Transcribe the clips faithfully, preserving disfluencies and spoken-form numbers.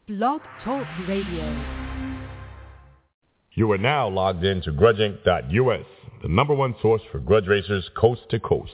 Blog Talk Radio. You are now logged in to grudge inc dot U S, the number one source for grudge racers coast to coast.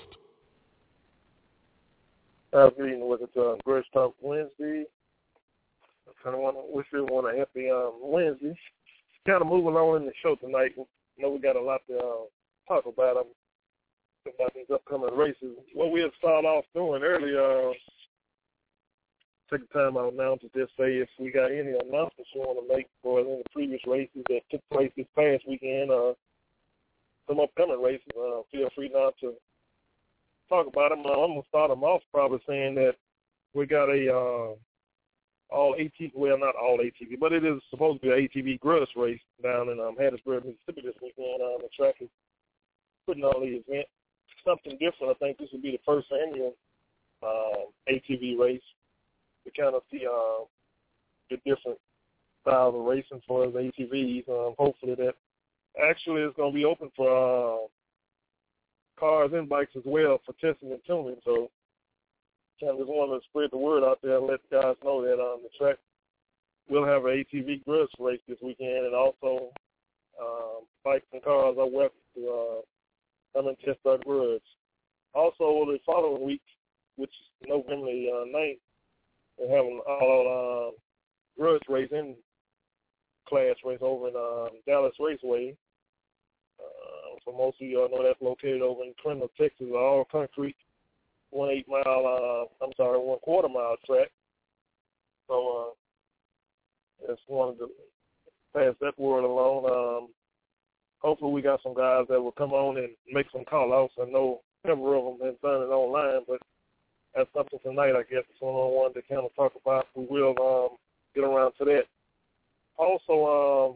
Uh, good evening. Welcome to uh, Grudge Talk Wednesday. I kind of want to wish everyone a happy um, Wednesday. Kind of moving on in the show tonight. I know we got a lot to uh, talk about, um, about these upcoming races. What we had started off doing earlier, uh, take the time out now to just say if we got any announcements you want to make for any of the previous races that took place this past weekend, uh, some upcoming races, uh, feel free now to talk about them. Uh, I'm going to start them off probably saying that we got a uh, all A T V, well, not all A T V, but it is supposed to be an A T V grudge race down in um, Hattiesburg, Mississippi this weekend. Uh, the track is putting on the event. Something different. I think this will be the first annual uh, A T V race. To kind of see uh, the different styles of racing for the A T Vs. Um, hopefully that actually is going to be open for uh, cars and bikes as well for testing and tuning. So kind of just want to spread the word out there and let guys know that um, the track will have an A T V grudge race this weekend, and also um, bikes and cars are welcome to uh, come and test our grudge. Also, the following week, which is November uh, ninth, we're having all uh, grudge race and class race over in uh, Dallas Raceway. Uh, for most of you, all know that's located over in Crandall, Texas, all concrete, one eight mile, uh, I'm sorry, one quarter mile track. So uh, just wanted to pass that word along. Um, hopefully we got some guys that will come on and make some call-outs. I know several of them have done it online, but that's something tonight, I guess, it's one on one to kind of talk about. We will um, get around to that. Also, um,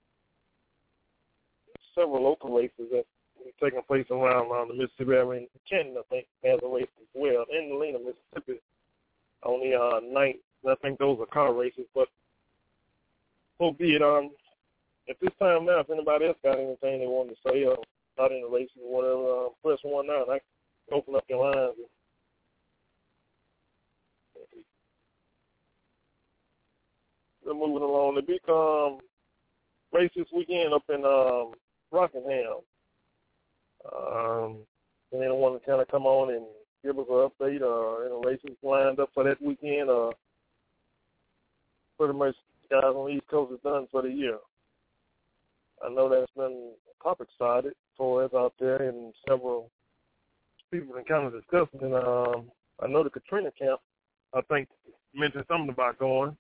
several local races that are taking place around um, the Mississippi area. Canton, I think, has a race as well in Galena, Mississippi, on the uh, ninth. I think those are car races, but so be it. Um, at this time now, if anybody else got anything they want to say or not in the races or whatever, uh, press one now, and I can open up your lines. We're moving along. The big um, race this weekend up in um, Rockingham. Um, and they want to kind of come on and give us an update or uh, any races lined up for that weekend. Uh, pretty much guys on the East Coast is done for the year. I know that's been topic sided for us out there, and several people have kind of discussed it. And um, I know the Katrina camp, I think, mentioned something about going.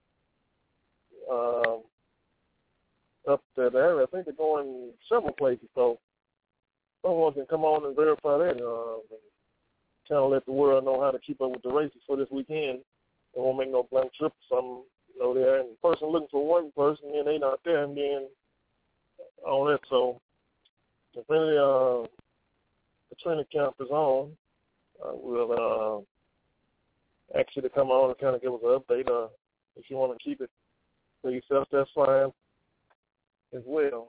Um, up that area. I think they're going several places, so someone can come on and verify that. Uh, and kind of let the world know how to keep up with the races for this weekend. They won't make no blank trip or something, you know, there. And the person looking for one person, and they not there, and then all that. So if any uh, the training camp is on, uh, we'll uh, ask you to come on and kind of give us an update. Uh, if you want to keep it for yourself, that's fine as well.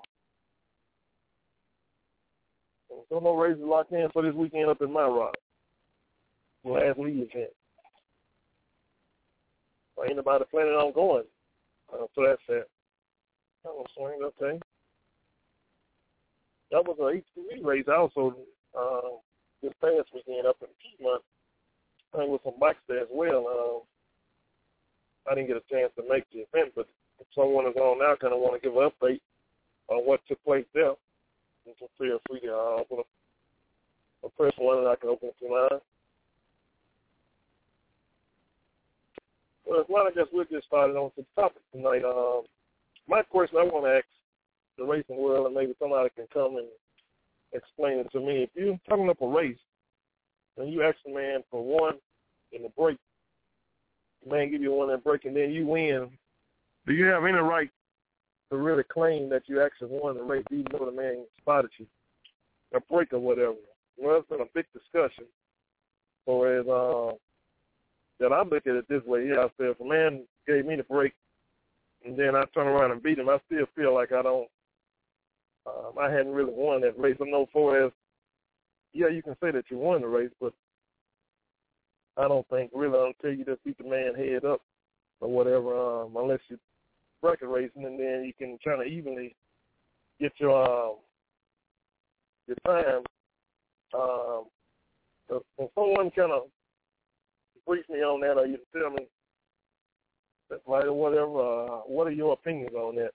So no races locked in for this weekend up in my rock. Last league event. Or anybody planning on going uh, for that set. That was swing, okay. That was an H T V race also uh, this past weekend up in Piedmont. I think with some bikes there as well. Uh, I didn't get a chance to make the event, but if someone is on now kind of want to give an update on what took place there, you can feel free to uh, open up a press one and I can open up the line. Well, I guess we'll get started on some topics tonight. Um, my question I want to ask the racing world, and maybe somebody can come and explain it to me. If you're talking up a race and you ask the man for one in the break, the man give you one in the break, and then you win, do you have any right to really claim that you actually won the race, even though the man spotted you, a break or whatever? Well, it's been a big discussion. So as uh, that I look at it this way, yeah, I said if a man gave me the break and then I turn around and beat him, I still feel like I don't, um, I hadn't really won that race. I know for as, yeah, you can say that you won the race, but I don't think really until you just beat the man head up or whatever, um, unless you're bracket racing, and then you can kind of evenly get your um, your time. Um, so if someone kind of brief me on that, or you tell me that, like, or whatever, uh, what are your opinions on that?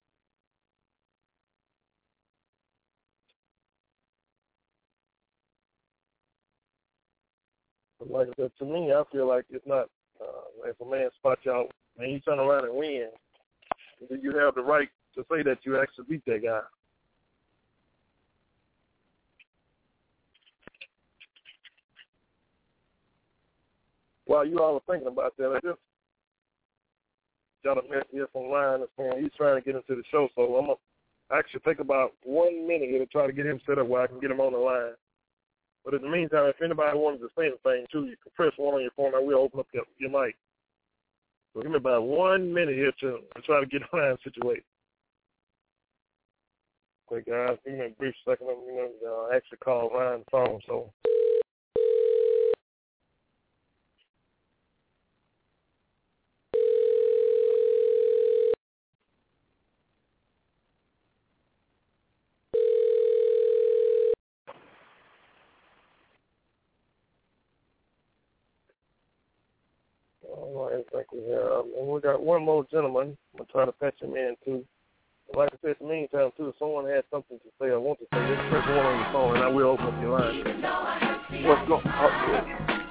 But like I said, to me, I feel like it's not. Uh, if a man spots you out and you turn around and win, do you have the right to say that you actually beat that guy? While you all are thinking about that, I just got a message online that's saying he's trying to get into the show, so I'm going to actually take about one minute here to try to get him set up where I can get him on the line. But in the meantime, if anybody wanted to say anything, too, you can press one on your phone and we'll open up your, your mic. So give me about one minute here to, to try to get the line situated. Okay, guys, give me a brief second. I'm going to uh, actually call Ryan's phone, so... I think we have. And we got one more gentleman. I'm going to try to patch him in, too. Like I said, in the meantime, too, if someone has something to say or want to say, just press one on your phone, and I will open up your line. What's going on?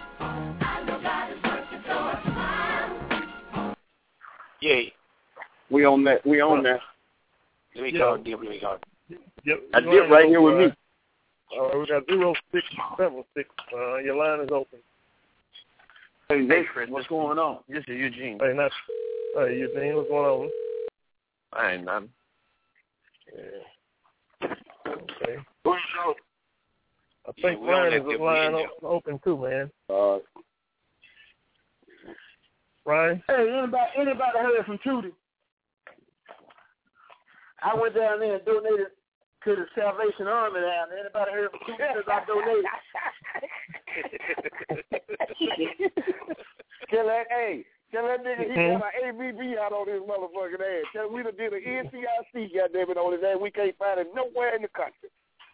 Yeah. We on that. We on that. Let me yeah. call Dip. Let me call Dip. Yep. I did right here with me. All right, we got zero six seven six. Uh, your line is open. Hey, hey Chris, what's going on? This is Eugene. Hey, not. Hey, Eugene, what's going on? I ain't nothing. Yeah. Okay. Who's your? I think yeah, Ryan is line o- open too, man. Uh, Ryan? Hey, anybody anybody heard from Tootie? I went down there and donated to the Salvation Army down there. Anybody heard from Tootie since I donated? Tell that, hey, tell that nigga he got an A B B out on his motherfucking ass. Tell him we done did an N C I C, goddamn it, on his ass. We can't find it nowhere in the country.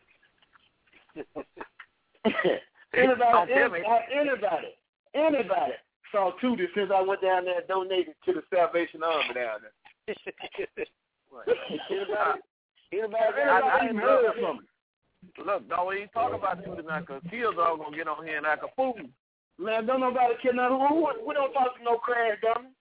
anybody, anybody, anybody, anybody saw Tootie since I went down there and donated to the Salvation Army down there. anybody, anybody, anybody even heard from him? Look, no, we ain't talking about Tootie now, because kids are going to get on here and act a fool. Man, don't nobody care nothing. We don't talk to no crash dummy.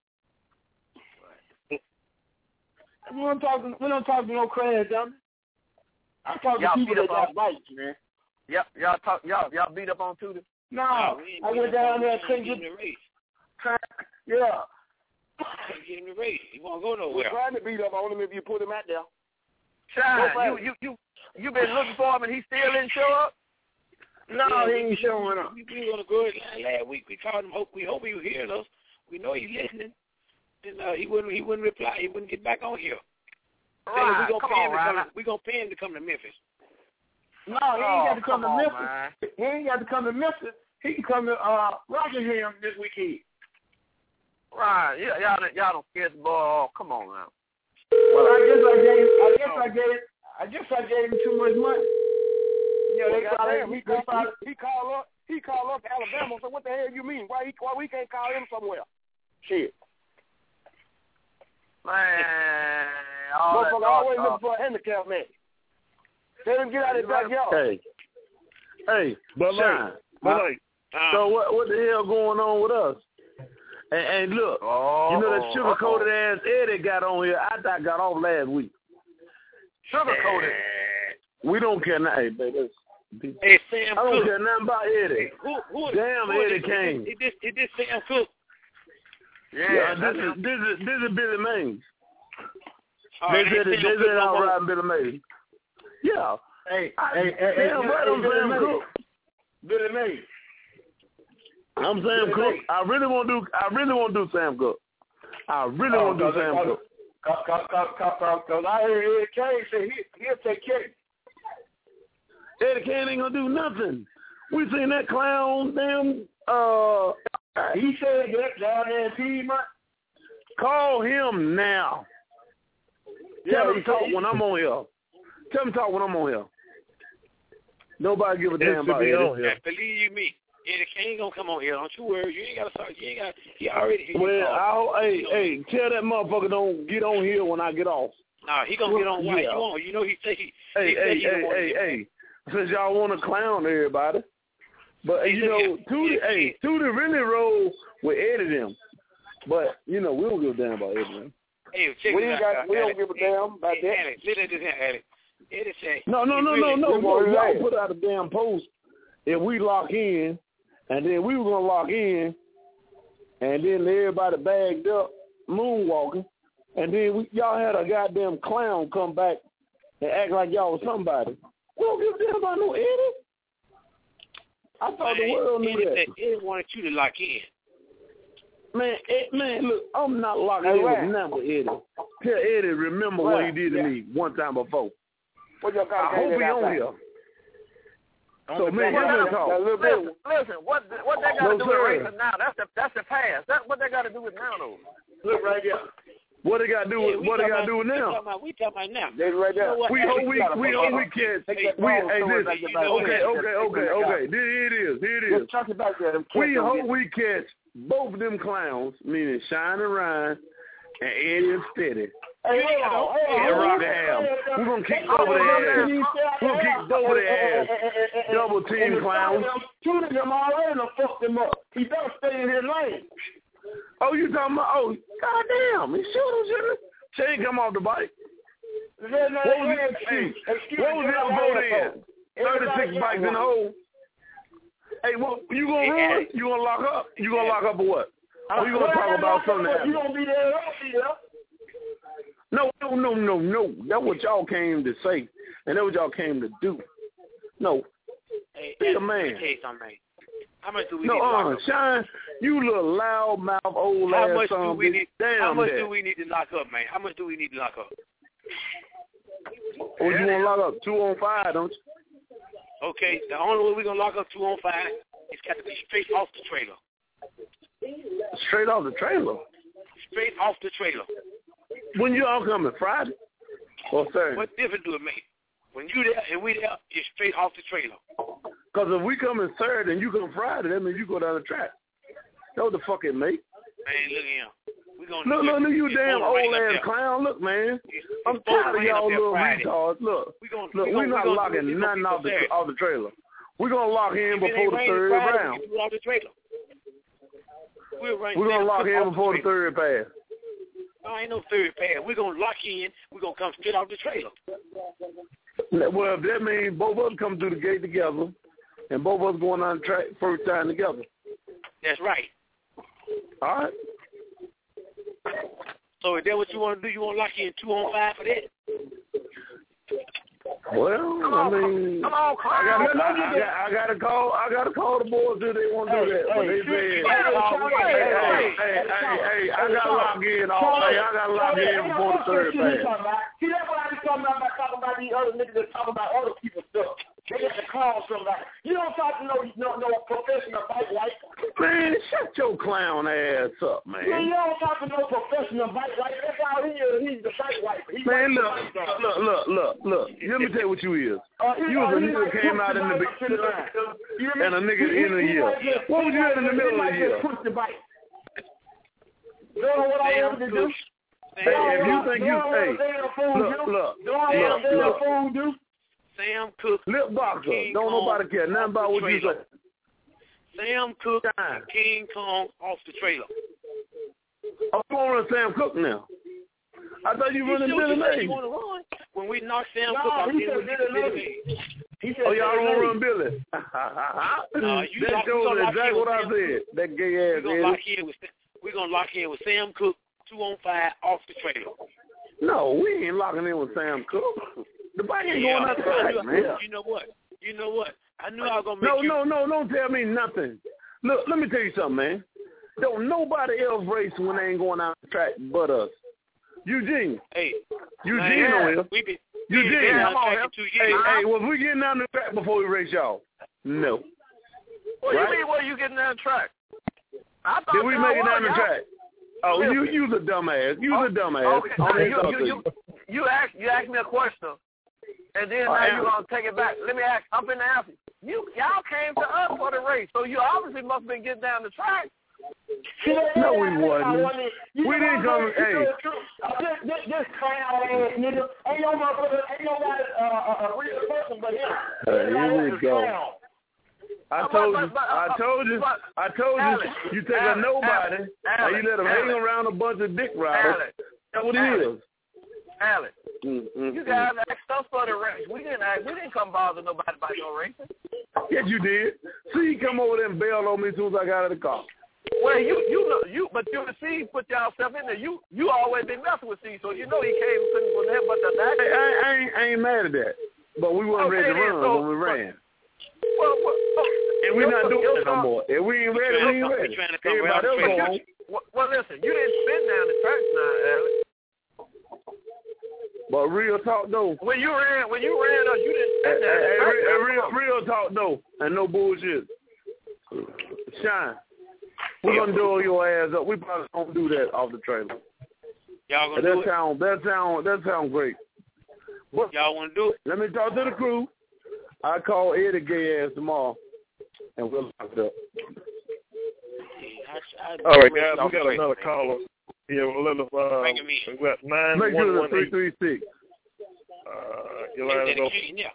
We don't talk to, we don't talk to no crash dummy. I talk to people that got bites, man. Yep, y'all talk, y'all, y'all beat up on Tootie? No, no I went down there and couldn't get the race. Yeah. Couldn't get him the race. He won't go nowhere. We're trying to beat up on him if you put him out there. Shine, you, you, you, you been looking for him and he still didn't show up? No, yeah, he ain't showing up. We, we were going to go last week. We called him. Hope we hope he was hearing us. We know he's listening. And uh, he wouldn't. He wouldn't reply. He wouldn't get back on here. Right. We're gonna pay him on, to come. We gonna pay him to come to Memphis. No, he ain't oh, got to come, come to on, Memphis. Man. He ain't got to come to Memphis. He can come to uh, Rockingham this weekend. Right. Yeah, y'all, y'all don't scare the boy off. Come on now. Well, I guess I gave. I guess I gave. I guess I gave him too much money. Yeah, they probably, he, they probably, he, he called up. He called up Alabama. So what the hell you mean? Why he? Why we can't call him somewhere? Shit. Man, all motherfucker always looking for a handicap man. Let him get out of his backyard. Hey, hey, but like, but like, uh, so what? What the hell going on with us? And, and look, oh, you know that sugar coated oh. ass Eddie got on here. I thought got off last week. Sugar coated. We don't care now, hey, baby. Hey, Sam I don't Cook. care nothing about Eddie. Hey, who, who, Damn, who Eddie is, Kane. Is this, is this Sam Cook? Yeah, yeah this is this is this is Billy Mays. Oh, they said they said I'm riding Billy Mays. Yeah. Hey, I, hey, hey, hey, damn, hey, right, hey, I'm Sam Billy Cook. Billy Mays. I'm Sam Cook. I really want to do. I really want to do Sam Cook. I really oh, want to do Sam Cook. Cause, cause, cause, cause, cause I heard Eddie Kane say he, he'll take care of it. Eddie Kane ain't gonna do nothing. We seen that clown, damn. Uh, he said that down there in Piedmont. Call him now. Yeah, Tell him talk when I'm on here. Tell him talk when I'm on here. Nobody give a damn about Eddie. On here. Believe you me, Eddie ain't gonna come on here. Don't you worry. You ain't gotta start. You ain't got. He already. He well, I hey hey, tell that motherfucker don't get on here when I get off. Nah, he gonna well, get on white. Yeah. You on? You know he say he. Hey he hey he hey hey hey. Since y'all want to clown everybody, but hey, you know, Tootie, hey, Tootie really roll with Eddie them. But you know, we don't give a damn about Eddie them. Hey, check we it ain't out. got. We don't give a damn about hey, that. Alex, listen to this, Alex. Eddie say. No, no, no, really, no, no, no. Y'all that. put out a damn post if we lock in, and then we were gonna lock in, and then everybody bagged up, moonwalking, and then we, y'all had a goddamn clown come back and act like y'all was somebody. We don't give a damn about no Eddie. I thought man, the world knew Eddie that. Said Eddie wanted you to lock in. Man, Ed, man, look, I'm not locking Hey, in right. with nothing with Eddie. Tell Eddie, remember Right. what he did to Yeah. me one time before. What y'all got I hope he on here. So, man, you gonna talk. Listen, listen, what what they got to No, do with sir. racing now? That's the that's the past. That's what they got to do with now, though. Look right there. What they got to do with Yeah, what they got to about, do with we now? talking about, we talking about now. They right there. You know what? We Alex, hope we we hope we catch. Take that We ball hey story this. back you there. know Okay, what? okay, okay, okay. Here it is. Here it is. Just chuck it back there. Them We cats don't hope get- we catch both of them clowns, meaning Shine and Ryan and Eddie and Steady. Hey, hold on, hold on, And hold Rock on. Ham. We're gonna kick Hold over on, their hold ass. on. We're gonna kick over their ass. Double team clowns. Two of them already done fucked him up. He better stay in his lane. Oh, you talking about? Oh, goddamn! He shoot him, shouldn't he? She ain't come off the bike. What was it? Hey, what was the vote in? Thirty-six bikes in the hole. Hey, what you gonna Hey, run? Alex. You gonna lock up? You gonna lock up or what? Or you gonna talk about something that You happened? gonna be there? I'll be there. No, no, no, no, no. That's what y'all came to say, and that's what y'all came to do. No, Hey, be a Alex, let me man. tell you something, man. How much do we No, need to lock uh, up? Shine, you little loudmouth old How ass much do son we bitch. need? Damn How much that. do we need to lock up, man? How much do we need to lock up? Or you want to lock up two on five, don't you? Okay, the only way we're gonna lock up two on five is got to be straight off the trailer. Straight off the trailer. Straight off the trailer. When you all coming, Friday or Saturday? What difference do it make? When you there and we there, it's straight off the trailer. Because if we coming Saturday and you come Friday, that means you go down the track. That's what the fuck it make. Man, look at him. We gonna Look, look, look, you it's damn supposed to rain old up ass there. clown. Look, man. It's, it's I'm supposed to tired of rain up y'all there little Friday. retards. Look, We gonna, look, we we're gonna, not we gonna, locking we gonna nothing be off the, prepared. off the trailer. We're going to lock in If it before ain't the raining third Friday, round. we can put off the trailer. We'll rain, We're going to lock put in off before the trailer. third pass. No, ain't no third pass. We're gonna lock in. We're gonna come straight off the trailer. Well, that means both of us come through the gate together, and both of us going on the track first time together. That's right. All right. So is that what you want to do? You want to lock in two on five for that? Well, Come I on, mean, come on, I clown. got, I, I, got, I got to call. I got to call the boys if they want to do that. But they said, hey, hey, hey, hey, hey, hey, I got to lock in. All, hey, I got to lock in before the third pass. See, that's what I be talking about, about talking about these other niggas that talk about other people's stuff. They get to call somebody. You don't talk to no no, no professional bike wife. Man, shut your clown ass up, Man, man. you don't talk to no professional bike wife. That's how he is. He's the bike wife. He Man, likes look, the bike stuff. look, look, look, look. Let me tell you what you is. Uh, he, You was uh, a he nigga like that came push out the in the bike up to the line. You and a nigga he, in the he year. like just- What was you in the he middle of like the year? just push the bike. You know what I Sam wanted to do? Cooke. Hey, if you think you, hey, look, look, look, look, look, look. fool do? Sam Cooke. Lip boxer. King Don't Kong nobody care nothing about what you trailer. say. Sam Cooke Time. and King Kong off the trailer. I'm going to Sam Cooke now. I thought you You running still Billy just say Mays. you want to run. When we knock Sam No, Cooke out, he then said we get Billy Billy Mays. Mays. He said, Oh, y'all Billy don't Mays. run Billy. No, you that lock- we shows gonna lock exactly in what with I Sam said. That gay We're ass gonna lock Eddie. in with we're gonna lock in with Sam Cooke, two on five off the trailer. No, we ain't locking in with Sam Cooke. The bike ain't Yeah, going out the I track, knew- man. You know what? You know what? I knew I was gonna make No, you. no, no, don't tell me nothing. Look, let me tell you something, man. Don't nobody else race when they ain't going out the track but us. Eugene. Hey, Eugene man, on here. we been Eugene. been Yeah, on I'm on track him. in two Hey, years. hey, was we getting down the track before we race y'all? No. What Right? you mean? What you getting down the track? I thought Did we y'all make it won, down the y'all. track? Oh, you you's a dumbass. You's oh, a dumbass. Okay, okay. You, you, you, you asked you asked me a question, and then now you're gonna take it back. Let me ask. I'm finna ask you. You y'all came to us for the race, so you obviously must have been getting down the track. No, we wasn't. We didn't come. Hey, this this clown ass nigga ain't no motherfucker, ain't nobody uh, a real person but him. Here we go. I told you, I told you, I told you, you take a nobody and you let them hang around a bunch of dick riders. That's what it is. Alex, mm-hmm. you guys asked us for the race. We didn't ask, we didn't come bother nobody about no racing. Yes, you did. See, you come over there and bailed on me as soon as I got out of the car. Well, you you know you, but you see, put y'all stuff in there. You you always been messing with C, so you know he came couldn't was there but the that. Hey, I, I ain't I ain't mad at that, but we weren't okay, ready to run so, when we ran. Well, well, well, and we're not doing it no more. If we ain't ready, we ain't ready. Everybody else go on. Well, well, listen, you didn't spin down the track now, Alex. But real talk though. When you ran, when you ran us, you didn't spin down the hey, track. Hey, real, real talk though, and no bullshit. Shine. We're gonna do your ass up. We probably don't do that off the trailer. Y'all gonna that do sound, it? That sound that sound great. But y'all wanna do it? Let me talk to the crew. I call Eddie gay ass tomorrow, and we'll lock it up. I, I, All right, guys, we got another caller. Yeah, we'll let us. Uh, Bring him in. We got nine Make one sure one it's three three six. Uh, your line is open. Yeah.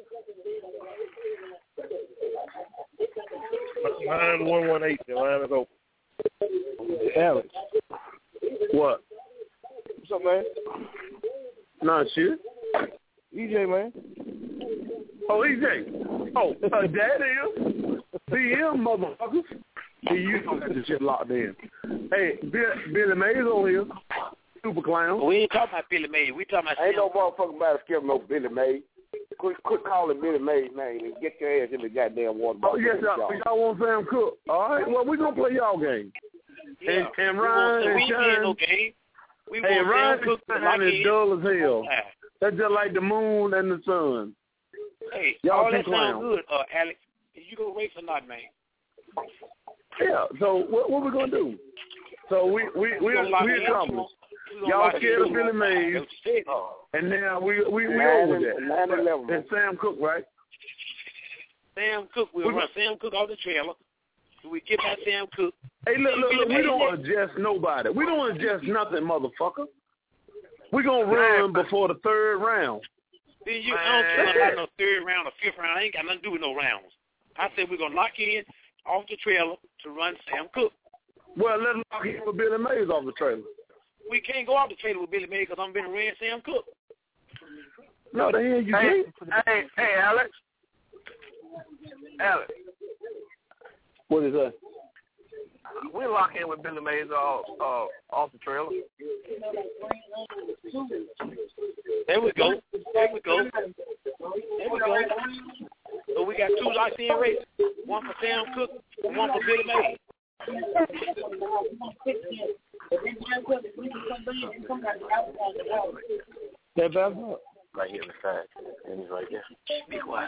Nine one one eight. Your line is open. Alex. What? What's up, man? Nah, shit. E J, man. Oh, E J. Oh, uh, that is. See him, motherfuckers. See, you don't got this shit locked in. Hey, Bill, Billy Mays over here. Super clown. We ain't talking about Billy Mays. We talking about. Ain't no motherfucking about to skip no Billy Mays. Quit, quit calling Billy Mays name and get your ass in the goddamn water. Oh, yes, y'all, y'all want Sam Cook. All right, well, we're going to play y'all game. Yeah. And, and Ryan and we Shine. No game. We hey, Ryan Sam Cook and is dull as hell. That's just like the moon and the sun. Hey, y'all all that clowns. sounds good, uh, Alex. Is you go race or not, man? Yeah, so what, what we going to do? So we, we, we, we, we accomplished. Y'all scared of Billy Mays, and now we we we over that. And Sam Cook, right? Sam Cook, we'll we, run Sam Cook off the trailer. We get that Sam Cook. Hey, look, look, look we don't adjust nobody. We don't adjust nothing, motherfucker. We gonna run before the third round. Then you, I don't care about no third round or fifth round. I ain't got nothing to do with no rounds. I said we're gonna lock in off the trailer to run Sam Cook. Well, let's lock in with Billy Mays off the trailer. We can't go off the trailer with Billy Mays because I'm been ran Sam Cook. No, the hell you hey, can't. Hey, hey, Alex. Alex. What is that? We lock in with Billy Mays off, uh, off the trailer. There we go. There we go. There we go. So we got two locked in races. One for Sam Cook and one for Billy Mays. That back up. Right here beside and he's right there. Be quiet.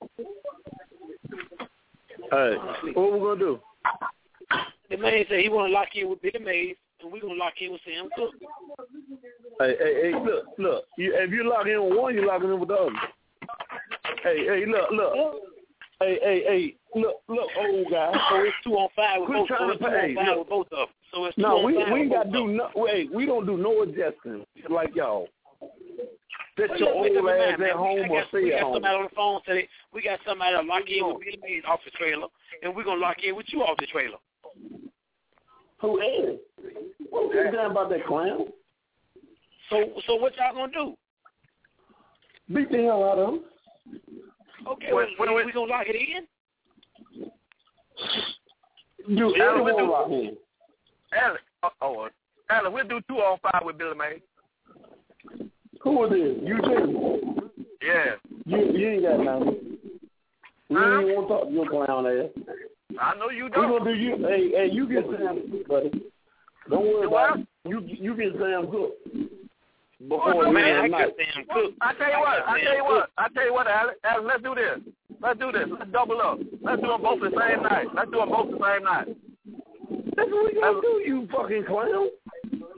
All right, what we gonna do? The man said he want to lock in with Billy Mays, and we gonna lock in with Sam Cook. Hey, hey, hey, look, look. You, if you lock in with one, you locking in with the other. Hey, hey, look, look. Hey, hey, hey, look, look, old guy. So it's two on five with Quit both. trying So to it's two on pay. five Look. with both of them. So it's two no, on we five we ain't with got to both do no. Wait, we don't do no adjusting like y'all. Set well, your old ass mind, at home we or got, stay we at got home. somebody on the phone today. We got somebody to lock in with Billy Mays off the trailer, and we're gonna lock in with you off the trailer. Who is? What you talking about that clown? So, so what y'all gonna do? Beat the hell out of him. Okay, well, well, we, we gonna lock it in? Do Alex, everyone do, lock in? Alex, uh, oh, Alex, we'll do two on five with Billy Mays. Who is this? You too? Yeah. You you ain't got nothing. We huh? don't even want to talk to your clown ass. I know you We don't. gonna do you. Hey, hey, you get Sam, buddy. Don't worry You about what? it. You you get Sam Cook. Before oh, man, I man, got Sam Cook. I tell you what. I tell you what. I tell you what, Alex. Alex, let's do this. Let's do this. Let's double up. Let's do them both the same night. Let's do them both the same night. That's what we gotta do, you fucking clown.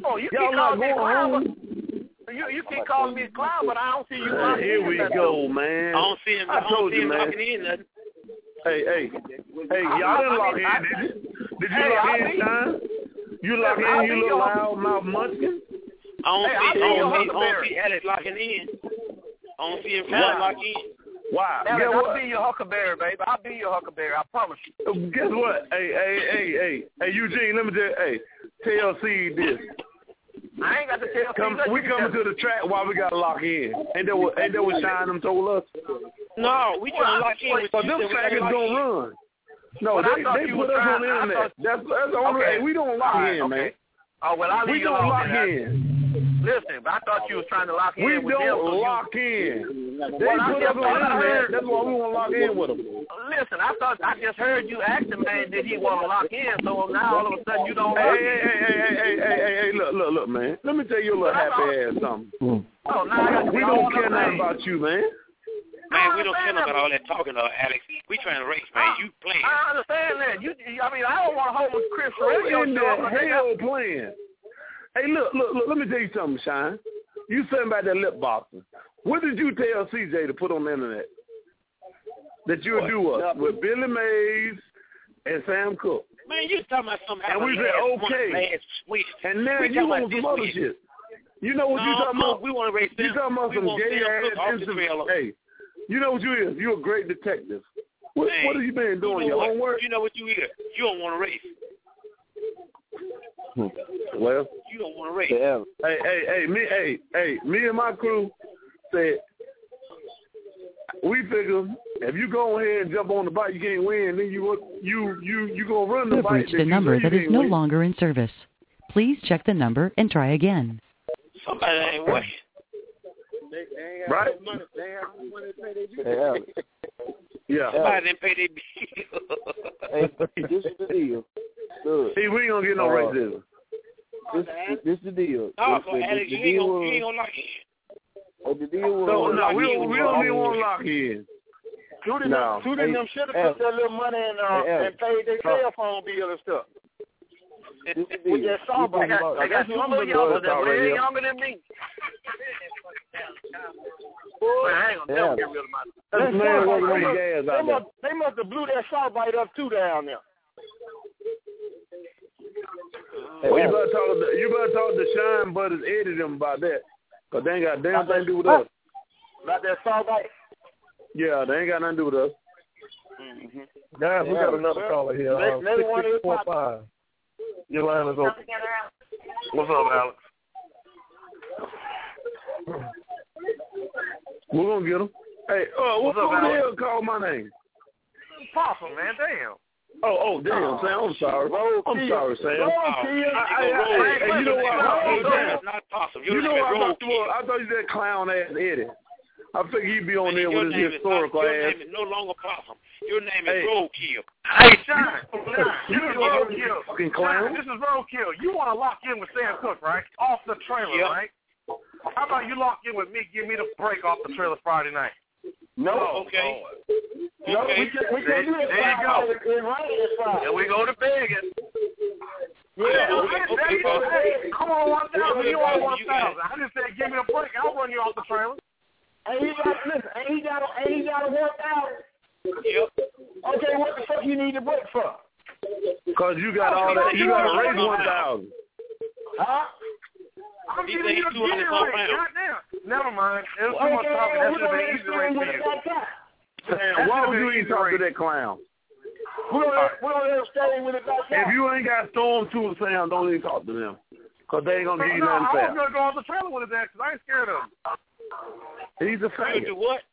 Oh, you Y'all keep not calling me a going clown, home. but you you keep calling me a clown, but I don't see you. Uh, here we go, man. I don't see him. I, I don't told see you, him man. locking in nothing. Hey, hey, hey, y'all didn't lock in, did you? Did you Hey, lock I in, mean- Sean? You lock Listen, I'll in, you be little your- loud-mouth munchkin? I don't Hey, see. I I see don't your see. I don't Huckleberry. see Alex locking in. I don't see him Why? trying to lock in. Why? Alex, Guess I'll what? be your Huckleberry, baby. I'll be your Huckleberry. I promise you. Guess what? Hey, hey, hey, hey, hey, Eugene, let me tell you, hey, tell C this. I ain't got to tell Come, you. we coming to the track while we got to lock in. Ain't that what, ain't that what Shine them told us? No, we trying to lock in with But you. them said we crackers gotta lock gonna in. run. No, Well, I they, thought they you put was us on the trying- I internet. thought- That's that's the only Okay. way. We don't lock All right, in, okay. man. Oh, well, I'll leave We you don't alone lock then. in. Listen, but I thought you was trying to lock in We with them. don't so you- lock in. They Well, I put just us on the thought I internet. heard- That's why we want to lock in with them. Listen, I thought I just heard you ask the man did he want to lock in, so now all of a sudden you don't Hey, lock hey, in. hey, hey, hey, hey, hey, hey, hey, look, look, look, man. Let me tell you a little happy ass something. Oh, now I got to We be don't all care up nothing there. about you, man. Man, we don't care about all that talking, uh, Alex. We trying to race, man. You playing. I understand that. You, I mean, I don't want to hold Chris Who Radio in show. the but they hell got- playing? Hey, look, look, look, let me tell you something, Shine. You saying about that lip boxing. What did you tell C J to put on the internet? That you would do us with Billy Mays and Sam Cooke. Man, you talking about something And we happened said, last month, okay. last week. And now We you talking want about some this other week. shit. You know what you No, talking no, about? we want to race You them. talking about We some want gay Sam ass Cooke off the instant- trailer. Hey, you know what you is? You a great detective. What, Man, what have you been doing? You know Your what? homework? You know what you is? You don't want to race. Well, You don't want to race. Yeah. hey, hey, hey, me, hey, hey, me and my crew said we figure if you go ahead and jump on the bike, you can't win. Then you you you you gonna run the You have bike. reached a number that is no longer in service. Please check the number and try again. Somebody ain't working. Right? Yeah. Yeah. Somebody didn't pay their bill. Hey, this is the deal. Look, See, we ain't gonna get no Uh, racism. this, this is the deal. No, This- so the, Alex, the you ain't deal gonna, was, you ain't gonna lock in. uh, the deal was. So no, we in don't with we you. don't even want to lock in. Two of No. them, two of Hey, them should have Alex. took that little money and uh, Hey, Alex. and paid their Huh. cell phone bill and stuff. This is the With deal. that saw We I got, talking I about- got two little youngsters that way younger than me. Man, I ain't gonna Yeah. never get rid of my. This man working on the gas They out there. must, they must have blew that saw bite up too down there. Well, you better talk to you better talk to Shine Brothers Eddie them about that, cause they ain't got a damn thing to do with us. Like that saw bite. Yeah, they ain't got nothing to do with us. Guys, we got another caller here. Next- Uh, next six one six is four pop- five. Your line is open. What's up, Alex? We're gonna get them. Hey, uh, what What's up, who the Alex? hell called my name? Possum, man, damn. Oh, oh, damn, Sam. I'm sorry. I'm sorry, Sam. Roll I, kill. I, I, hey, you know what? Hey, Sam, Not possum. you Your know name what is I thought Roadkill. you were? I thought you said clown ass Eddie. I figured he'd be on there Your with his name is historical not, your ass. name is no longer possum. Your name is Hey. Roadkill. Hey, Sean. You This is know what? roadkill. Fucking Sean, clown. this is roadkill. You want to lock in with Sam Cooke, right? Off the trailer, Yep. right? How about you lock in with me? Give me the break off the trailer Friday night. No. Okay. No, Okay. we can't, we can't do that. There you go. It rain is fine. And we go to Vegas. Yeah, Okay, okay, we- boss. Hey, I'm on one thousand. You on one You got it. thousand. I just said, give me a break. I'll run you off the trailer. Ain't he got listen? Ain't he got? Ain't he got to work out? Yep. Okay, what the fuck you need to break for? Cause you got all that. You got to raise one thousand. Huh? I'm He giving said you a he's two hundred get pounds. right. Goddamn. Never mind. It was too Okay, much talking. yeah, That we're should have gonna been let easy him race with for it you. that time. Sam, why would you even talk to that clown? We're gonna let- we're gonna let him stay with it that time. If you ain't got storm tools, Sam, don't even talk to them. Cause they ain't gonna No, give you no, I nothing was fair. going to go off the trailer with his ass because I ain't scared of him. He's a You would do faggot. what?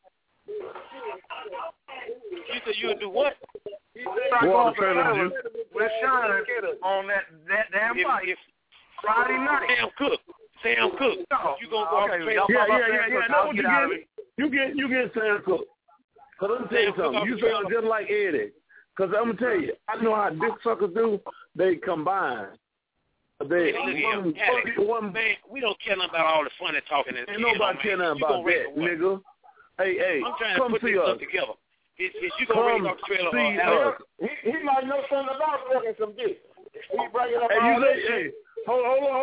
You said you would do what? I Go go on off the the trailer trailer with you. with Sean on that, that damn If, bike if Friday night. Sam Cook, Sam Cook, No. you gonna go off Okay, the trailer? y'all Yeah, talk about yeah, Sam yeah, yeah. Cooke, Know I'll what you get out of get? it. You get, you get Sam Cook. Cause let me tell you Sam Cooke something. off You the sound trailer. just like Eddie. Cause I'm gonna tell you, I know how dick suckers do. They combine. They Hey, look here, one, Alex, one, man, we don't care nothing about all the funny talking. And ain't nobody care nothing about that, nigga. Hey, hey, I'm trying to come put see this us. stuff together. Is, is you gonna raise Come off the trailer? see Uh, Alex? us. He, he might know something about sucking some dick. He bringing up Hey, all you that say, shit. hey, hold, hold on, hold up.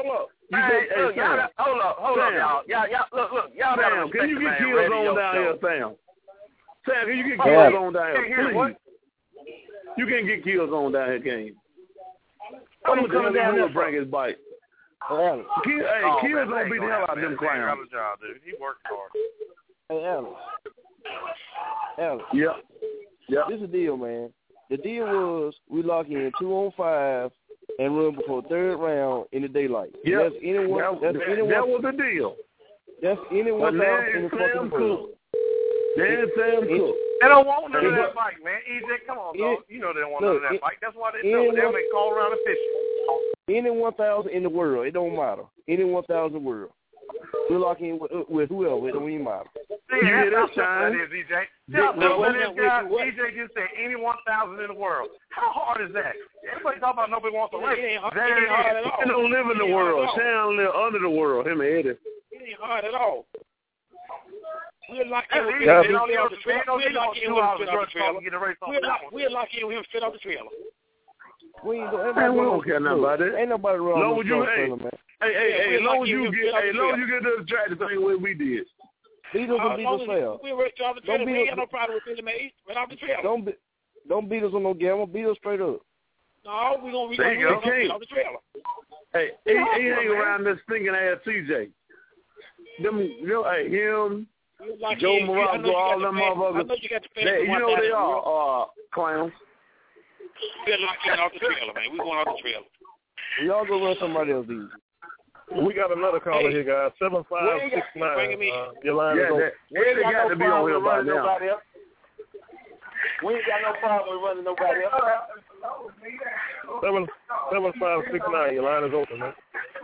You hey, think, look, hey, y'all, Sam, hold up, hold Sam, up, y'all. Y'all, y'all, look, look, y'all gotta Sam, respect can you the get man kills radio on down show. here, Sam? Sam, can you get Yeah. kills on down Can't here, hear what? please? You can't get kills on down here, can you? I'm I'm coming gonna down tell you there who bring his bike. Hey, Alex. Kill, hey, Oh, kills man, don't beat the hell out of them clowns. Got a job, dude. He worked hard. Hey, Alex. Alex. Yeah. Yeah. This is the deal, man. The deal was we lock in two on five and run before third round in the daylight. Yeah. That's anyone. That, That's that, anyone. that was the deal. That's anyone But else in then the Sam fucking world. Cook. Then Sam It- Cook. They don't want none of Hey, that bike, man. E J, come on, it- dog. You know they don't want look, none of that it- bike. That's why they do it. They'll anyone- make call around and fish. Any one thousand in the world, it don't matter. Any one thousand in the world, we lock in with, with whoever. It don't even matter. See, You hear that's that, how simple Shine? that is, E J. See how Dick, simple what- that is, what- guys? what- E J just said any one thousand in the world. How hard is that? Everybody talk about nobody wants to race. It ain't hard- That it ain't it hard is. at all. Sam don't live in the It ain't hard world. at all. Sam live under the world. Him and Eddie. It ain't hard at all. We're locked That's in with easy. him They don't straight need off to the they trailer. don't We're need to locked in two with him hours straight of off drug the talk trailer. and get a race on We're that locked, one. we're locked in with him straight off the trailer. We ain't doing. Man, we don't care nothing about that. Ain't nobody wrong Long with as you, the hey, trailer, man. hey, hey, Yeah, hey, we're as long lucky as you we get, fit off hey, the as long as trail. you get to the track the same way we did. Beat us Uh, and beat long us as well. we, We race off the Don't trailer. beat We ain't us- got no problem with Billy Mays. Right off the trailer. Don't be, don't beat us on no gamble. Beat us straight up. No, we gonna we There gonna you race go. off the- off the trailer. Hey, he, Yeah, he hang man. around this stinking ass C J. Them, you know, hey, him, We're locked Joe in. I know Morocco, you got all the them fast- I motherfuckers. know you got the fast They, you one know thousand they in the world. are uh, clowns. We're locked in off the trailer, man. We going off the trailer. We all go run somebody else easy. We got another caller here, guys. Seven five six nine. Bring him in. Uh, your line Yeah, is open. that, Eddie got to be on here by now. else. We ain't got no problem with running nobody else. Seven seven five six nine. Your line is open, man.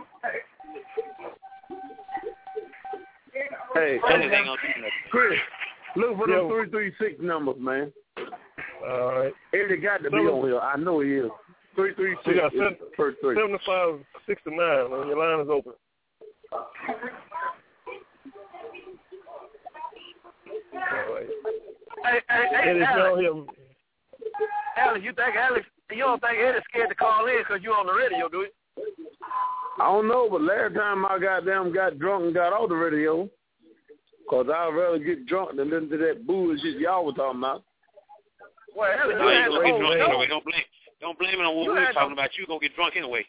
Hey, That ain't gonna do nothing. Chris, look for Yeah. them three three six numbers, man. All right. Eddie got to be Seven- on here. I know he is. Three three We six got is seven, the first three. seven five six to nine, man. Your line is open. All right. Hey, hey, hey, Eddie, Alex, y'all here. Alex, you think Alex, you don't think Eddie's scared to call in because you're on the radio, do you? I don't know, but last time I goddamn got drunk and got off the radio, because I'd rather get drunk than listen to that bullshit y'all were talking about. Well, Alex, No, you you had gonna the get whole drunk show. anyway. Don't blame don't blame it on what You we were had talking the- about. You gonna get drunk anyway.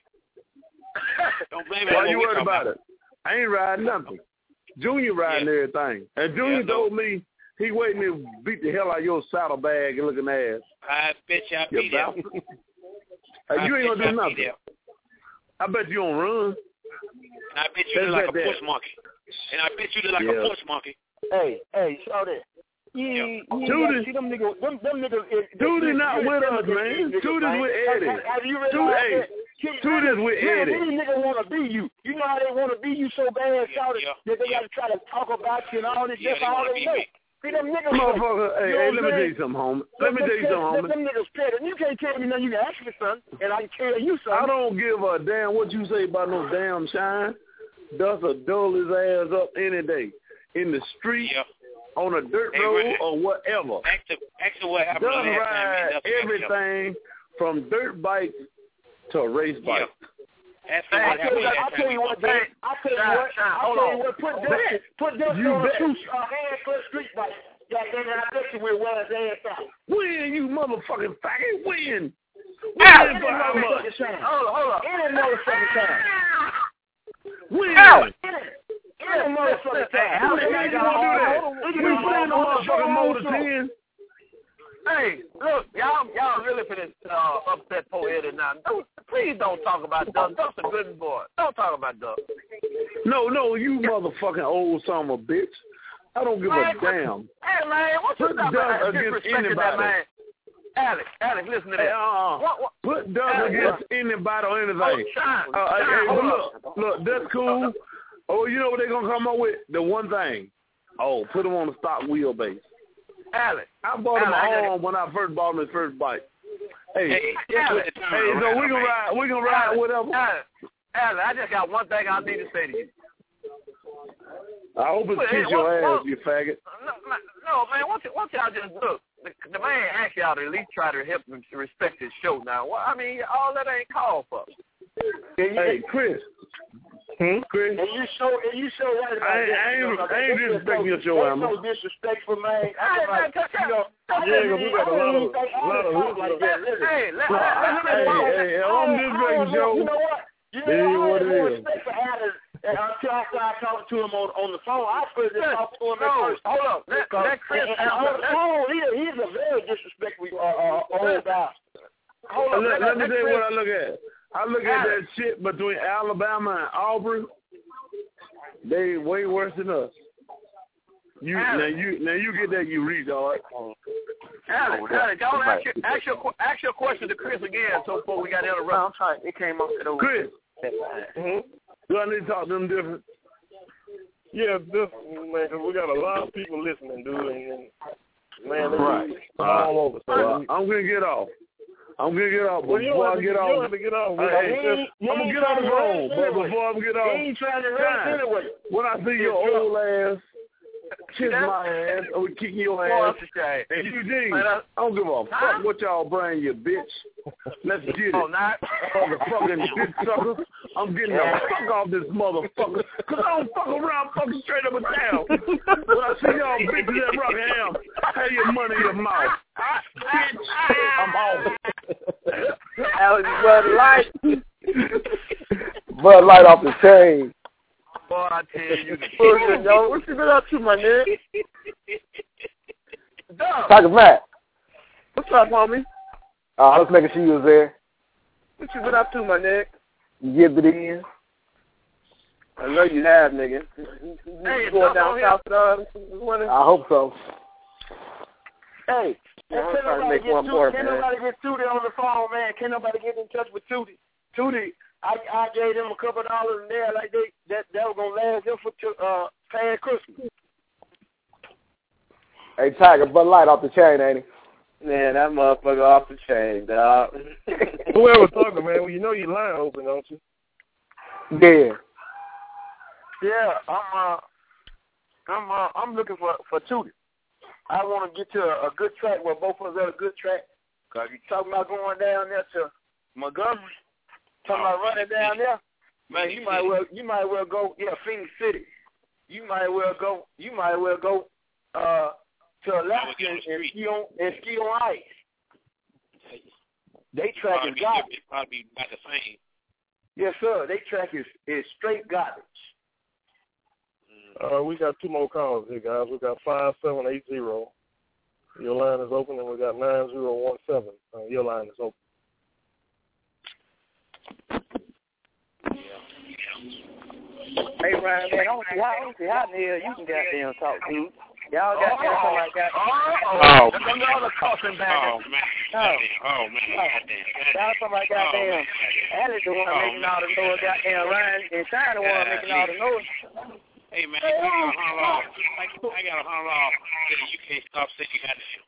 Don't blame it Why on you what we worried talking about about. it? I ain't riding nothing. Junior riding Yeah. everything. And Junior Yeah, no. told me he waiting to beat the hell out of your saddlebag and looking ass. I bet you I'll You be there. bastard. Hey, I you ain't bet gonna do I'll be nothing. there. I bet you don't run. I bet you Let's look like a bet that. push monkey. And I bet you look like Yeah. a push monkey. Hey, hey, shout it. You, Yeah. you Tootie. got, see them niggas, them, them niggas. Is, Tootie not you- with them us, niggas man. is niggas, Tootie's man. with Eddie. Have, have you realized Tootie, hey, that? See, Tootie's with niggas, Eddie. These niggas want to be you. You know how they want to be you so bad, Yeah, shout it, yeah, that they yeah. got to try to talk about you and all this. Yeah, That's they all wanna they be know. me. See, them niggas. Motherfucker, hey, you know hey, what let I'm me tell saying? you something, homie. Let me tell you something, Let homie. them niggas petty. You can't tell me nothing. You can ask me something, and I can tell you something. I don't give a damn what you say about no damn Shine. Dust will dull his ass up any day. In the street, Yeah. on a dirt Hey, road, Rick. or whatever. Back to back to what happened Dust last time. ride man. That's- everything from dirt bikes to race Yeah. bikes. That's Hey, what I happened tell you, last I time. tell we you went what, back. Dave. I tell you Shine, what. shine, I hold tell on. you what. Put Bet. dust, put dust You on a bet. two uh, hand foot street bike. Goddamn it! I bet you will wear his ass out. Win, you motherfucking faggot, win. Yeah, Win for how much? Hold on, hold on. Any motherfucking time. Win. Alex. Any, any motherfucking time. How How the the hell hell you gonna do that? We playing the motherfucking motor ten. Hey, look, y'all, y'all really finna uh, upset poor Eddie now. Don't, please don't talk about Duck. Duck's a good boy. Don't talk about Duck. No, no, you motherfucking old son of a bitch. I don't give Man, a damn. Hey, man, what's you Put talking Duck about? against Disrespecting that anybody. man. Alex, Alex, listen to Hey, this. uh-uh. What, what? Put Duck Alex, against anybody or Oh, anything. Shine, Uh, hey, Shine, hey, hold but up. look, look, that's cool. Oh, you know what they're going to come up with? The one thing. Oh, put him on the stock wheelbase. Alex. I bought him Alex, I got a arm when I first bought him his first bike. Hey, Hey, hey, Alex. hey so we can ride, we can ride Alex, whatever. Alex, Alex, I just got one thing I need to say to you. I hope it Hey, kiss your what- ass, what- you faggot. No, man, no, man, what, what y'all just look? The, the man asked y'all to at least try to help him to respect his show now. Well, I mean, all that ain't called for. Hey, Chris, Hmm? Chris? And you show, and you show right about I ain't, that. I ain't, you know, I ain't disrespecting your show, Ain't no disrespectful, man. I like, you know, Yeah, because we got a lot of, a lot of hoops like that. Hey, let, Hey, hey, I'm disrespecting Joe. You know what? You know, It is I what had it more is. respect for Adam until after I talked to him on on the phone. I first just talked to him at no, first. hold up. Let, let Chris and, and on the phone, he, he's a very disrespectful uh, uh, old guy. Hold up. Let, Let, let me let tell you Chris, what I look at. I look at that shit between Alabama and Auburn. They way worse than us. You now you now you get that you read all right. Alex, Alex, I want to ask you, ask your ask your question to Chris again. So before we got interrupted. I'm trying. It came off it over. Chris, Mm-hmm. do I need to talk to them different? Yeah, this man, because we got a lot of people listening, dude, and, and man, they Right. all all over. So Well, we- I'm gonna get off. I'm gonna get off. But well, you before don't I have to get you don't off, have to get off. Hey, We- hey, just- I'm gonna get on the phone. But before I get off, He ain't trying to Time. run anyway. when I see your old ass kiss my ass or kicking your ass, and Eugene, I don't give a fuck what y'all bring, you bitch. Let's get it. Oh, not. Motherfucking bitch sucker. I'm getting the fuck off this motherfucker. Because I don't fuck around fucking straight up and down. When I see y'all bitches at Rockingham, have your money in your mouth. Bitch, I'm off. Alex Bud Light. Bud Light off the chain. Boy, I tell you. Pushing, yo. What you been up to, my nigga? Dog, Talking Matt. what's up, homie? Uh, I was making sure you was there. What you been up to, my nigga? You give it in. I know you have, nigga. Hey, You going down south uh, this morning? I hope so. Hey, Yeah, I'm can trying to nobody make get one Tootie- more, Can man. nobody get Tootie on the phone, man? Can nobody get in touch with Tootie? Tootie, I I gave them a couple of dollars in there, like they that that was gonna last them for to, uh past Christmas. Hey Tiger, Bud Light off the chain, ain't he? Man, that motherfucker off the chain, dog. Whoever talking, man, well, you know your line open, don't you? Yeah. Yeah, I'm uh, I'm uh, I'm looking for for Tootie. I want to get to a, a good track where both of us are a good track. Cause you talking about going down there to Montgomery, talking about running down there. Man, you might well you might well go yeah Phoenix City. You might well go you might well go uh to Alaska and, and ski on and ski on ice. They track is garbage. It probably be about the same. Yes, sir. They track is is straight garbage. Uh, we got two more calls here, guys. We got five seven eight zero. Your line is open, and we got nine zero one seven. Uh, your line is open. Hey, Ryan, man, I don't see how, I don't see how the hell you can goddamn talk, dude. Y'all got there something like that. Oh, that's another coughing back. Oh, man. Oh. Oh, man. Goddamn. Y'all something like goddamn. Alex the one making all the noise, goddamn Ryan, and Shine the one making all the noise. Hey, man, I got a hundred off. I got a hundred off. You can't stop saying you got to.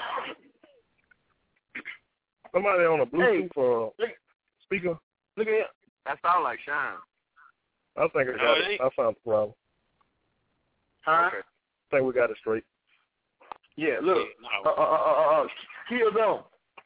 Somebody on a Bluetooth Hey, or look, speaker? look at here. That sound like Shine. I think I No, got it it. ain't. I found the problem. Huh? Okay. I think we got it straight. Yeah, look. No. Uh, uh, uh, uh, uh, Kill's on.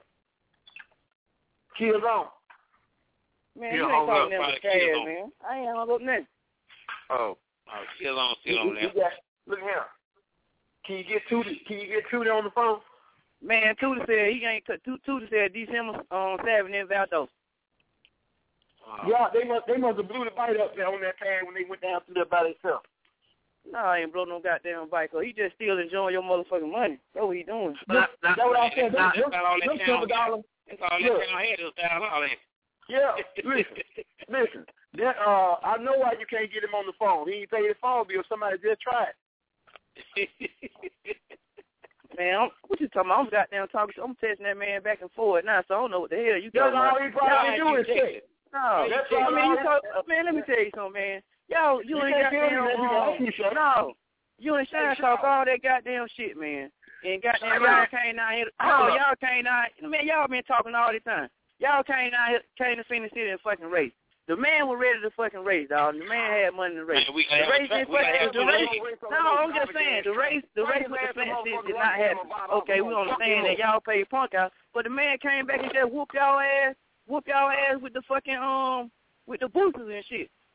Kill's on. Man, You you hung ain't talking up them by to the trash, kill. man. I ain't hung up nothing. Oh. Oh, still on, We, still on we, there. we got, look here. Can you get Tootie? Can you get Tootie on the phone? Man, Tootie said he ain't, Tootie said December um, seventh in Valdosta. Oh. Yeah, they must they must have blew the bite up there on that pad when they went down through there by themselves. No, I ain't blow no goddamn bike. He just still enjoying your motherfucking money. That's what he doing. That's That's what I said. not, Them- that's not all them that couple town dollars. That's all that Look. town had was down all that. Yeah, listen, listen. That, uh, I know why you can't get him on the phone. He ain't paid his phone bill. Somebody just tried. Man, I'm, what you talking about? I'm goddamn talking. I'm texting that man back and forth now, so I don't know what the hell you That's talking all about. he probably Y'all do is say. No, That's I all mean, he- you talk, man, let me tell you something, man. Y'all, you, You ain't can't goddamn, tell me that you um, got me, sir. no, you and Shine talk all that goddamn shit, man. And goddamn, Shine. y'all came out here. Hold No, up. y'all came out. Man, y'all been talking all the time. Y'all came out here, came to Phoenix City and fucking race. The man was ready to fucking race, dog. The man had money to race. Man, we The gotta race have a didn't track. We gotta fucking, the have race. a No, I'm just saying, the race, the race with the fence did, did not happen. Okay, we understand that y'all paid punk out, but the man came back and just whooped y'all ass, whooped y'all ass with the fucking um, with the boosters and shit.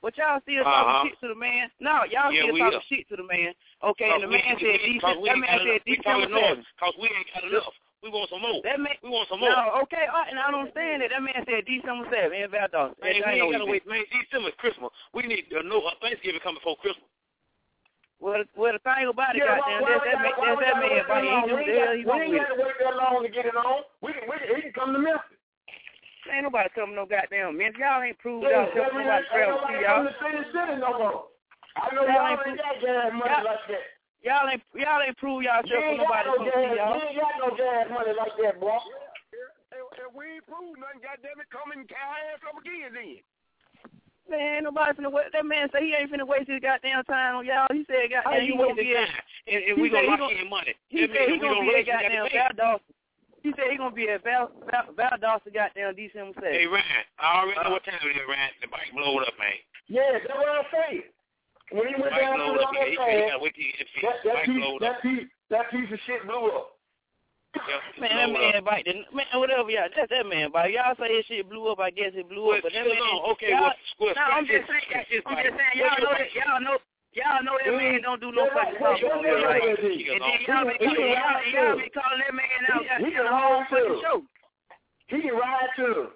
But y'all still uh-huh. talking shit to the man. No, y'all yeah, still talking are. shit to the man. Okay, and the we, man we, said we, December. That man said December seventh. Because we ain't got enough. We want some more. That man, we want some more. No, okay, uh, and I don't understand it. That man said December seventh in Valdosta. Man, we ain't got to wait, man. December is Christmas. We need to know uh, Thanksgiving coming before Christmas. Well, well, the thing about it, yeah, goddamn, well, that's that, man, that's that man, but he ain't do the hell he want with it. We ain't got to wait that long to get it on. We can, we can, he can come to Memphis. Ain't nobody coming no goddamn Memphis. Y'all ain't proved y'all self. Nobody travel to see y'all. Ain't nobody coming to City no more. I know y'all, y'all ain't got gas money like that. Y'all ain't y'all ain't prove y'all self for nobody no to see y'all. You ain't got no gas money like that, boy. If we ain't proved nothing, goddamn it, come and carry ass up again then. Man, nobody finna wait. That man say he ain't finna waste his goddamn time on y'all. He said goddamn he gonna be at, and, and we gonna lock in money. He said he gonna be at goddamn Valdosta. He said he gonna be at Val Valdosta goddamn December seventh. Hey Ryan, I already know what time it is, Ryan. The bike blowed up, man. Yeah, that's what I'm saying. When he went down to the other side, that piece, that piece, that piece of shit blew up. Yeah, man, that man bite, man, whatever y'all, that's that man bite. Y'all say his shit blew up, I guess it blew well, up. But that man, on. Okay, y'all, well, no, I'm just saying, I'm just saying, y'all know that, y'all know, y'all know that man don't do no fucking talking on there, right? And then y'all be calling, y'all, y'all be calling that man out, y'all the whole fucking show. He can ride too.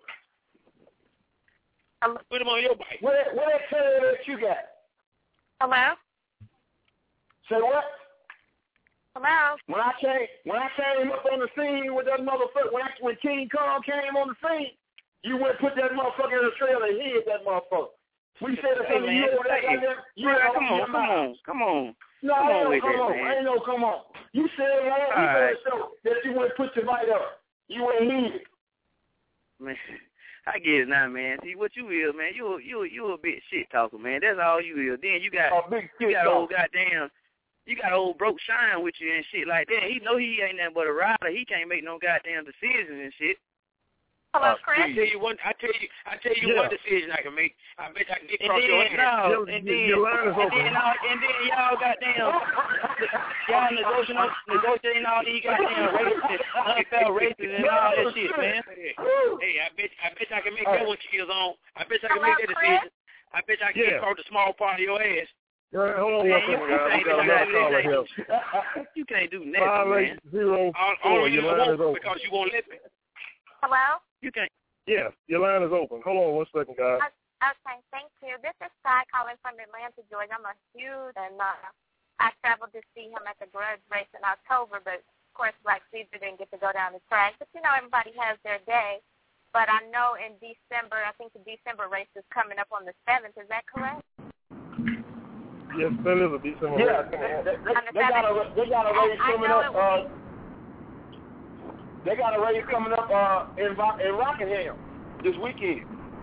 Put him on your bike. What, what that trailer that you got? Hello? Say what? Hello? When I came, when I came up on the scene with that motherfucker, when I, when King Kong came on the scene, you went and put that motherfucker in the trailer and hid that motherfucker. We said that hey, something man, you over there, hey, you man, know, come on, come on, come on. No, come ain't on no with come that, on. man. Ain't no come on. You said last week on the show that you went and put your light up. You ain't need it. Man, I get it now, man. See what you is, man. You you you a big shit talker, man. That's all you is. Then you got a big you got talker. old goddamn. You got old broke Shine with you and shit like that. He know he ain't nothing but a rider. He can't make no goddamn decisions and shit. Hello, uh, Chris. I tell you one. I tell you. I tell you yeah. one decision I can make. I bet I can get and across then, your hand. No, your, and then, your line is and open. then, all, and then y'all goddamn, y'all negotiating, negotiating all these goddamn racist, unfair races and all that shit, man. Hey, hey, I bet, I bet I can make that one cheers on. I bet I can Hello, make that Chris? decision. I bet I can Yeah. get across the small part of your ass. Yeah, hold on Man, one you, second, you, guys. We can't got do another caller nothing. here. You can't do Five nothing, eight man. zero four. Your line is open. Because you won't let me. Hello? You can't. Yeah, your line is open. Hold on one second, guys. Okay, thank you. This is Sky calling from Atlanta, Georgia. I'm a huge, and uh, I traveled to see him at the Grudge race in October, but of course, Black Caesar didn't get to go down the track. But you know, everybody has their day. But I know in December, I think the December race is coming up on the seventh. Is that correct? Yes, that is a December Yeah, race. they, they, they, they got a they got a race coming up. Uh, they got a race coming up uh, in in Rockingham this weekend.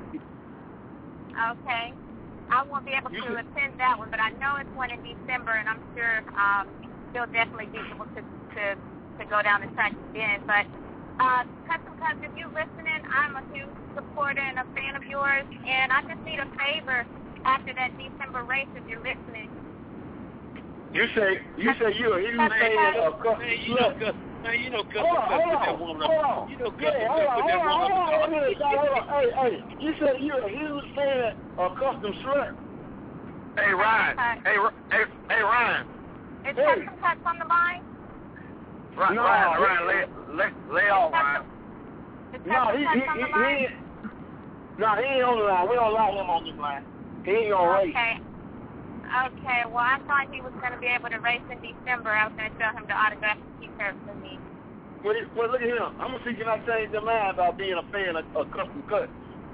Okay. I won't be able to attend that one, but I know it's one in December, and I'm sure um, you'll definitely be able to, to, to go down the track again. But uh, Custom Cuts, if you're listening, I'm a huge supporter and a fan of yours, and I just need a favor after that December race if you're listening. You say you say you're a huge fan of Custom Cuts. Man, you know, Custom hold on, Cuts hold put that on, woman hold up. on. You know, Custom yeah, Cuts put that woman hold on, up. hold on, hold on. Hey, hey, you said you're a huge fan of Custom Slut. Hey, Ryan. Hey, hey, hey, Ryan. Is hey. Custom Cuts on the line? Ryan, no, Ryan, Ryan, lay, lay, lay off, Ryan. Is No, Custom he, Cuts he, on the he, line? he, no, he ain't on the line. We don't allow him on this line. He ain't gonna race. Okay. Okay, well, I thought he was going to be able to race in December. I was going to tell him to autograph the T-shirt for me. Well, well, look at him. I'm going to see can I change their mind about being a fan of, of Custom Cuts.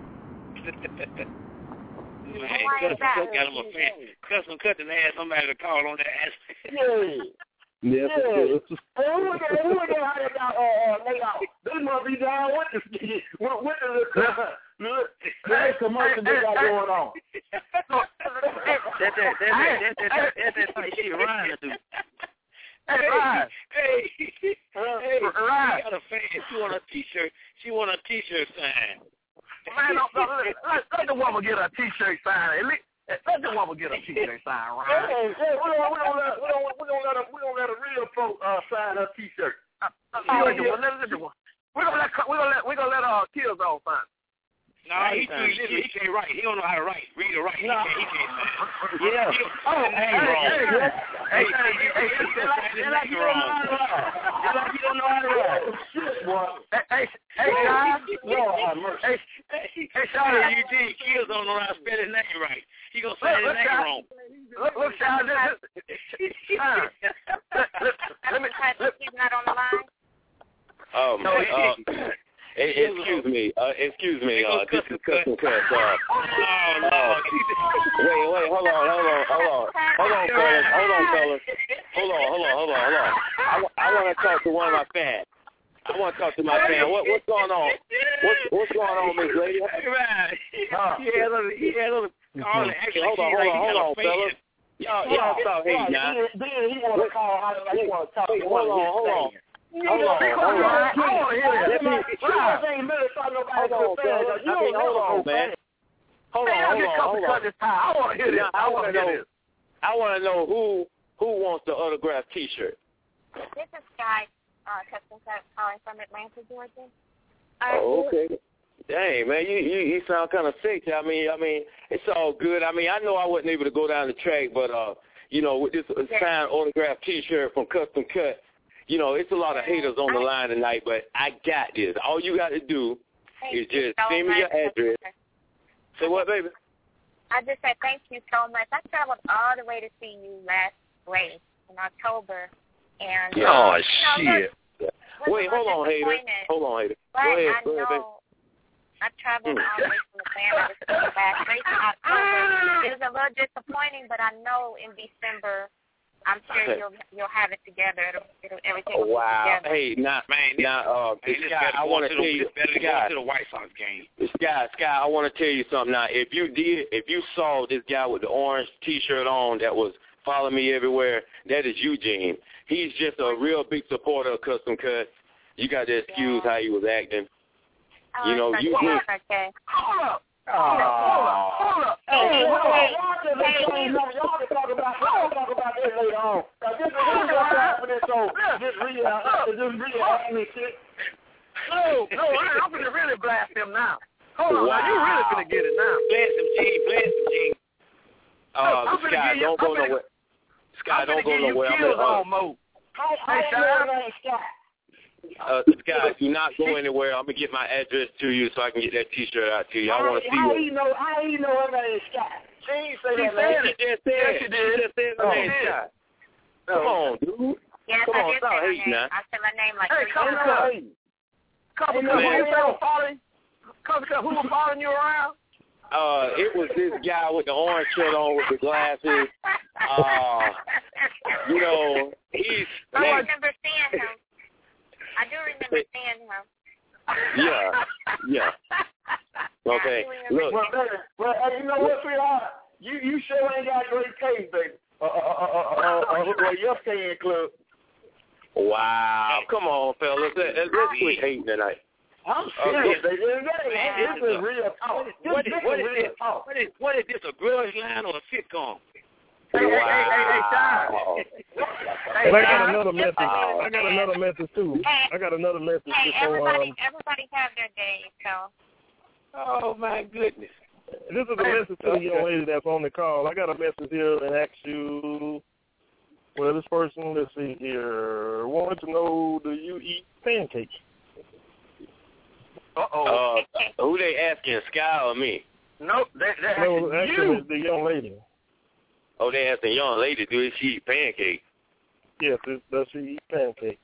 Man, Custom Cut got him a fan. Custom Cut and they had somebody to call on that ass. Yeah. Yes, yeah. it is. Hey, who was that? Who was that? How they got uh, uh, laid out? They must be down with the with, with the uh, the the commercial they got going on. That's that. That's that. That's that. That's that type shit Ryan to do. Hey, Ryan. Hey, uh, hey, Ryan. She got a fan. She want a T-shirt. She want a T-shirt signed. Man, no, no, let, let, let the woman get a T-shirt signed. Let the woman get a T-shirt signed, Ryan. Hey, hey, we don't, we don't let, we don't, we don't let a, we don't let a real folk uh, sign her T-shirt. Uh, uh, let, let, let, we're gonna let, we're gonna let, we're gonna let uh, Kills on sign. No, he, he, listen, he can't write. He don't know how to write. Read or write. He No. can't. He can't. Yeah. He, Oh, his name hey, wrong. hey, Hey, hey, hey, hey, hey, his just like name just like you don't know how to wrong. write. Just like you don't know how to write. Shit, boy. Hey, hey, hey, Sean. Lord have mercy. Hey, hey, Sean, you did. Kids don't know how to spell his name right. He gonna say his name wrong. Look, look, Sean. This, this, Sean. Let me. Let, He's not on the line. Um, No, uh, he- eh, excuse me, uh, excuse me, uh, this is Custom Cut. Uh, Oh, no. uh, wait, wait, hold on, hold on, hold on, hold on, fellas, hold on, fellas, hold on, hold on, hold on, hold on. I, w- I want to talk to one of my fans. I want to talk to my fan. What, what's going on? What's, what's going on, Miss Lady? Right. He had a, he had a call and actually Hold on, he hold like on, he hold got on, a fan. fellas. Y'all, y'all stop hating now. Then he want to call out like he want to talk. Wait, hold on, hold on. You Hold know, on, because hold you on. I want to hear that. Let me- You don't ain't really thought nobody Hold on, could fan. fellas. You I don't mean, hold never on, go man. fan. Hold on, Hey, hold get on, Custom hold Cut on. this time. I want to hear this. Now, I I want want to to hear know. this. I want to know who who wants the autographed T-shirt. This is Sky, uh, Custom Cut, calling from Atlanta, Georgia. Oh, okay. Dang, man, you you, you sound kind of sick. I mean, I mean, it's all good. I mean, I know I wasn't able to go down the track, but uh, you know, with this signed autographed T-shirt from Custom Cut, you know, it's a lot of haters on the line tonight, but I got this. All you got to do is just send me your address. Say what, baby? I just said thank you so much. I traveled all the way to see you last race in October, and Oh, uh, you know, shit. look, Wait, hold on, hater. disappointed. Hold on, hater. But Go ahead, I go ahead, baby. know I traveled all the way from Atlanta to see the last race in October. It was a little disappointing, but I know in December, I'm sure you'll you'll have it together. It'll, it'll everything will Oh, wow. be together. Hey, now, Man, this, now, uh, hey, this Sky, better I go want to to the, tell you, this better go Sky, to the White Sox game. Sky, Sky, I want to tell you something now. If you did, if you saw this guy with the orange T-shirt on that was following me everywhere, that is Eugene. He's just a real big supporter of Custom Cut. You got to excuse Yeah. how he was acting. Oh, You know, it's you okay. need- It's okay. Hold up. Hold up. Hold up. Hold up. Hey, Hey, hold on. hey, Y'all can hey, y'all can y'all can talk about y'all can talk about this later on. Now, this is this is what's happening. So just re uh, just re uh, me shit. No, no, I- I'm going to really blast him now. Hold on. Now, you really going to get it now. Bless him, Gene. Bless him, Gene. Uh, I'm finna Sky, give you- don't I'm go finna- nowhere. Sky, I'm don't going to go give you nowhere. I'm kills in, uh, on mode. How how Hey, you know Sean. that ain't Scott? Uh, Sky, do not go anywhere. I'm gonna get my address to you so I can get that T-shirt out to you. I want to see How what. he know? How he know her name is Scott? She ain't say She that said name. it. She just said Yes, it. she did. She just said her Oh, name, she did. Sky. Come on, dude. Yes, Come I on, did stop say my hating name. now. I said my name like Hey, three come times. on. Hey, Custom Hey, Cut, who man. you say was following? Custom Cut, who was following you around? Uh, it was this guy with the orange shirt on with the glasses. Uh, you know, he's. I he's remember seeing him. I do remember seeing him. yeah, yeah. Okay, look. well, baby, well, hey, you know what, sweetheart? You you sure ain't got great taste, baby. Uh, uh, uh, uh, uh, uh, uh your fan club. Wow, come on, fellas. Let, let's quit hating tonight. I'm Okay. serious, baby. This is real talk. This What is, this what is is real this? talk. What is, what is this, a grudge line or a sitcom? Hey, hey, hey, hey, hey, Sean. Wow. Hey, And I got Sean. another message. I got another message too. I got another message. Hey, before, everybody, um, everybody have their day, so. Oh, my goodness. This is a message to the young lady that's on the call. I got a message here and ask you, well, this person, let's see here, wanted to know, do you eat pancakes? Uh-oh. Uh, who they asking, Sky or me? Nope, that, that No, actually actually, you. it's the young lady. Oh, they asking young lady, do she eat pancakes? Yes, it, does she eat pancakes?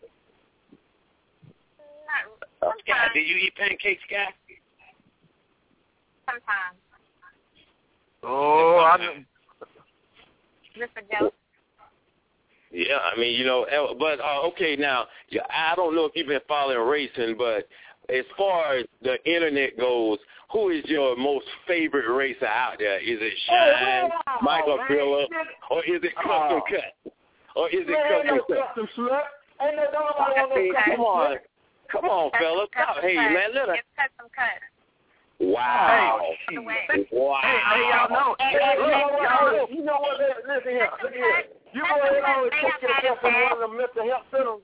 Not, Sky, sometimes, did you eat pancakes, Sky? sometimes. Oh, I Just a joke. Yeah, I mean, you know, eh, but uh, okay, now yeah, I don't know if you've been following racing, but as far as the internet goes, who is your most favorite racer out there? Is it Shine, Oh, Michael man. Phillip, or is it Custom Oh. Cut? Or is it Man, ain't no Custom Cut? custom slut. Ain't no nobody on no Hey, custom come on, slut. come on, fellas, stop Custom hating, cut. man. Let her. It's custom cut. Wow, Hey, wow. hey, hey, y'all know. Hey, Look, hey, You know y'all what? know. You know what? Listen here. Look here. You go ahead on and take yourself in one of them mental health centers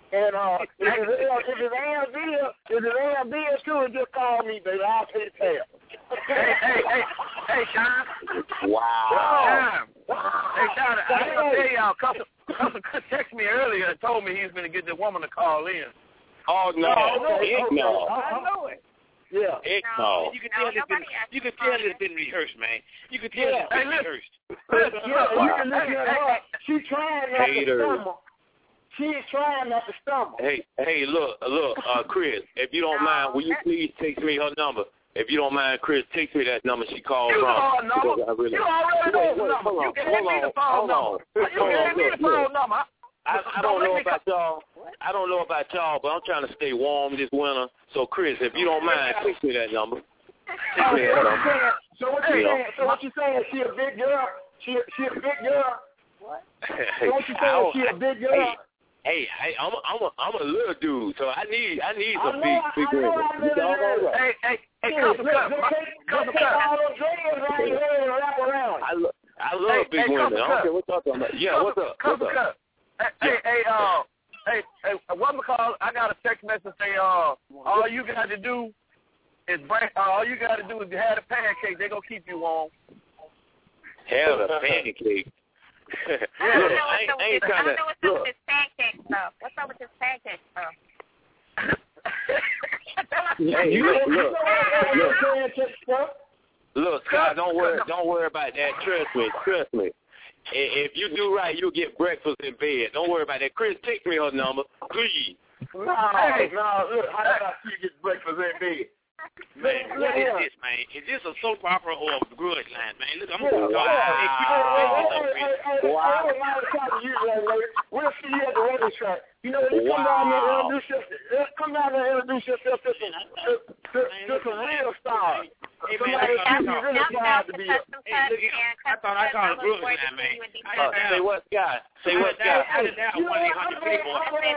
And uh, if it's if it's A M B, if it's A M B too, just call me, baby. I'll pay the tab. Hey, hey, hey, hey, Sean. Wow. Wow. Hey, Sean, I ain't gonna tell y'all. Custom, Custom texted me earlier and told me he was gonna get this woman to call in. Oh no, no, okay, Heck okay. no. I know it. Yeah. Heck No. no. You can tell it's been, you can tell it's been rehearsed, man. You can tell Yeah. it's been Hey, rehearsed. Yeah, you can listen to her. She's trying not Hater. to stumble. She's trying not to stumble. Hey, hey, look, look, uh, Chris, if you don't mind, will you please text me her number? If you don't mind, Chris, text me that number she called You from. know her number. Because I really- You already know Wait, the wait, number. hold You on, can hold hit me on, the phone hold number. on. You can hit me the Look, phone look. number. I, I don't know let me about y'all. I don't know about y'all, but I'm trying to stay warm this winter. So, Chris, if you don't mind, text me that number. Text me that number. So what you You know. saying? So what you saying? She a big girl? She she a big girl? What? So what you I saying? don't- She a big girl? Hey, hey, I'm a, I'm a, I'm a little dude, so I need I need I some know, big I- big I know women. I You really know is. what? Hey, hey, hey, Yeah, Custom look, Cut. just take, Custom just take Cut. all those dreads around your head and wrap around. I lo- I love Hey, big hey, women. Custom I don't Cut. care what y'all talking about. Yeah, Custom- what's up? Custom What's up? Cut. Hey, hey, hey, uh, hey, hey, what McCall? I got a text message say, uh, all you got to do is bring, uh, all you got to do is have a pancake. They gonna keep you warm. Hell, a pancake. I Look, don't know I what's ain't, up I with ain't this. I trying don't to know what's up look. with this pancake stuff. What's up with this pancake stuff? Hey, You look, know, you look, know what look, I'm pancake stuff? look, Scott, don't worry, don't worry about that. Trust me, trust me. I- If you do right, you'll get breakfast in bed. Don't worry about that. Chris, text me her number, please. No, no, look, how did I see you get breakfast in bed? Man, what is this, man? Is this a soap opera or a grudge line, man? Look, I'm Yeah, going to call yeah. hey, Hey, Chris, hey, man, hey, hey, hey, hey, Wow. I don't mind talking to you, young lady. We'll see you at the radio track. You know, you come down there and Wow. introduce yourself. Come down there and introduce yourself to some, to, to, to some real stars. Hey, man, Somebody I that you thought- really proud to be a. Hey, look, I thought I called a grudge line, man. I Uh, did say down. what, Scott? Say I what, did down. Scott? I did down You know one what? eight I'm hundred glad Playboy. I'm glad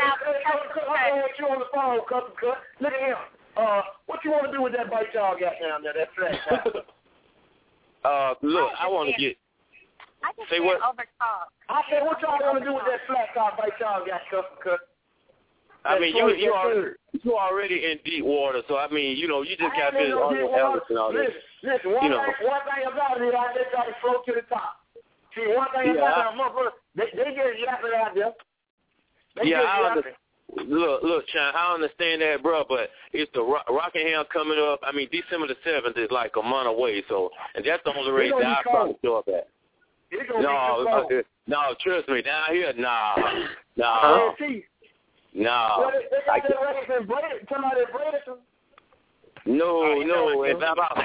you on the phone, Custom Cut. Look at him. Uh, what you want to do with that bite y'all got down there, that flat top? Uh, look, I want to get. I just Say get what? overtalked. I said, what y'all want to do with that flat top bite y'all got, Custom Cut? I mean, you you That already you already in deep water, so I mean, you know, you just got I ain't this no on deep your water. Elvis and all this. Listen, listen, one, You know. thing, one thing about it, I just got to float to the top. See, one thing Yeah, about I- that motherfucker, they, they get yapping out there. They Yeah, get I yapping. understand. Look, look, Sean, I understand that, bro, but it's the Rock- Rockingham coming up. I mean, December the seventh is like a month away, so and that's the only race gonna that I be probably cold. show up at. It's going to No, be too cold. uh, no, trust me, down here, nah, nah, Uh, see, nah. well, they, they got I that race in Bradenton. Somebody in Bradenton. No, you know, no, it's it's about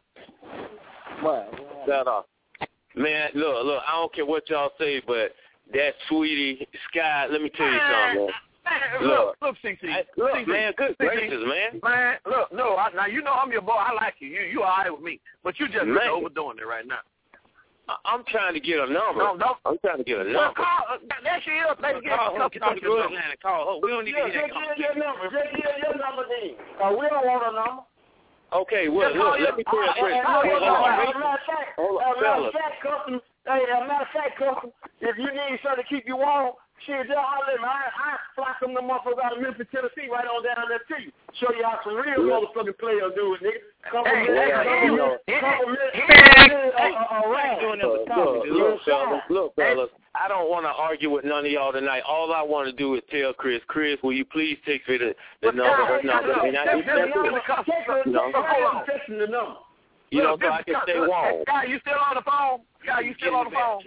What? that off. Man, look, look, I don't care what y'all say, but that sweetie Sky, let me tell you something, man. Man, Look. look, look, C C. Hey, look, C C, man, good C C. gracious, man. Man, look, no, I, now you know I'm your boy. I like you. You, you all right with me, but you just Man. really overdoing it right now. I- I'm trying to get a number. No, no. I'm trying to get a Well, number. call, uh, there she is. Let's get Call her. call, Get off the grudge line and call her. We don't need to Yeah, hear that just give conversation. your number. Just give your number then. Uh, we don't want a number. Okay, well, Just call look, your- let me tell you, Uh, Chris. and- and call hold your Hold on, on, number. as a matter of fact, Hold on, as a matter of fellas. fact, Custom, hey, as a matter of fact, Custom, if you need something to keep you warm, shit, just holler at me. I, I fly some of them motherfuckers out of Memphis, Tennessee, right on down there to you. Show you how some real Yeah. motherfucking players do it, nigga. Couple Hey, minutes, hey, couple hey, minutes, hey, couple minutes, hey, couple minutes, hey, uh, uh, around. doing that Look, for talking, look, dude. look, fellas, look, fellas. I don't want to argue with none of y'all tonight. All I want to do is tell Chris, Chris, will you please text me the, the number, her number? And I, Text that's the number. it. Text her- You know? text her and text the number. You know, Look, so I this- can stay look, warm. Sky, you still on the phone? Sky, you still on the phone?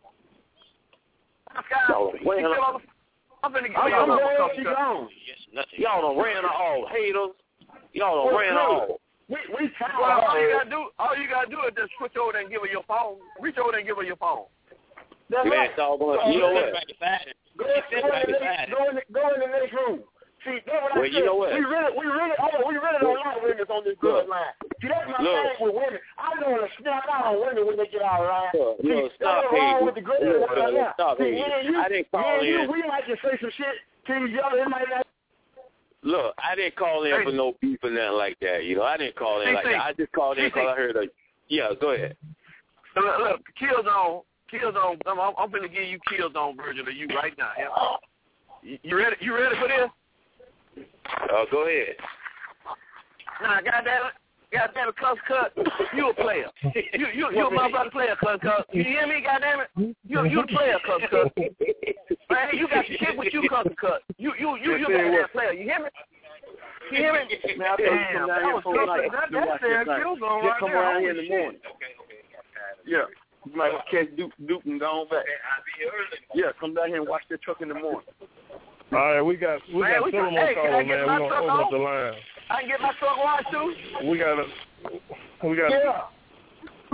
Sky, Y'all you ran still up- on the phone? I'm finna give I'm you your number. glad Custom she Cut. gone. Yes, nothing. Y'all done ran her off, haters. Y'all done Well, ran her look, off. We we tired Well, of all you her. gotta do, all you gotta do is just switch over there and give her your phone. Reach over there and give her your phone. That's Man, right. it's all going. So, You know Sit what? back beside it. Go, Sit go, back in the beside next, it. go, in the, go in the next room. See, that's what I Well, said. you know what? We really, we really, oh, we really don't like women on this good line. See, that's my Look. thing with women. I know to snap out on women when they get out of line. Look, See, look, that's stop what's wrong hating. with the good Look, right fellas, now. stop See, hating. me and you, I didn't call me and you, in. we like to say some shit to each other. It might not. Look, I didn't call in for no beef or nothing like that. You know, I didn't call in like that. I just called in because I heard a. Yeah, go ahead. Look, look Killzone, Killzone, I'm, I'm, I'm finna give you Killzone version of you right now. Yeah? You ready? You ready for this? Oh, uh, go ahead. Nah, goddamn it. Goddamn it, Cuss Cut. You a player. You you you a motherfucking player, Cuss Cut. You hear me, goddamn it? You you a player, Cuss Cut. Man, you got your shit with you, Cuss Cut. You you you you a goddamn player. You hear me? You hear me? Man, I Damn, that was something. That, that's their kill zone right there. Come around here in the morning. Yeah. You might catch Duke, Duke and go on back. Yeah, come down here and watch that truck in the morning. All right, we got we man, got we several can, more hey, callers, man. We're gonna open on? up the line. I can get my truck washed too. We got a we got. Yeah.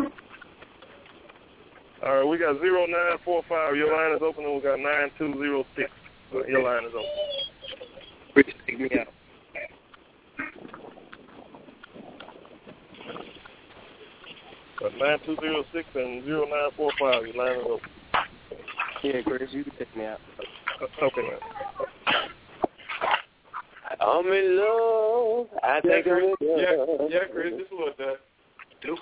All right, we got zero nine four five. Your line is open, and we got nine two zero six. Your line is open. Please take me out. Got nine two zero six and zero nine four five. Your line is open. Yeah, Chris, you can take me out. Okay, man. I'm in love. I yeah, think Chris. I'm in love. Yeah, yeah, Chris. This is what that. Do.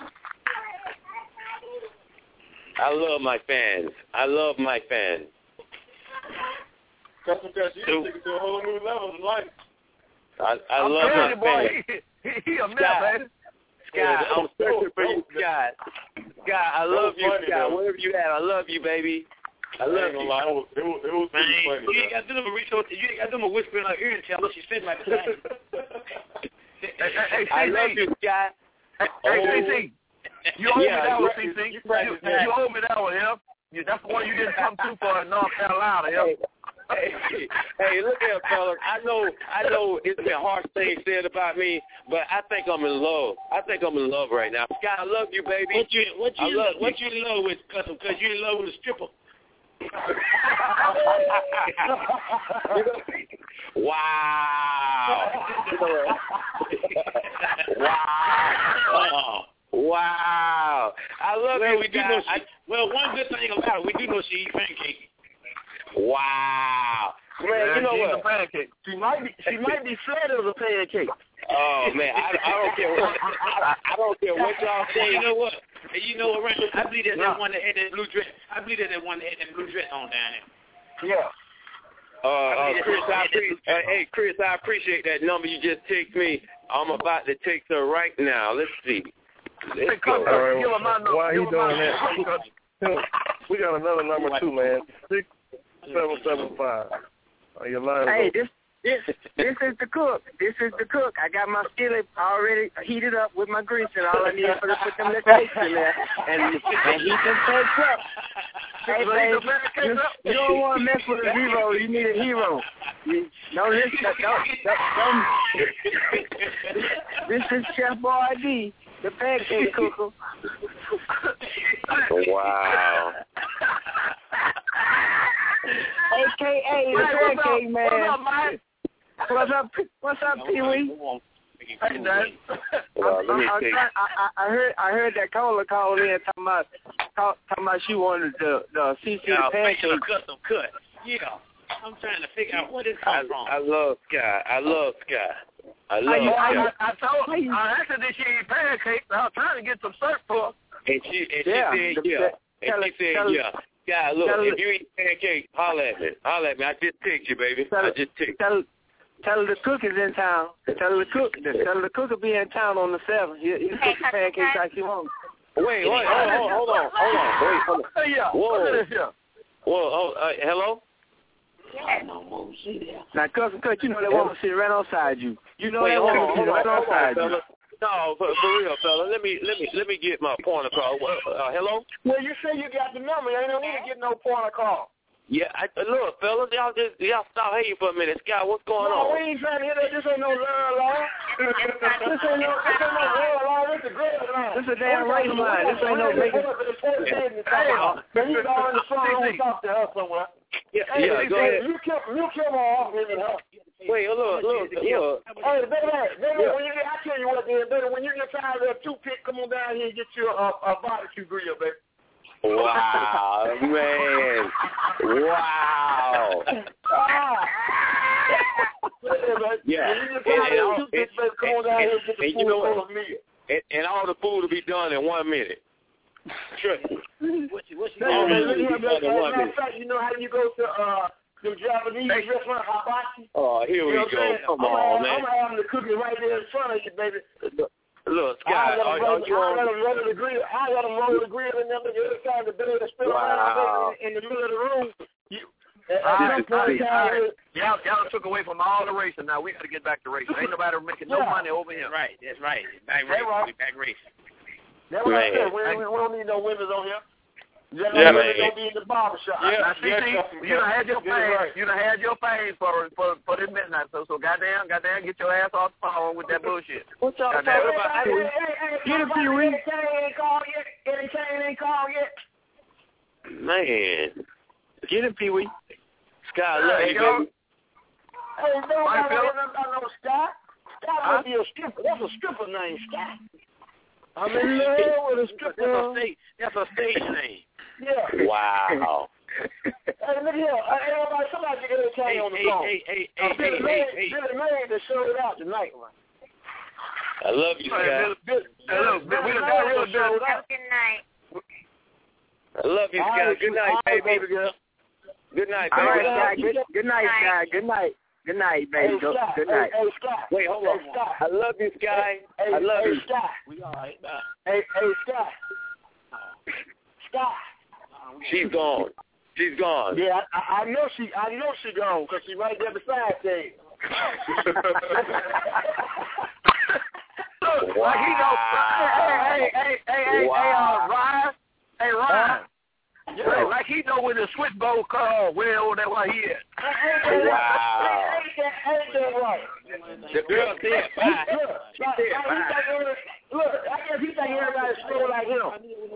I love my fans. I love my fans. Custom Cut, you can take it to a whole new level in life. I, I I'm love my you, boy. fans. He, he a mess, baby. Sky, I'm searching for you, Sky. Sky, I love you, funny, Sky. though. Wherever you at, I love you, baby. I love you. Lie. It was, it was, it was Man, pretty funny. you ain't got to do no research. You ain't got to do no whispering in her ear and tell her she's sitting right beside you. Hey, hey, I love you, Sky. Hey, Oh. C C. You owe Yeah, me that you- one, C C. You, you, you owe me that one, yeah? You, that's the one you didn't come to for in North Carolina, yeah? Hey, hey, hey, look here, fellas. I know, I know it's been harsh things said about me, but I think I'm in love. I think I'm in love right now. Sky, I love you, baby. What you what you I love what you. you in love with, Custom? Because you in love with a stripper. Wow. wow. Wow. I love well, you, we do Sky. know she, well, one good thing about it, we do know she eat pancakes. Wow. Man, Yeah, you know she's what? a pancake. She might be she might be flat as a pancake. Oh man, I, I don't care what I, I don't care what y'all Hey, say. you know what? Hey, you know what, Randall? I believe that Yeah. that one that had that blue dress. I believe that that one that had that blue dress on down there. Yeah. Uh, uh, Chris, I appreciate, uh, hey, Chris, I appreciate that number you just text me. I'm about to text her right now. Let's see. Let's Hey, go. Custom, All right, give her my number. while he Give her my doing number. that, we got another number too, man. Six seven seven five. Uh, your line is Hey, open. this this this is the cook. This is the cook. I got my skillet already heated up with my grease, and all I need is for to put them little cakes in there, and and heat them cakes up. Hey, babe, you, you don't want to mess with a hero. You need a hero. You, no, listen, don't, don't, don't. This is Chef Boyardee, the pancake cooker. Wow. A K A the Hey, pancake man. What's up, Mike? What's up? What's up, Pee Wee? Hey, Dad. Well, let me I, see. I, I, I heard I heard that caller called in talking about talk, talking about she wanted the the C C Yeah, the making a pancake. custom cut. Yeah. I'm trying to figure out where this I, comes from. I love Sky. I love Sky. I love I, Sky. I, I told her, I asked her that she eat pancakes. I was trying to get some syrup for her. And she and Yeah, she said the- yeah. the- tell And she her- said tell her- yeah. Sky, look, tell her- if you eat pancakes, holler at me. Holler at me. I just text you, baby. Tell I her- just text. Tell tell her the cook is in town. Tell her the cook tell her the cook will be in town on the seventh. You you cook the pancakes like you want. Wait, wait, hold on, hold on, hold on. Wait, hold on. Hey, yeah. Whoa. Look at this here. Whoa, oh, uh, hello? Now, cousin cut, you know that woman sitting right outside you. You know Wait, that hold woman on, sitting hold right on, hold on, outside you. fella. No, for, for real, fella. Let me, let me, let me get my point across. Uh, hello? Well, you say you got the number. Ain't no need to get no point of call. Yeah, I, look, fellas, y'all just y'all stop hating for a minute. Scott, what's going no, on? we ain't trying to hear that. This ain't no love law. this ain't no, this ain't no love law. This is great line. This is a damn race line. This ain't no making. Hey, man, you all in the phone. I want to talk to her somewhere. Yeah, hey, yeah, hey, go ahead. You kill, you kill her off him and her. Wait, look, look, look. Hey, baby, baby, Yeah. when you get, I tell you what, baby, baby, when you get tired of that toothpick, come on down here and get you a, a barbecue grill, baby. Wow, man. Wow. Ah. Yeah. When you get tired of that toothpick, baby, come on down here and get the and food you know for what? a meal. And, and all the food will be done in one minute. Trust me. What you, what you Hey, all man, the let me food will have be that- done in as a one matter of minute. fact, you know how you go to uh them Japanese restaurant, hibachi. Oh, here we you know go. Come I'm on, gonna, man. I'm gonna have them to cook it right there in front of you, baby. Look, Scott, I got are, them roll, are you on? I got them roll the grill. I got them roll the grill and them the other side of the bed and spin Wow. around in, in the middle of the room. You, at All some right, point in all time, right. Y'all, y'all took away from all the racing. Now we got to get back to racing. Ain't nobody making no Yeah. money over here. Right, that's right. Back That's racing. right. We back racing. That's what I Man. said. We, we, we don't need no women on here. Just Yeah, like man. women don't be in the barber shop. Yeah, now, see, Yeah, see, yeah. you done had your Yeah, pain. right. You done had your pain for for for this midnight. So so goddamn, goddamn, get your ass off the phone with that bullshit. What's up, Goddamn. Hey, hey, hey, hey, Get a few Eddie Kane ain't called yet. Eddie Kane ain't called yet. Man. Get him, Pee Wee. Scott, love Hey, you, yo. baby. Hey, no, Mike I Phillips. don't know no Scott. Scott Huh? must be a stripper. That's a stripper name, Scott. I'm in love with a That's a stripper. stage. That's a stage name. Yeah. Wow. Hey, look here. Hey, everybody, somebody get Eddie Kane Hey, on the hey, phone. hey, hey, Uh, hey, Billy hey, May, hey, hey. Billy May to show it out tonight, man. I love you, Hey, Scott. Billy, Hey, look, we done got rid of Billy. Have a good night. I love you, All Scott. right, Good night, all right, baby. baby girl. Good night, All baby. right, Scott. Good, good night, Scott. Good night. Good night, baby. Hey, Go- Scott. Good Hey, night. hey, Scott. Wait, hold Hey, on. Scott. I love you, Sky. Hey, I love hey, you. Scott. We all right. Bye. Hey, hey, Scott. Scott. She's gone. She's gone. Yeah, I, I know she. I know she gone because she right there beside you. Look, like he know. Hey, hey, hey, hey, hey, Wow. hey, uh, Ryan. Hey, Ryan. Yeah, like he know where the switchboard call where over there where he at. Wow. Ain't that, ain't that right? The girl said bye. Look, She like, said like he bye. think every- look, I guess he think everybody slow like him.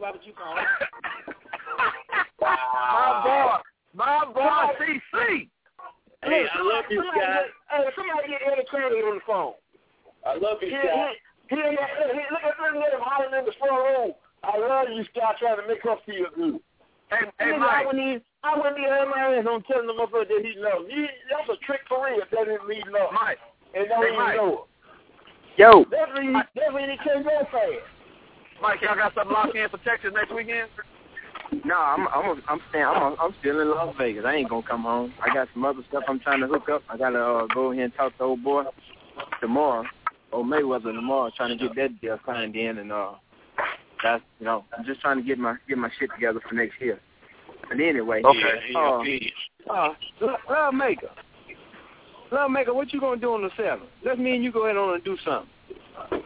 My boy, my boy, C C. Hey, I love you, somebody Scott. Get, hey, somebody get Eddie Kane on the phone. I love you, He, Scott. he, he, he, look at look at him hollering in the front room. I love you, Scott, trying to make her feel good. Hey, hey, Nigga, I Mike. wouldn't even, I wouldn't even have my hands on telling the motherfucker that he loves me. That's a trick for real. That didn't mean love. Mike. And don't Hey, even Mike. know it. Yo. That's when, he, that's when he can't go fast. Mike, y'all got something locked in for Texas next weekend? No, I'm I'm I'm staying. I'm I'm still in Las Vegas. I ain't gonna come home. I got some other stuff I'm trying to hook up. I gotta uh, go ahead and talk to old boy tomorrow. Old Mayweather tomorrow, trying to get that deal signed in, and uh, that's you know, I'm just trying to get my get my shit together for next year. But anyway, Okay. uh, uh, Lo- Love Maker, Love Maker, what you gonna do on the seventh? Let me and you go ahead on and do something.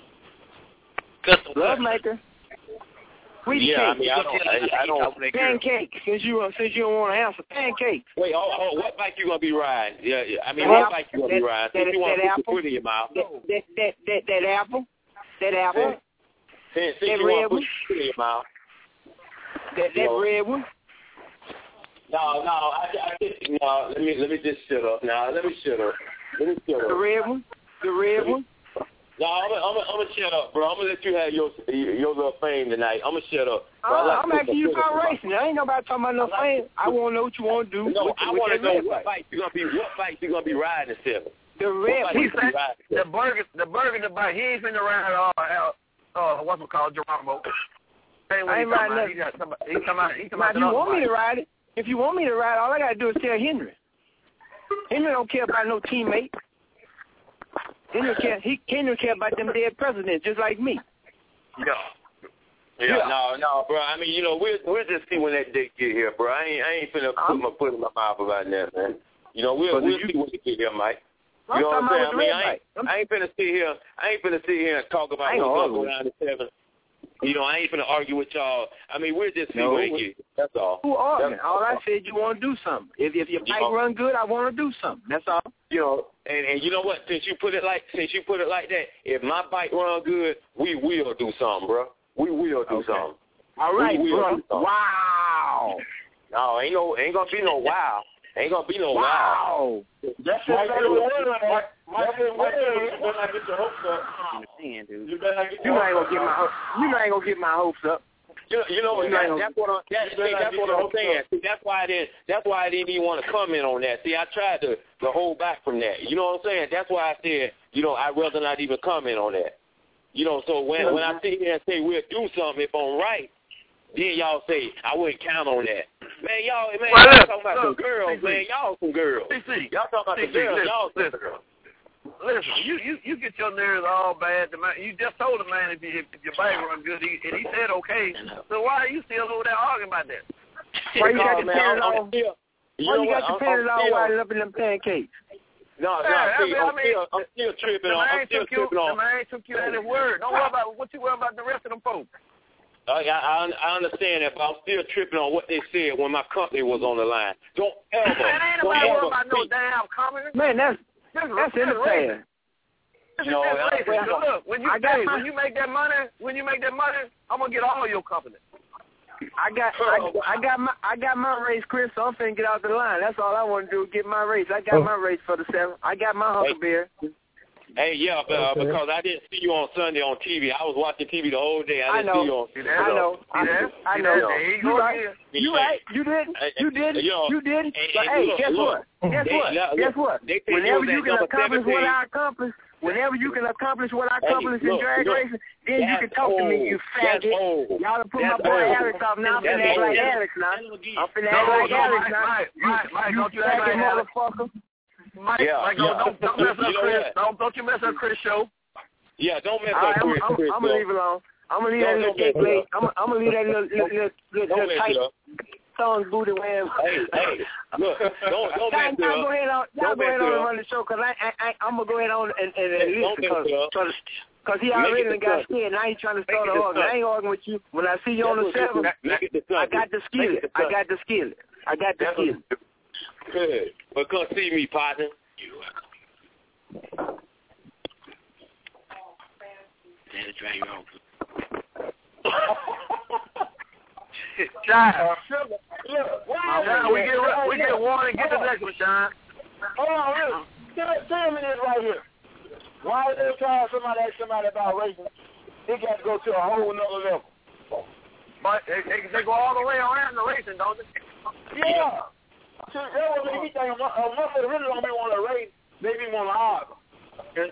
Love Maker. We Yeah, I mean, I don't, I, I don't. Pancakes. Since you uh, since you don't want to answer, pancakes. Wait, oh, oh, what bike you gonna be riding? Yeah, yeah. I mean, That what apple- bike you gonna be that- riding? that- Since you want that to put your apple? foot in your mouth. That that that that, that apple. That apple. Since, since that you red want to put one. your foot in your mouth. That that No. red one. No, no, I, I just, no. Let me, let me just shut up. Now, let me shut up. Let me shut up. The red one. The red one. No, I'm gonna, I'm gonna, I'm gonna shut up, bro. I'm gonna let you have your, your little fame tonight. I'm gonna shut up. Uh, Bro, I like I'm to put asking my you foot in about my mouth. racing. I ain't nobody talking about no fame. I want to know what you want to do. No, with, I with want to that know red what bike. bike you gonna be. What bike you gonna be riding this seven? The What red bike one. you He gonna be said riding this the seven? burger, the burger, the bike. He ain't finna ride uh, uh, uh, what's it called, Geronimo. Ain't what I he ain't talking riding about. nothing. He got somebody. He talking about. He talking Now, about if you another want me to bike. ride it, if you want me to ride, all I gotta do is tell Henry. Henry don't care about no teammate. Henry care. He Henry care about them dead presidents, just like me. Yeah. Yeah, Yeah. no, no, bro. I mean, you know, we'll we'll just see when that date get here, bro. I ain't I ain't finna put I'm- my foot in my mouth about that, man. You know, we'll But we'll you- see when it get here, Mike. I'm You know what I'm talking saying? about I with mean, the I red ain't, bike. I ain't finna sit here. I ain't finna sit here and talk about I ain't what's gonna gonna go argue. down to seven. You know, I ain't finna argue with y'all. I mean, we'll just see No, when it we- get. That's all. Who arguing? That's All I all. said, you want to do something. If if your You bike know- run good, I want to do something. That's all. You know, and and you know what? Since you put it like since you put it like that, if my bike run good, we will do something, bro. We will do Okay. something. All right, We will bro. do something. Wow. No, ain't no, ain't gonna be no wow. Ain't gonna be no wow. Wow. That's just Mike, like you the Mike, word. Mike, Mike, That's Mike, the you word. better not get your hopes up. Understand, dude. You better not get You your ain't hopes gonna get my up. ho- you ain't gonna get my hopes up. You know, you know You that, ain't that's what I'm. That, you better see, not that's get what your I'm hopes saying. up. See, that's why I didn't. That's why I didn't even want to comment on that. See, I tried to to hold back from that. You know what I'm saying? That's why I said, you know, I'd rather not even comment on that. You know, so when when I sit here and say we'll do something, if I'm right, then y'all say I wouldn't count on that. Man, y'all, man, well, y'all look, talking about look, some girls, C C. man. Y'all some girls. C C. Y'all talking about C C, some girls. listen, Y'all some listen. girls. Listen, you, you, you get your nerves all bad. The man, you just told the man if, you, if your bag run good, he, and he said okay. So why are you still over there arguing about that? Why you got man, your panties I'm, I'm on? still, you Why know you got what? your I'm, panties I'm all still, wide up in them pancakes? No, no, Yeah, see, I I'm, mean, still, I'm still tripping the on. man I'm still took you, tripping on. the man took you at his word. Don't worry about what you worry about the rest of them folks. Uh, I, I I understand that, but I'm still tripping on what they said when my company was on the line. Don't ever, Man, ain't don't nobody ever worried about no speak. damn comment. Man, that's This is- that's this in the is past. racist. This is No, just I- racist. So look, when you I got hey, my- when you make that money, when you make that money, I'm gonna get all your company. I got I, I got my I got my race, Chris. So I'm finna get out the line. That's all I want to do. Get my race. I got my race for the seven. I got my Huckleberry. Hey, yeah, but, uh, Okay. because I didn't see you on Sunday on T V. I was watching T V the whole day. I I didn't know. see you on See T V. that? I know. I, See that? I See know. that? There you go You right. again. You right. You didn't. You didn't. Yo, You didn't. hey, But hey, hey, look, guess look. what? Guess They- what? look, Guess what? they think Whenever you you was can at number accomplish what seventeen. I accomplished, whenever you can accomplish what I Hey, accomplished in look, drag look. racing, then you That's can talk to me, you old. That's faggot. old. Y'all done put That's my boy old. Alex off. Now I'm That's finna act like old. Alex now. I'm finna No, act like no, Alex Mike, now. Mike, Mike, Mike, You don't you act faggot like Alex. motherfucker. Mike, Yeah, Mike, yeah. don't, don't mess You up know Chris. what? Don't, don't you mess up Chris show. Yeah, don't mess All up right, I'm, Chris. I'm, Chris I'm gonna though. leave it alone. I'm gonna leave Don't- that little don't mess gay it play. up. I'm, I'm gonna leave that little, little, little, little, Don't little mess tight it up. tongue booty wearing. Hey, hey, look, don't don't mess it Y'all go up. ahead on, y'all Don't go ahead mess it on and up. run the show, cause I, I, I I'm gonna go ahead on and, and, and Hey, don't listen, mess it up. cause, cause he Make already it done got disgusting. scared. Now he's trying to start Make an it argument. I ain't arguing with you. When I see you on the That's what seven, you- make it I disgusting. got the Make skillet. it I got the skillet. I got the That's skillet. Good. But come see me, partner. That'll drive you off. Shine. Look, why Shine, we get we get one and get the next one, Shine. Hold on, listen. Tell, tell me this right here. Why every time somebody asks somebody about racing, they got to go to a whole nother level? But they, they, they go all the way around the racing, don't they? Yeah. See, that was make me think a motherfucker really don't be want to race, they be want to argue.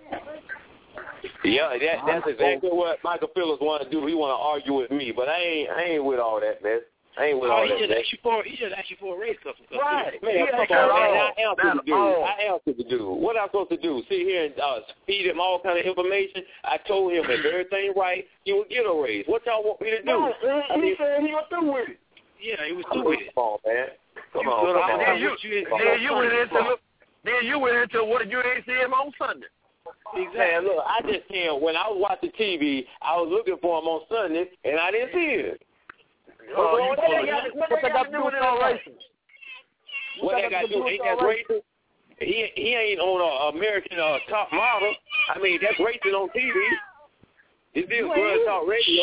Yeah, that, that's exactly what Michael Phillips want to do. He want to argue with me, but I ain't I ain't with all that, man. I ain't with Oh, all he that, just man. asked you for he just asked you for a race cup. Right. Man, Yeah, come that's on, man. all. I answer the That's dude. all. I answer the dude. What I supposed to do? Sit here and uh, feed him all kind of information? I told him if everything right, he would get a raise. What y'all want me to do? No, he, I mean, he said he was through with it. Yeah, he was through with it. Come on, man. Come You on, stood come up on. and Then you, you, then you went into then you went into what you ain't see him on Sunday. exactly. Man, look, I just can't. When I was watching T V, I was looking for him on Sunday, and I didn't see him. Oh, you What full they of got shit. to- what they got to do with all racing? What that got to do? Ain't that racing? He he ain't on a American uh, Top Model. I mean, that's racing on T V. It's still Grudge Talk Radio.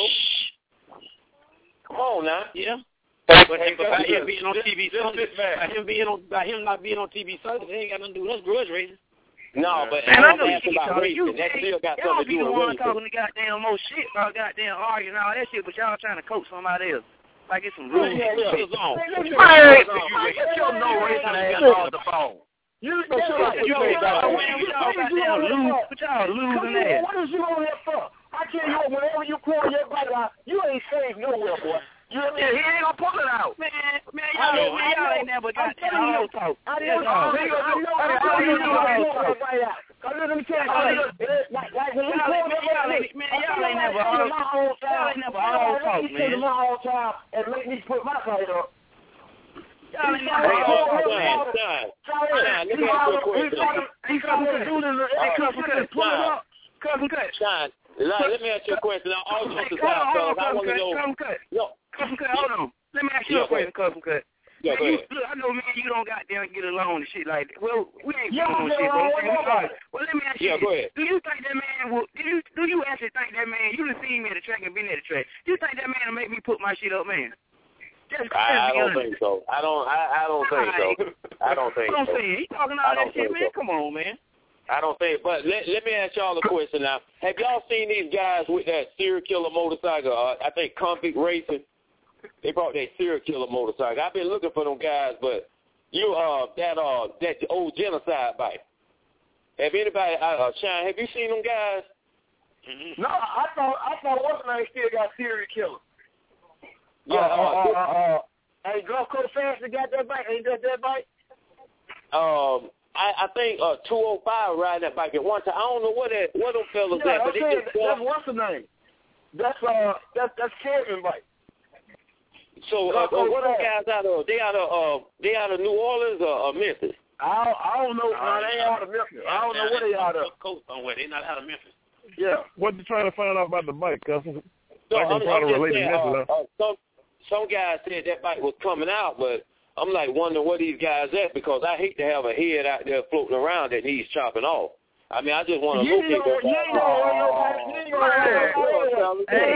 Come on now. Yeah. But, but by him Just- being on T V just Sunday, sit back. by him being on, by him not being on T V Sunday, they ain't got nothing to do with us grudge racing. No, but Man, I I'm know you asking keep about talking. You, racing. That still got y'all something to be do the with one racing. talking the goddamn most shit about goddamn arguing and all that shit, but y'all trying to coach somebody else. Like it's some rules. Yeah, yeah. Shit's on. Man, get your no racing ass off the phone. You That's right. You ain't got to win. Y'all goddamn lose. But y'all losing ass. What is you over here for? I tell you what, whenever you pull your bike out, you ain't safe nowhere, boy. You know what I Yeah, mean? he ain't gonna pull it out. Man, man, y'all, know, man, I y'all know. ain't never I'm goddamn telling you. all talk. I That's know, all. I know, I know, I know you know how to pull that bike out. Cause let me tell you, like, like when you Y'all pull ain't- that y'all bike, ain't- man, y'all ain't never all- y'all ain't never all talk, man. man. my whole time and make me put my bike up. Y'all ain't He's never trying- all talk, Shine, man. shine, shine. Let He's me ask you a trying- he's question. trying- he's trying to do this. Hey, cousin, cut. Pull it up. Cousin, cut. Shine. Like, let me ask you a question. Now, all Hey, jokes hold on, aside, hold on, fellas, I cousin, want to cut. know. Cousin, cut. No, Cousin, cut. Hold on. Let me ask you Yeah, a question, cousin, cut. yeah, go Man, you, ahead. look, I know, man, you don't goddamn get along and shit like that. Well, we ain't Yeah, doing no get shit, along bro. with Man, we nobody. sorry. Well, let me ask you Yeah, this. go ahead. Do you think that man will, do you, do you actually think that man, you done seen me at the track and been at the track, do you think that man will make me put my shit up, man? Just, just I, I be don't honest. think so. I don't. I, I don't think so. I don't think I'm so. saying, he talking I all don't that shit, think man. so. Come on, man. I don't think. But let let me ask y'all a question now. Have y'all seen these guys with that serial killer motorcycle? Uh, I think Convict Racing. They brought that serial killer motorcycle. I've been looking for them guys, but you uh that uh that old genocide bike. Have anybody uh, uh Shine? Have you seen them guys? Mm-hmm. No, I thought I thought what's name still got serial killer. Yeah. uh, Uh, uh, uh, uh, Hey, Gulf Coast Fast got that bike. Ain't that that bike? Um, I, I think uh, two oh five riding that bike at one time. I don't know what that what them fellas yeah, at, but okay, they just that's what's the name? That's uh, that's that's Kevin bike. So uh, uh, what are guys out of? They out of uh, they out of New Orleans or, or Memphis? I don't, I don't know. No, they ain't out of Memphis. I don't know what they out of. Coast somewhere. They not out of Memphis. Yeah. What you trying to find out about the bike, cousin? So I can I'm, probably I'm relate saying, to uh, this. uh, some some guys said that bike was coming out, but I'm like wondering where these guys at because I hate to have a head out there floating around that needs chopping off. I mean, I just want to you locate know, that. You ain't gonna Hey,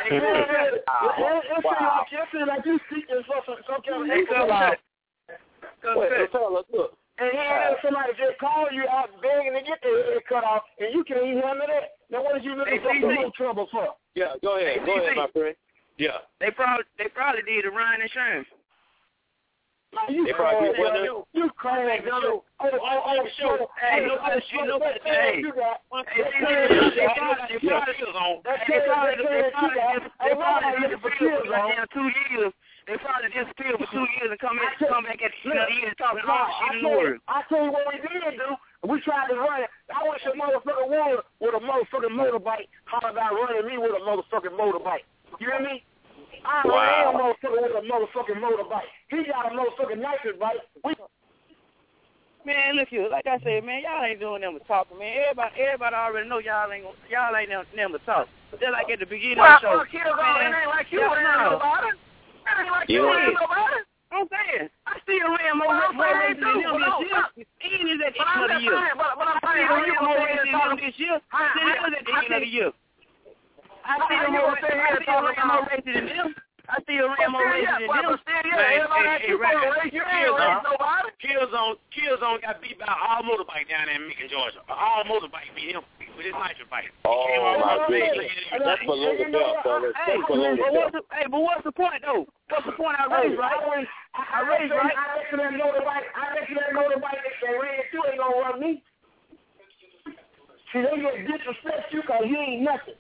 it seems like you speaking some some kind of hiccup out. Look. And here somebody just call you out begging to get their head cut off, and you can't even handle that. Now what did you looking for no trouble for? Yeah, go ahead, go ahead, my friend. Yeah. They probably they probably did the Ryan insurance. Man, you they probably crazy, you, you crazy, yo. Oh, oh, oh, show. Hey, nobody, nobody, hey. They probably, they probably, they probably, they probably disappeared for like two years. They probably disappeared for two years and come back, come back at another year and talk all the shit in the world. I tell you what we did do. We tried to run it. I wish a motherfucker would with a motherfucking motorbike. How about running me with a motherfucking motorbike? You hear me? I don't wow. a motherfucker with a motherfucking motorbike. He got a motherfucking nicer bike. We... Man, look here. Like I said, man, y'all ain't doing nothing but talking, man. Everybody, everybody already know y'all ain't y'all ain't nothing but talk. Just like at the beginning well, of the show. Well, kids, man, it ain't like you ain't nobody. It ain't like you ain't nobody. I'm saying, I still ran more races than them this year. And it's at the end of the year. But I'm saying, I still ran more races than them this year. Then it was at the end of the year. I still ran more races than them. I still ran more races than them. Killzone, Killzone got beat by all motorbike down there in Macon, Georgia. All motorbike beat him with his nicer bike. Oh, my goodness. That's below the belt, fellas. That's below the belt. Hey, but what's the point, though? What's the point? I raised, right? I raised, right? I bet you that motorbike, I bet you that motorbike that they ran through ain't gonna run me. See, they gonna disrespect you because you ain't nothing.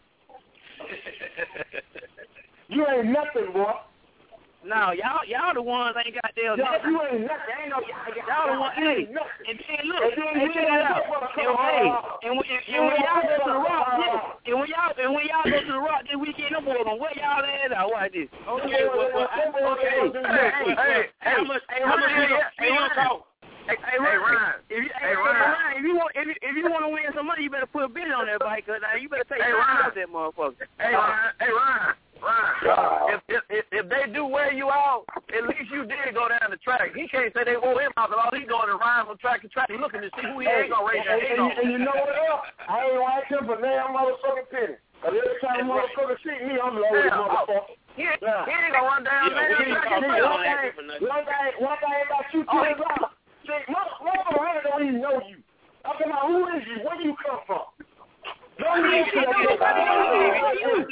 You ain't nothing, boy. No, y'all, y'all the ones ain't got their. Y'all, you ain't nothing. Ain't no y'all. Y'all the ones. Hey, and then look, hey, check it out. And hey, and when, and when y'all go to the Rock, and when y'all, and when y'all go to the Rock this weekend, them boys gonna wear y'all ass out. Watch this. Okay, well, well, okay. Hey, hey, how much? How much? We gonna talk. Hey, hey, Ryan, if you, hey, hey, Ryan, if you want, if you, if you want to win some money, you better put a bid on that bike, cause now you better take hey, Ryan out that motherfucker. Hey, Ryan, hey, Ryan, Ryan. If, if if if they do wear you out, at least you did go down the track. He can't say they wore him out, cause all he going to ride from track to track. He looking to see who he ain't gonna race that. And, and, and you know what else? I ain't like him for damn motherfucking penny. Cause every time a motherfucker see me, I'm loaded, motherfucker. He, yeah. he ain't gonna run down there. One thing, one thing about you, kids, oh, see, most people really don't even know you. I'm talking about who is you? Where do you come from? Don't you see that? I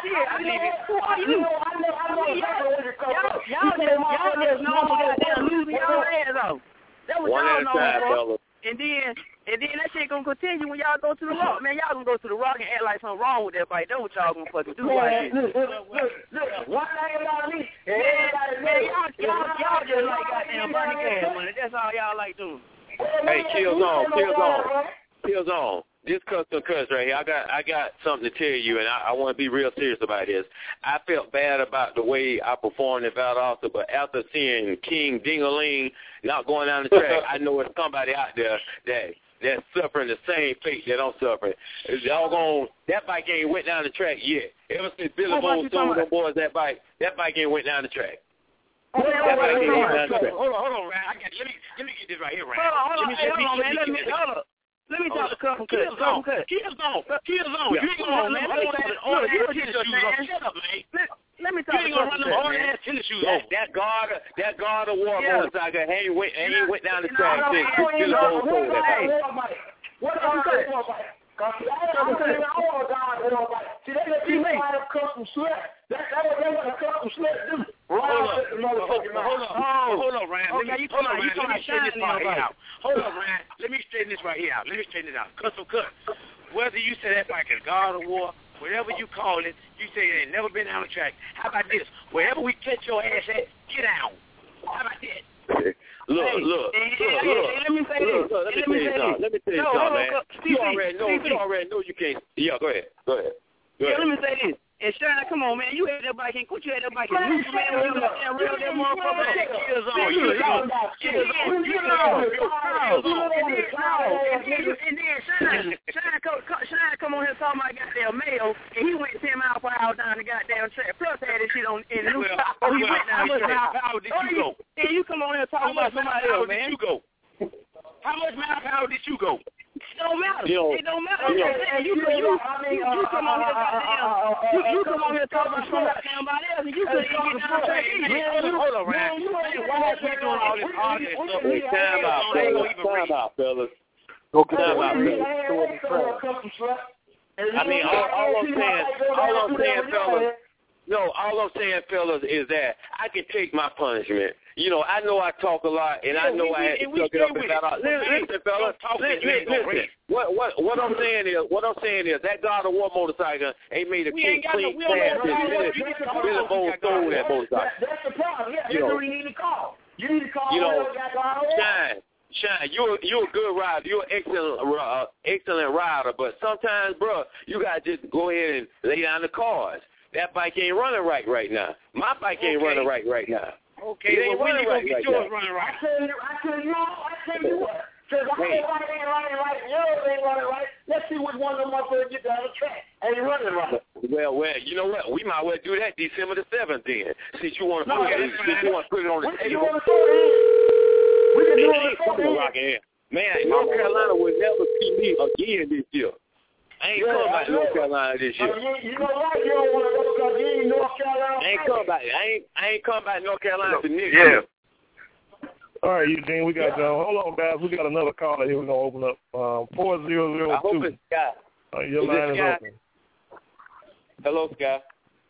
know, I know, I know exactly where you come from. Y'all just know I'm goddamn losing y'all ass off. That was y'all know, and then, and then that shit gonna continue when y'all go to the Rock. Man, y'all gonna go to the Rock and act like something wrong with that bike. That's what y'all gonna fucking do. Man, look, look, look, look, one thing about me, man, man, y'all, y'all, y'all just like goddamn Bunny Cash money. That's all y'all like doing. Hey, Killzone, Killzone, Killzone. This custom cuss right here, I got I got something to tell you, and I, I want to be real serious about this. I felt bad about the way I performed in Valdosta, but after seeing King Ding-a-ling not going down the track, I know there's somebody out there that that's suffering the same fate that I'm suffering. Doggone, that bike ain't went down the track yet. Ever since Billy Bones told them boys that bike, that bike ain't went down the track. Hold on, hold on, hold on, hold on, hold on, Ryan. I got, let me let me get this right here, Ryan. Hold on, hold on, let me, hey, let me, hold on, man. Let me, hold on. Let me talk to Custom Cut. Custom Cut. Killzone. Killzone. You ain't gonna run them old ass tennis shoes off. Shut up, man. Let me talk to Custom Cut. You ain't gonna run them old ass tennis shoes off. That guard, that guard of war motorcycle, he went, he went down the track since Billy Bones told that bike. What about that? Cause I don't think I want to die with nobody. See, they let people out of custom sled. That that was they want a custom sled do. Hold up, hold up, hold up, Ryan. Let me, hold on, Ryan. Let me straighten this right here out. Hold up, Ryan. Let me straighten this right here out. Let me straighten it out. Custom Cut. Whether you say that bike is God of War whatever you call it, you say it ain't never been down the track. How about this? Wherever we catch your ass at, get out. How about that? Look, hey, look, hey, look, hey, look, hey, let me say look, this. look, let me Let me tell you say something. this. Let me tell you No, something, hold man. on, You C C, already know, C C. you already know you can't. Yeah, go ahead, go ahead. Go Yeah, ahead. let me say this. And Shine, come on, man. You had that bike in. What you had that bike in? You, man, when you got that real that motherfucker. Man, kills on. Man, You you know. Kills on. You know. And then Shine, Shine, come, Shine come on here talking about goddamn mail, and he went ten miles per hour down the goddamn track. Plus had this shit on in the new. Well, he well, went how down much the mile track. per hour did Oh, you go? And you come on here talking How about much somebody mile else, per hour man. did you go? How much mile per hour did you go? It don't matter. You know, it don't matter. you know, Okay, you, you, you, you, you come on here, goddamn. You, you come on here talking about somebody else, and you couldn't even get down the track. Hold on, Ryan. Why is we doing all this arguing stuff? Hey, time out, fellas. Time out, fellas. Time out, fellas. I mean, all, all I'm saying, all I'm saying, fellas. No, all I'm saying, fellas, is that I can take my punishment. You know, I know I talk a lot, and I know I had to suck it up and shout out. Listen, fellas, listen, listen. What, what, what I'm saying is, what I'm saying is, that God of War motorcycle ain't made a clean, clean pass. Billy Bones stole that motorcycle. That's the problem. Yeah, that's what you need to call. You need to call. You know, Shine. Shine, you're you're a good rider. You're an excellent uh, excellent rider, but sometimes, bro, you gotta just go ahead and lay down the cards. That bike ain't running right right now. My bike ain't okay. running right right now. Okay, it well, when you gonna get right yours now. running right? I tell you, I tell you, I tell you what. Because I ain't running right, yours ain't running right. Let's see which one of them motherfuckers get down the track. Ain't running right. Well, well, you know what? We might well do that December the seventh then. Since you want to no, put it, since you want to put it on the table. We can do it on the table. Man, North Carolina will never see me again this year. I ain't yeah, coming back to North Carolina this year. Uh, you, you know why you don't want to go because you ain't North Carolina? I ain't coming back. I ain't. I ain't coming back to North Carolina no. for next yeah. year. All right, Eugene, we got John. Hold on, guys. We got another caller here. We're gonna open up um, four zero zero two. I hope it's Scott. Uh, your is line is Scott? open. Hello, Scott.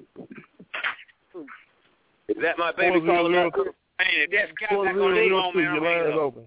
Is that my baby calling up? Man, if that's Scott, I'm gonna leave on, man. Your line is open.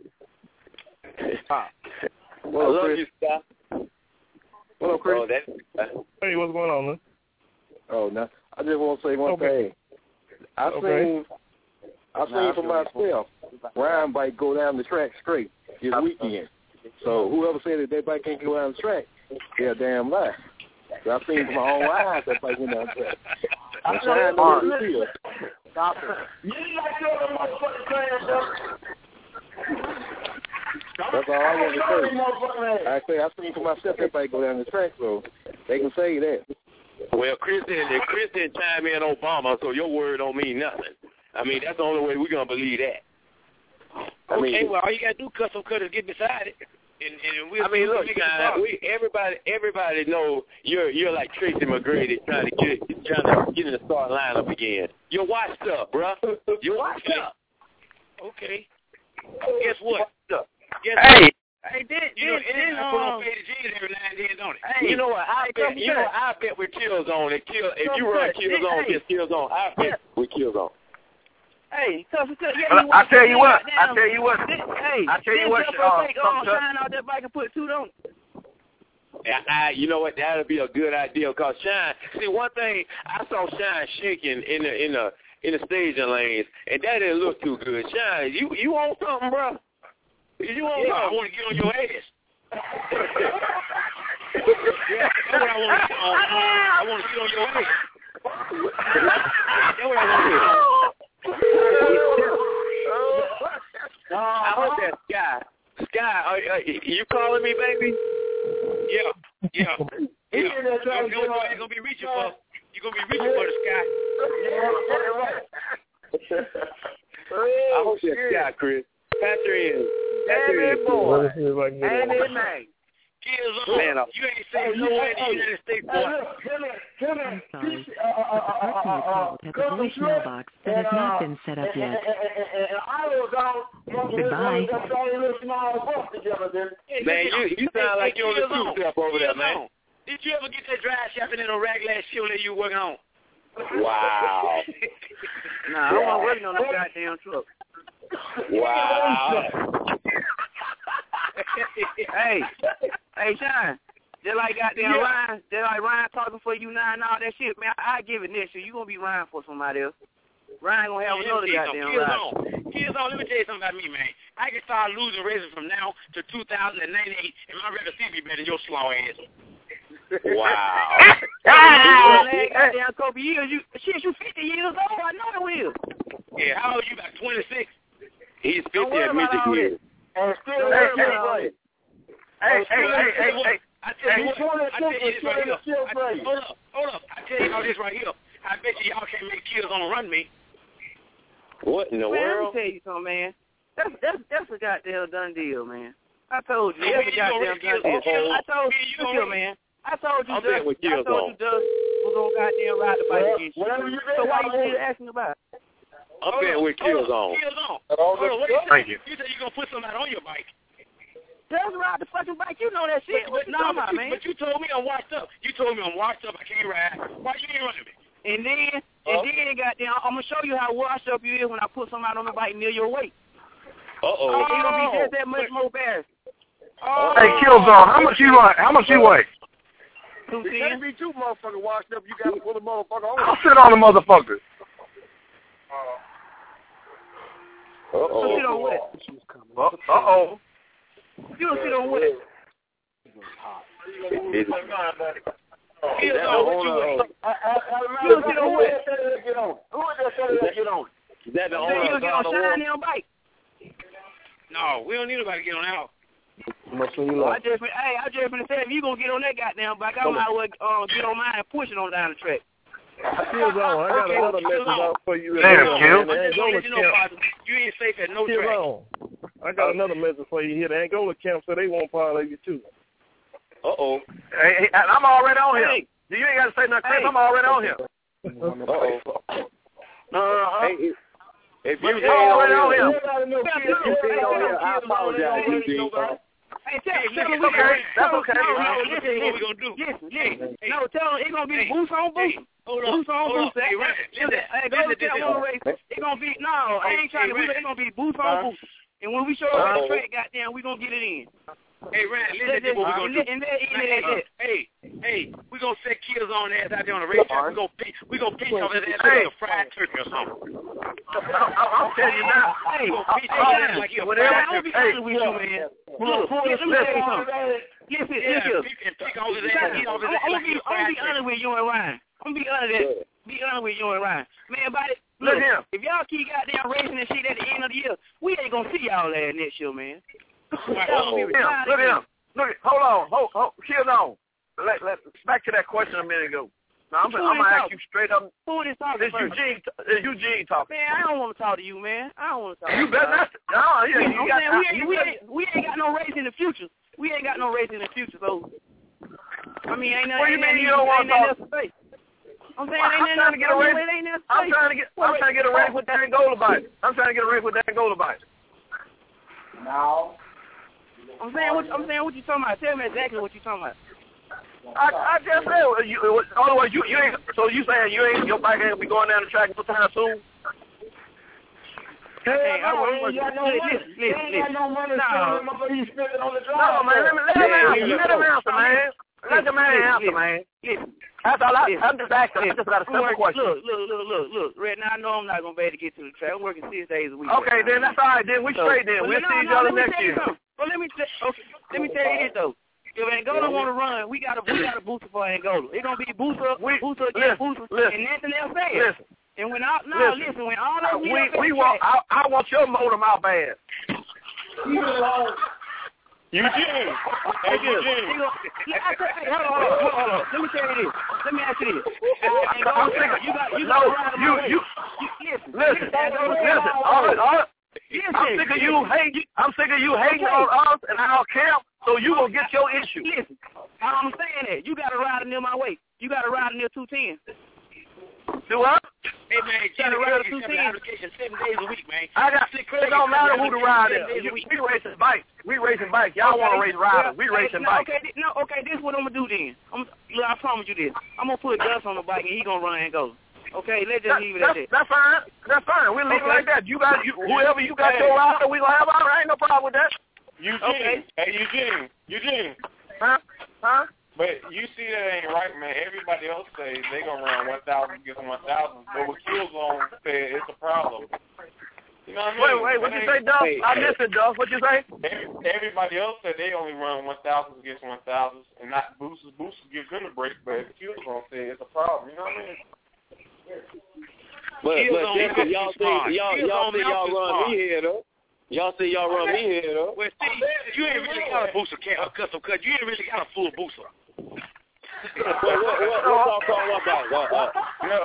Ah. Well, I love Chris. You, Scott. What up, Chris? Oh, that's, uh, hey, what's going on, man? Oh, no. I just want to say one okay. thing. I okay. seen, I seen nah, for myself, Ryan bike go down the track straight this weekend. So whoever said that that bike can't go down the track, they're a damn lie. So I seen for my own eyes that bike went down the track. I'm trying to know what it is. Stop it. You like your motherfucking trash, though. That's all I want to say. I say I seen for myself that bike go down the track, so they can say that. Well, Chris didn't, Chris didn't chime in Obama, so your word don't mean nothing. I mean, that's the only way we're gonna believe that. I okay, mean, well, all you gotta do, custom cutters, get beside it, and, and we'll. I mean, look, guys, we everybody everybody know you're you're like Tracy McGrady trying to get trying to get in the starting lineup again. You're washed up, bro. You're washed okay. up. Okay. Guess what? Guess hey. what? Hey, then, you know, then, then, I put on faded jeans every now and then, don't it? Hey, you know what? I hey, bet. You know, I bet with kills on it. Kill if you run kills on, hey. just kills on. I bet with kills on. Hey, custom cut. Yeah, well, I tell you what. I tell you what. Hey, I tell you what. Uh, take on Shine out that bike and put two on. I, I, you know what? That'd be a good idea because Shine. See, one thing I saw Shine shaking in the in the in the staging lanes, and that didn't look too good. Shine, you you want something, bro? You want yeah, something? I want to get on your ass. Yeah, that's what I want to get on. I want to get on your ass. That's what I want to get on. I hope that Sky. Sky, are, are you calling me, baby? Yeah, yeah, yeah. You know what you're gonna be reaching for? You're gonna be reaching for the Sky. I hope that Sky, Chris. Factor in. Factor in. Boy. And it man. Man, you ain't saying no way in the United States, boy. I'm sorry. The person you called has a voicemail box that has not been set up yet. Goodbye. Man, you, you sound like you're on the two-step over there, man. Did you ever get that dry shopping in a raglass show that you working on? Wow. Nah, I wasn't working on that goddamn truck. Wow. hey, hey, Shine. Just like goddamn yeah. Ryan, just like Ryan talking for you now and all that shit, man. I, I give it next year. You gonna be Ryan for somebody else. Ryan gonna have yeah, another goddamn ride. Here's on. Let me tell you something about me, man. I can start losing races from now to two thousand ninety-eight, and my record still be better than your slow ass. Wow. Goddamn couple years, you shit, you fifty years old. I know it will. Yeah, how old are you? About twenty-six. He's fifty at music years. And still, hey, hey, hey, hey, hey, hey. I tell you what, I tell you this right here. I, hold up, hold up. I tell you all this right here. I bet you y'all can't make kills on a run me. What in the man, world? Let me tell you something, man. That's that's that's a goddamn done deal, man. I told you, that's a goddamn done deal. I told you, you man. I told you, Doug. I told you, Doug. We're gonna goddamn ride the bike against you. So why you still asking about it? I'm betting with kills on. Kills on. Hold on, what you Thank you. You said you're gonna put somebody on your bike. Just ride the fucking bike. You know that shit. But, but, what you no, talking but, about, you, man? but you told me I'm washed up. You told me I'm washed up. I can't ride. Why you ain't running me? And then, and uh, then, goddamn, I'm gonna show you how washed up you is when I put somebody on the bike near your weight. Uh oh. It's gonna be just that much more embarrassing. Oh. Hey, Killzone, how much you weigh? How much you weigh? Two ten. It can't be too motherfucking washed up. You gotta pull the motherfucker on. I'll sit on the motherfucker. Uh oh. You sit on what? Uh oh. You don't sit on what? It's Kills on what you weigh. You don't sit on what? Who is that saying that get on? Is that the You owner don't of get on shine on bike. No, we don't need nobody to get on out. I just, hey, I just been saying, if you gonna get on that goddamn bike, I might as well uh, get on mine and push it on down the track. Kills on. I got Okay, another Kills message on. out for you. Damn, Kills. You, know, you ain't safe at no Kills track. on. I got another message for you here. The Angola camp said they won't parlay you too. Uh oh. Hey, hey, I'm already on here. Hey. You ain't got to say nothing, Chris. Hey. I'm already on here. Uh oh. Uh-huh. Hey, if you I'm already on here. I apologize, Eugene. Hey, tell, Hey, tell look, him we okay, can, that's no, okay. No, no, Hey, listen, look what we listen, gonna do. listen, listen. Hey, No, tell him it's gonna be hey, boost on boost. Hey, hold Boost up, on hold boost. up. Hey, Ryan, Listen, listen, hey, go listen to tell to one this. race. It's gonna be no. I ain't trying to. Hey, It's gonna be boost on uh, boost. And when we show up at the track, goddamn, we gonna get it in. Hey, Ryan, listen to what we gonna do. And that, and that, uh, hey, hey, we gonna set kills on ass out there on the racetrack. We gonna pinch, we gonna pinch off his ass like a fried turkey or something. I'm telling you now. Hey, we gonna pinch his ass like a fried I'm turkey. be honest with you, man. Look, let me tell you something. Listen, Yeah, listen. and pick off his ass, eat off his ass I'm like gonna be, a I'm gonna fried be honest with you and Ryan. I'm gonna be honest with be honest with you and Ryan. Man, about it. Look Look, here. if y'all keep goddamn racing and shit at the end of the year, we ain't gonna see y'all there next year, man. Y'all gonna be Look here. retired Look again. here. Look, hold on, hold, hold, chill on. Let, let, back to that question a minute ago. Now, I'm, I'm going to ask you straight up. Who is talking This first? Eugene, this Eugene talking. Man, I don't want to talk to you, man. I don't want to talk You to you. better not. No, yeah, you I'm got, saying we you ain't, we, got, ain't, we ain't got no race in the future. We ain't got no race in the future, so. I mean, ain't nothing. What do you mean ain't you don't want to talk? to say. I'm saying I'm ain't trying to get a race. Ain't nothing I'm trying to get. I'm trying to get a race with Dan Golabite. I'm trying to get a race with Dan Golabite. No. I'm saying what I'm saying what you talking about. Tell me exactly what you talking about. I, I just said, you, otherwise you, you ain't, so you saying you ain't, your bike ain't be going down the track no time soon? Hey, I no, want you ain't got no money. listen, You ain't got no money. No. So you spend it on the drive. No, man, let me, let him answer, let him answer, man. Let the man answer, man. Listen. That's all I, I'm just asking, I just got a simple working, question. Look, look, look, look, look. Right now, I know I'm not going to be able to get to the track. I'm working six days a week. Okay, right then that's all right, then. We so, straight then. We'll no, see each no, other let me next tell you year. something. Well, let me, t- okay, let me tell you this, though. If Angola want to run, we got to we got a booster for Angola. It's going to be booster, we, booster, listen, booster, listen, and nothing else there. Listen. And when all, no, listen, listen, when all that uh, we, we want, track, I, I want your motor mouth bad. Eugene. Hey, Eugene. I said, hey, hold on, hold on, hold on, hold on. Let me tell you this. Let me ask you this. Uh, I'm sick of, you got, you no, got to ride you, my you, way. Listen, listen, listen, listen, all right, all right. listen. I'm sick of you hating, I'm sick of you hating Okay. on us and our camp, so you gonna get your issue. Listen, I'm saying that. You got to ride near my weight. You got to ride near two ten. Do what? Hey, man, Got to ride two Jenny, ten. application seven days a week, man. I got, it don't matter who to ride is. Seven days a We week. racing bikes. We racing bikes. Y'all want to race riders. We Hey, racing no, bikes. Okay, no, okay, this is what I'm going to do then. I'm, look, I promise you this. I'm going to put Gus on the bike, and he going to run and go. Okay, let's just That, leave it at that's, that. that's fine. That's fine. We'll leave Okay. it like that. You got you, whoever you got Hey. your rider, we gonna have our. Ain't no problem with that. Eugene. Okay. Hey, Eugene. Eugene. Huh? Huh? But you see that ain't right, man. Everybody else say they gonna run one thousand against one thousand, but with Killzone say it's a problem. You know what I mean? Wait, wait, what you say, Duff? I missed it, Duff. What you say? Everybody else said they only run one thousand against one thousand, and not boosters. Boosters give good a break, but Killzone say it's a problem. You know what I mean? But, but Jesse, y'all say y'all y'all say y'all run me here though. Y'all say y'all run me here though. Well, see, you ain't really got a booster, a custom cut. You ain't really got a full booster. Well, what, what, what y'all talking about? Uh, uh,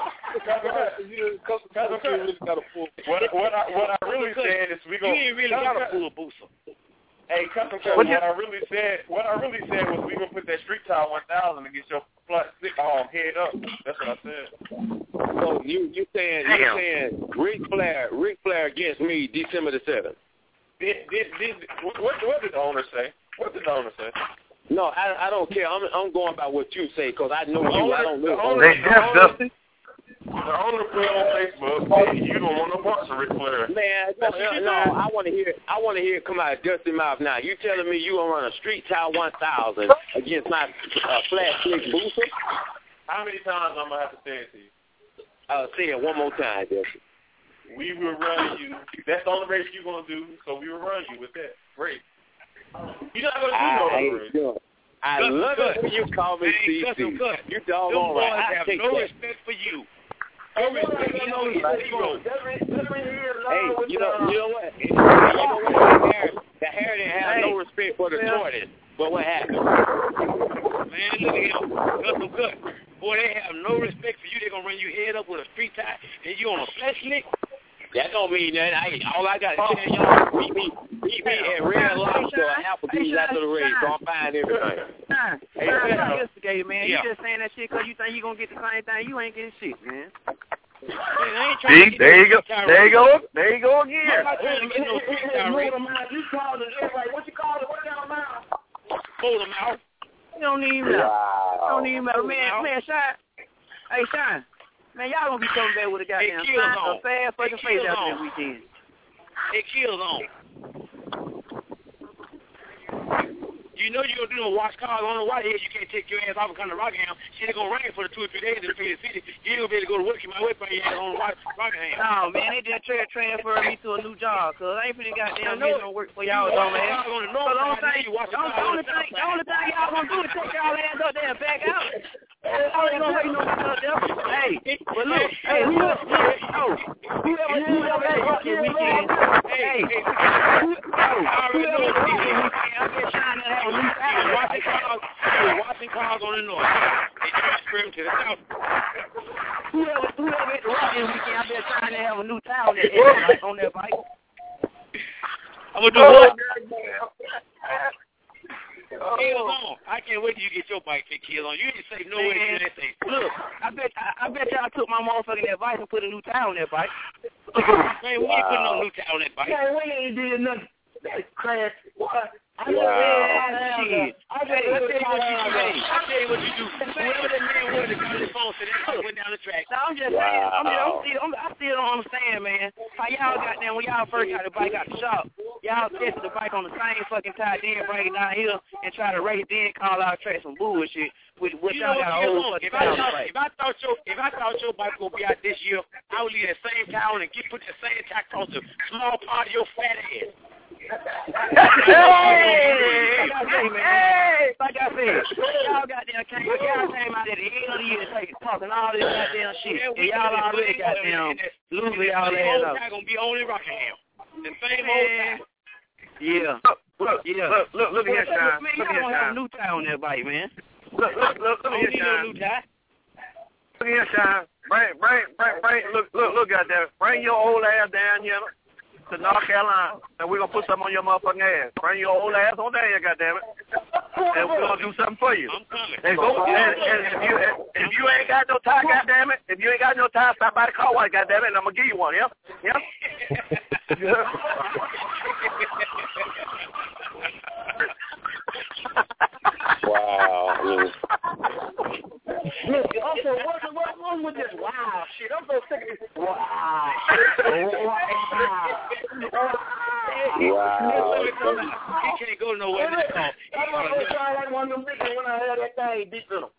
yeah, custom cut really got a full. What, what I what I really said is we gonna. You ain't really got a full booster. Hey, custom cut. What I really said, what I really said was we gonna put that Street Tile one thousand and get your flat stick um head up. That's what I said. So you you saying you saying Ric Flair Ric Flair against me December the seventh? Did, did, did, what, what did the owner say? What did the owner say? No, I I don't care. I'm I'm going by what you say because I know the you. Owner, I don't know. The owner, the owner, the owner put on Facebook, hey, you don't want no parts of Ric Flair. Man, no, no, no, I want to hear I want to hear it come out of Dusty mouth now. You telling me you gonna run a Street Tile one thousand against my uh, flat slick booster? How many times I'm gonna have to say it to you? Uh, say it one more time, Dusty. We will run you. That's the only race you're going to do, so we will run you with that race. You're not going to do no other race. Sure. I Custom love cut. It when you call me C C. You doggone right. I have take no that. respect for you. No respect for you. Zero. Hey, you know, you know what? You know what? The hair, the hair didn't have hey. no respect for the tortoise. But what happened? Man, look at him. Custom cut. Boy, they have no respect for you. They're going to run you head up with a street tie, and you on a flat slick. That don't mean that. I, all I got to tell y'all, meet me, meet me at Red Lobster or Applebee's after the race, so I'm buying everything. Nah, hey, nah, yesterday, man. Yeah. You just saying that shit because you think you going to get the same thing. You ain't getting shit, man. See, there you go. There you go. There you go again. I'm not trying to get no street tie race. You called it everybody. What you call it? What kind of mouth? Hold them out. You don't even know. Wow. You don't even know. Man, man, Shine. Hey, Shine. Man, y'all gonna be coming back with a goddamn hey, sign or fast fucking face out on. this weekend. It kills on. You know you're going to do no watch cars on the Whitehead. You can't take your ass off and come to Rockingham. Shit, it's going to rain for the two or three days in the city. You ain't going to be able to go to work. You might wait for your ass on Rockingham. No, man, they just tra- transferred me to a new job, cuz I ain't finna goddamn get no work for y'all, dumb ass. So the only thing, the only thing, the only thing y'all gonna do is take y'all ass up there and back out. I ain't gonna wait no up there. Hey, but look, hey, look, look, oh, whoever, whoever that fucking weekend, hey, oh, whoever that fucking weekend, I'm just trying to have a new You're watching cars, you're watching cars on the north. They transfer them to the south. Whoever, whoever at the Rockin' weekend, I'm just trying to have a new towel on that, on that bike. I'm gonna do what? Kills on. I can't wait till you get your bike fit kills on. You ain't say no way to do that thing. Look, I bet I, I bet y'all took my motherfucking advice and put a new towel on that bike. Man, we ain't putting no new towel on that bike. Man, we ain't did nothing. That's crash. What? I wow. Wow. Shit. I tell you what you do. I tell you what you do. Whoever that man was that got his phone to that bike went down the track. No, I'm just wow. saying. I'm just, I'm still, I'm, I still don't understand, man. How y'all got there when y'all first got the bike out the shop? Y'all tested the bike on the same fucking tire, then bring it down here and try to race, then call out track some bullshit. Which, which you know y'all got a whole if fucking I, tire thought, bike. if I thought your if I thought your bike would be out this year, I would leave that same tire and get put the same tire across the small part of your fat ass. Hey! Like I say, man. Hey! Like I said, y'all goddamn came, y'all came out at the end of the year like, talking all this goddamn shit. Yeah, and y'all already goddamn losing y'all ass up. It's going to be only Rockingham. The same old time. Yeah. Look, yeah. look, look, look at here, Sean. Man, look y'all don't have Sean. a new tie on that bike, man. Look, look, look, look at here, Sean. New tie. Look here, Sean. Bring, bring, bring, bring, look, look, look out there. Bring your old ass down here to North Carolina, and we're going to put something on your motherfucking ass. Bring your old ass on down here, goddammit. And we're going to do something for you. I'm coming. And, go, and, and if, you, if you ain't got no tie, goddammit, if you ain't got no tie, stop by the car wash, goddammit, and I'm going to give you one, yeah? Yeah? Wow. Look, I'm so what's what's wrong with this wow shit? I'm so sick of this wow. Wow. He can't go nowhere. He it sound like one of them bitches when I had that thing deep in them.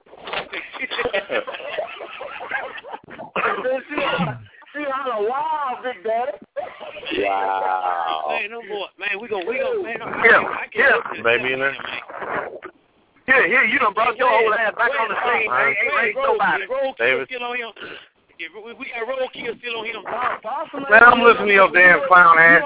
see, see how the wild, Big Daddy. Wow. Man, no more. Man, we go, we go, man. Yeah, yeah. Baby in there. Here, here, you done brought your old ass back on the scene. Ain't, ain't raised nobody. David. Still on him. We got roadkill still on him. Man, I'm listening to your damn clown ass.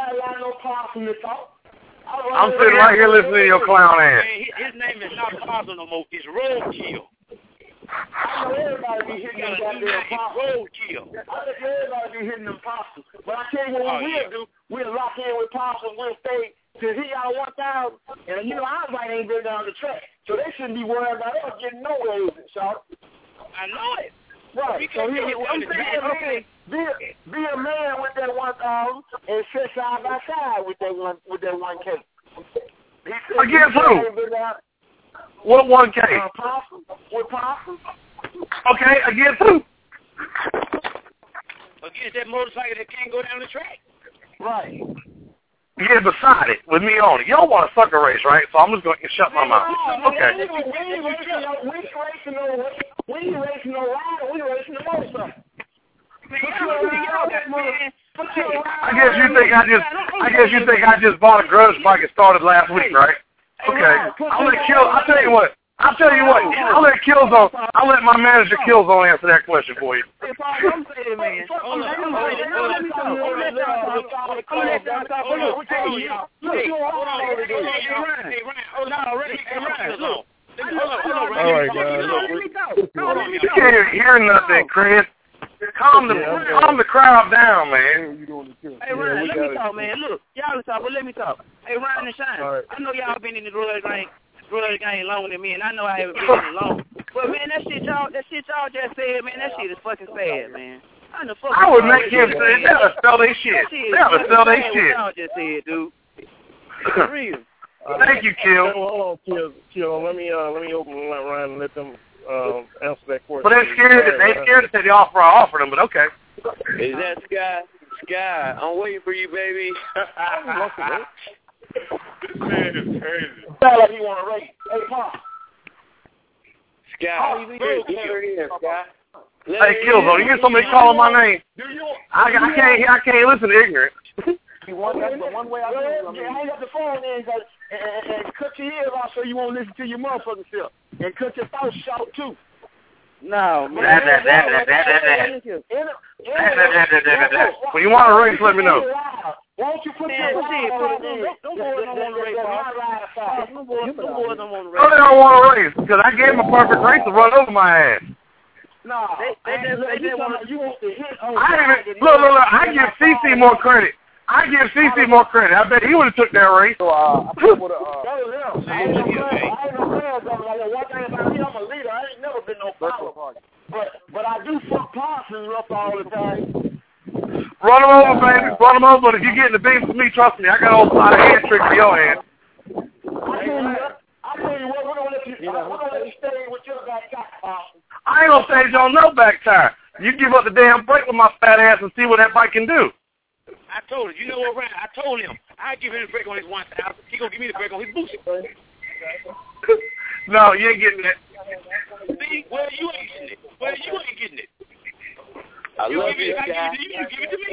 I'm sitting right here listening to your clown ass. Man, his name is not Possum no more. It's Roadkill. I know everybody be hitting them goddamn possums. Roadkill. I think everybody be hitting them possums. But I tell you what Oh, we yeah. will do. We'll lock in with possums. We'll stay till he got one thousand. And, you know, our fight ain't been down the track. So they shouldn't be worried about us getting nowhere with it, Charlotte. I know it. Right. So he, I'm saying, okay, be a, be a man with that one thousand and sit side by side with that one with that one K. Against who? What one K? Uh, Possum. With Possum. Okay, against who? Against that motorcycle that can't go down the track. Right. Yeah, beside it, with me on it. You don't want a sucker race, right? So I'm just going to shut my mouth. Okay. We ain't racing no, we ain't racing no, we ain't racing no rider. We racing the motorcycle. I guess you think I just, I guess you think I just bought a grudge bike and started last week, right? Okay. I'll let Kill. I'll tell you what. I'll tell you what. I'll let Killzone. I'll let my manager Killzone answer that question for you. Hey, Paul, I'm saying, man. Hold on, hold on, hold on. Let me talk. Hold on, let y'all talk. Hold on, let y'all talk. Hold on, hey, hey, hold on, hey, Ryan, hey, Ryan, hold on, already, hey, Ryan, look. All right, guys. You can't hear nothing, Chris. Calm the calm the crowd down, man. Hey, Ryan, let me talk, man. Look, y'all can talk, but let me talk. Hey, Ryan and Shine, Right. I know y'all been in the drug game, drug game longer than me, and I know I haven't been in it long. But man, that shit y'all, that shit y'all just said, man, that shit is fucking sad, man. I, the fuck I would make him say they gotta sell their shit. They gotta sell their shit. Y'all just said, dude. For real. Thank you, Kill. Hold on, Kill. Kill. Let me uh, let me open the line, Ryan, and let them uh, answer that question. But they're scared. They're scared to say the offer I offered them. But okay. Is that Sky? Sky, I'm waiting for you, baby. This man is crazy. Sound like you want to race. Hey, Pop. Sky, you here, here, Sky. Hey, Killzone, you get somebody calling my name. I, I can't. I can't listen to ignorant. You want that's the one way I do it. I mean, hang up the phone and, and, and, and cut your ears off so you won't listen to your motherfucking self. And cut your thoughts short, too. No, man. That, that, that, that, that, that, that. That, that, that, that, that, that. When you want to race, let me know. Won't you put Man, your shit, Pop, them them boys don't want to race, Pop. Them boys them boys don't want to race. No, they don't want to race because I gave them a perfect race to run over my ass. No, They, they just, they just want to. you want to hit on I even, look, look, look. I give C C more credit. I give C C more credit. I bet he would have took that race. So, uh, I put with a, uh, I ain't no player. I ain't no player. Like one thing about me, I'm a leader. I ain't never been no follower. But but I do fuck Parsons up all the time. Run him over, baby. Run him over. But if you get in the beef with me, trust me, I got a whole lot of hand tricks for your hand. I tell you what. I tell you what. We're gonna let you. We're gonna let you stay with your guy, Parsons. I ain't gonna stage on no back tire. You give up the damn brake with my fat ass and see what that bike can do. I told him. You know what, Ryan? I told him. I give him the break on his one thousand. He gonna give me the break on his boost. No, you ain't getting that. See, well, you ain't getting it. Well, you ain't getting it. I you love give it, you, if I Sky. give it to you, you give it to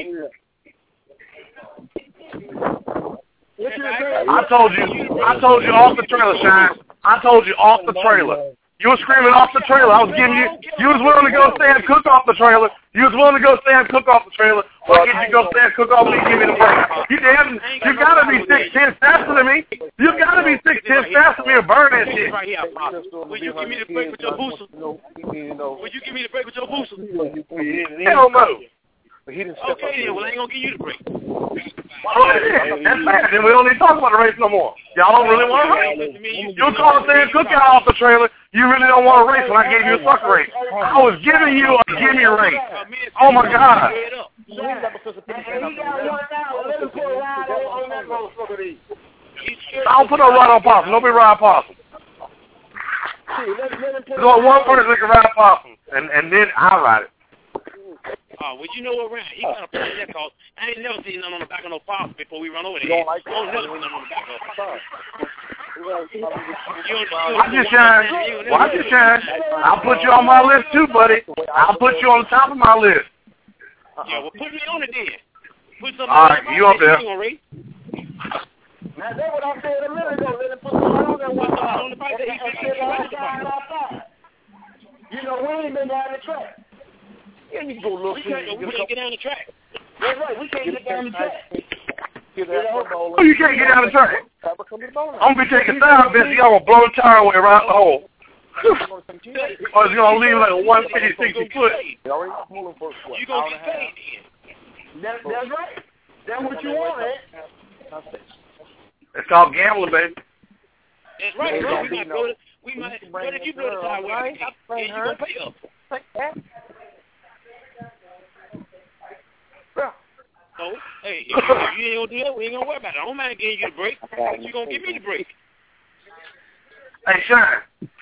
me. I told you. I told you off the trailer, Shine. I told you off the trailer. You were screaming off the trailer. I was giving you. You was willing to go stay and cook off the trailer. You was willing to go stay and cook off the trailer. Why can't you go stay and cook off and give me the break? You damn. You gotta be six ten faster than me. You gotta be six ten faster than me to burn that shit. Right here, Pop. Will you give me the break with your booster? Will you give me the break with your booster? Hell no. Okay, then. Well, I ain't gonna give you the break. Oh, yeah. That's bad. Then we don't need to talk about the race no more. Y'all don't really want to race. You call saying cookout off the trailer. You really don't want to race when I gave you a sucker race. I was giving you a gimme race. Oh, my God. And he got one now. Let him put a ride on that motherfucker. I don't put no ride on possum. Nobody ride possum. There's only one person that can ride possum, and, and then I ride it. Oh, well, you know what, Ryan? He got a point there, cause I ain't never seen nothing on the back of no possum before we run over there. I don't never seen nothing on the back of Watch your shine. Watch your shine. I'll put you on my list too, buddy. I'll put you on the top of my list. Yeah, well, put me on it then. Put somebody All right, you up there. Now, that's what I said a minute ago. Let him put somebody on there one time. On the fight that he And sit outside, outside. You know, we ain't been down the track. Yeah, you go look. We can't, we can't get down the track. That's right. We can't get down the track. You know? Oh, you can't get down the track. I'm going to be taking sound bits. Y'all going to blow the tire away around the hole. Or it's going to leave like a one fifty, sixty foot. You going to get paid then. That's, that's right. That's what you want, eh? It's called gambling, baby. That's right. Bro. We might go to, we might, go to, you blow the tire away, and you going to pay up. So, hey, if you, if you ain't gonna do that, we ain't gonna worry about it. I don't mind giving you the break. But you gonna give me the break. Hey, Sean.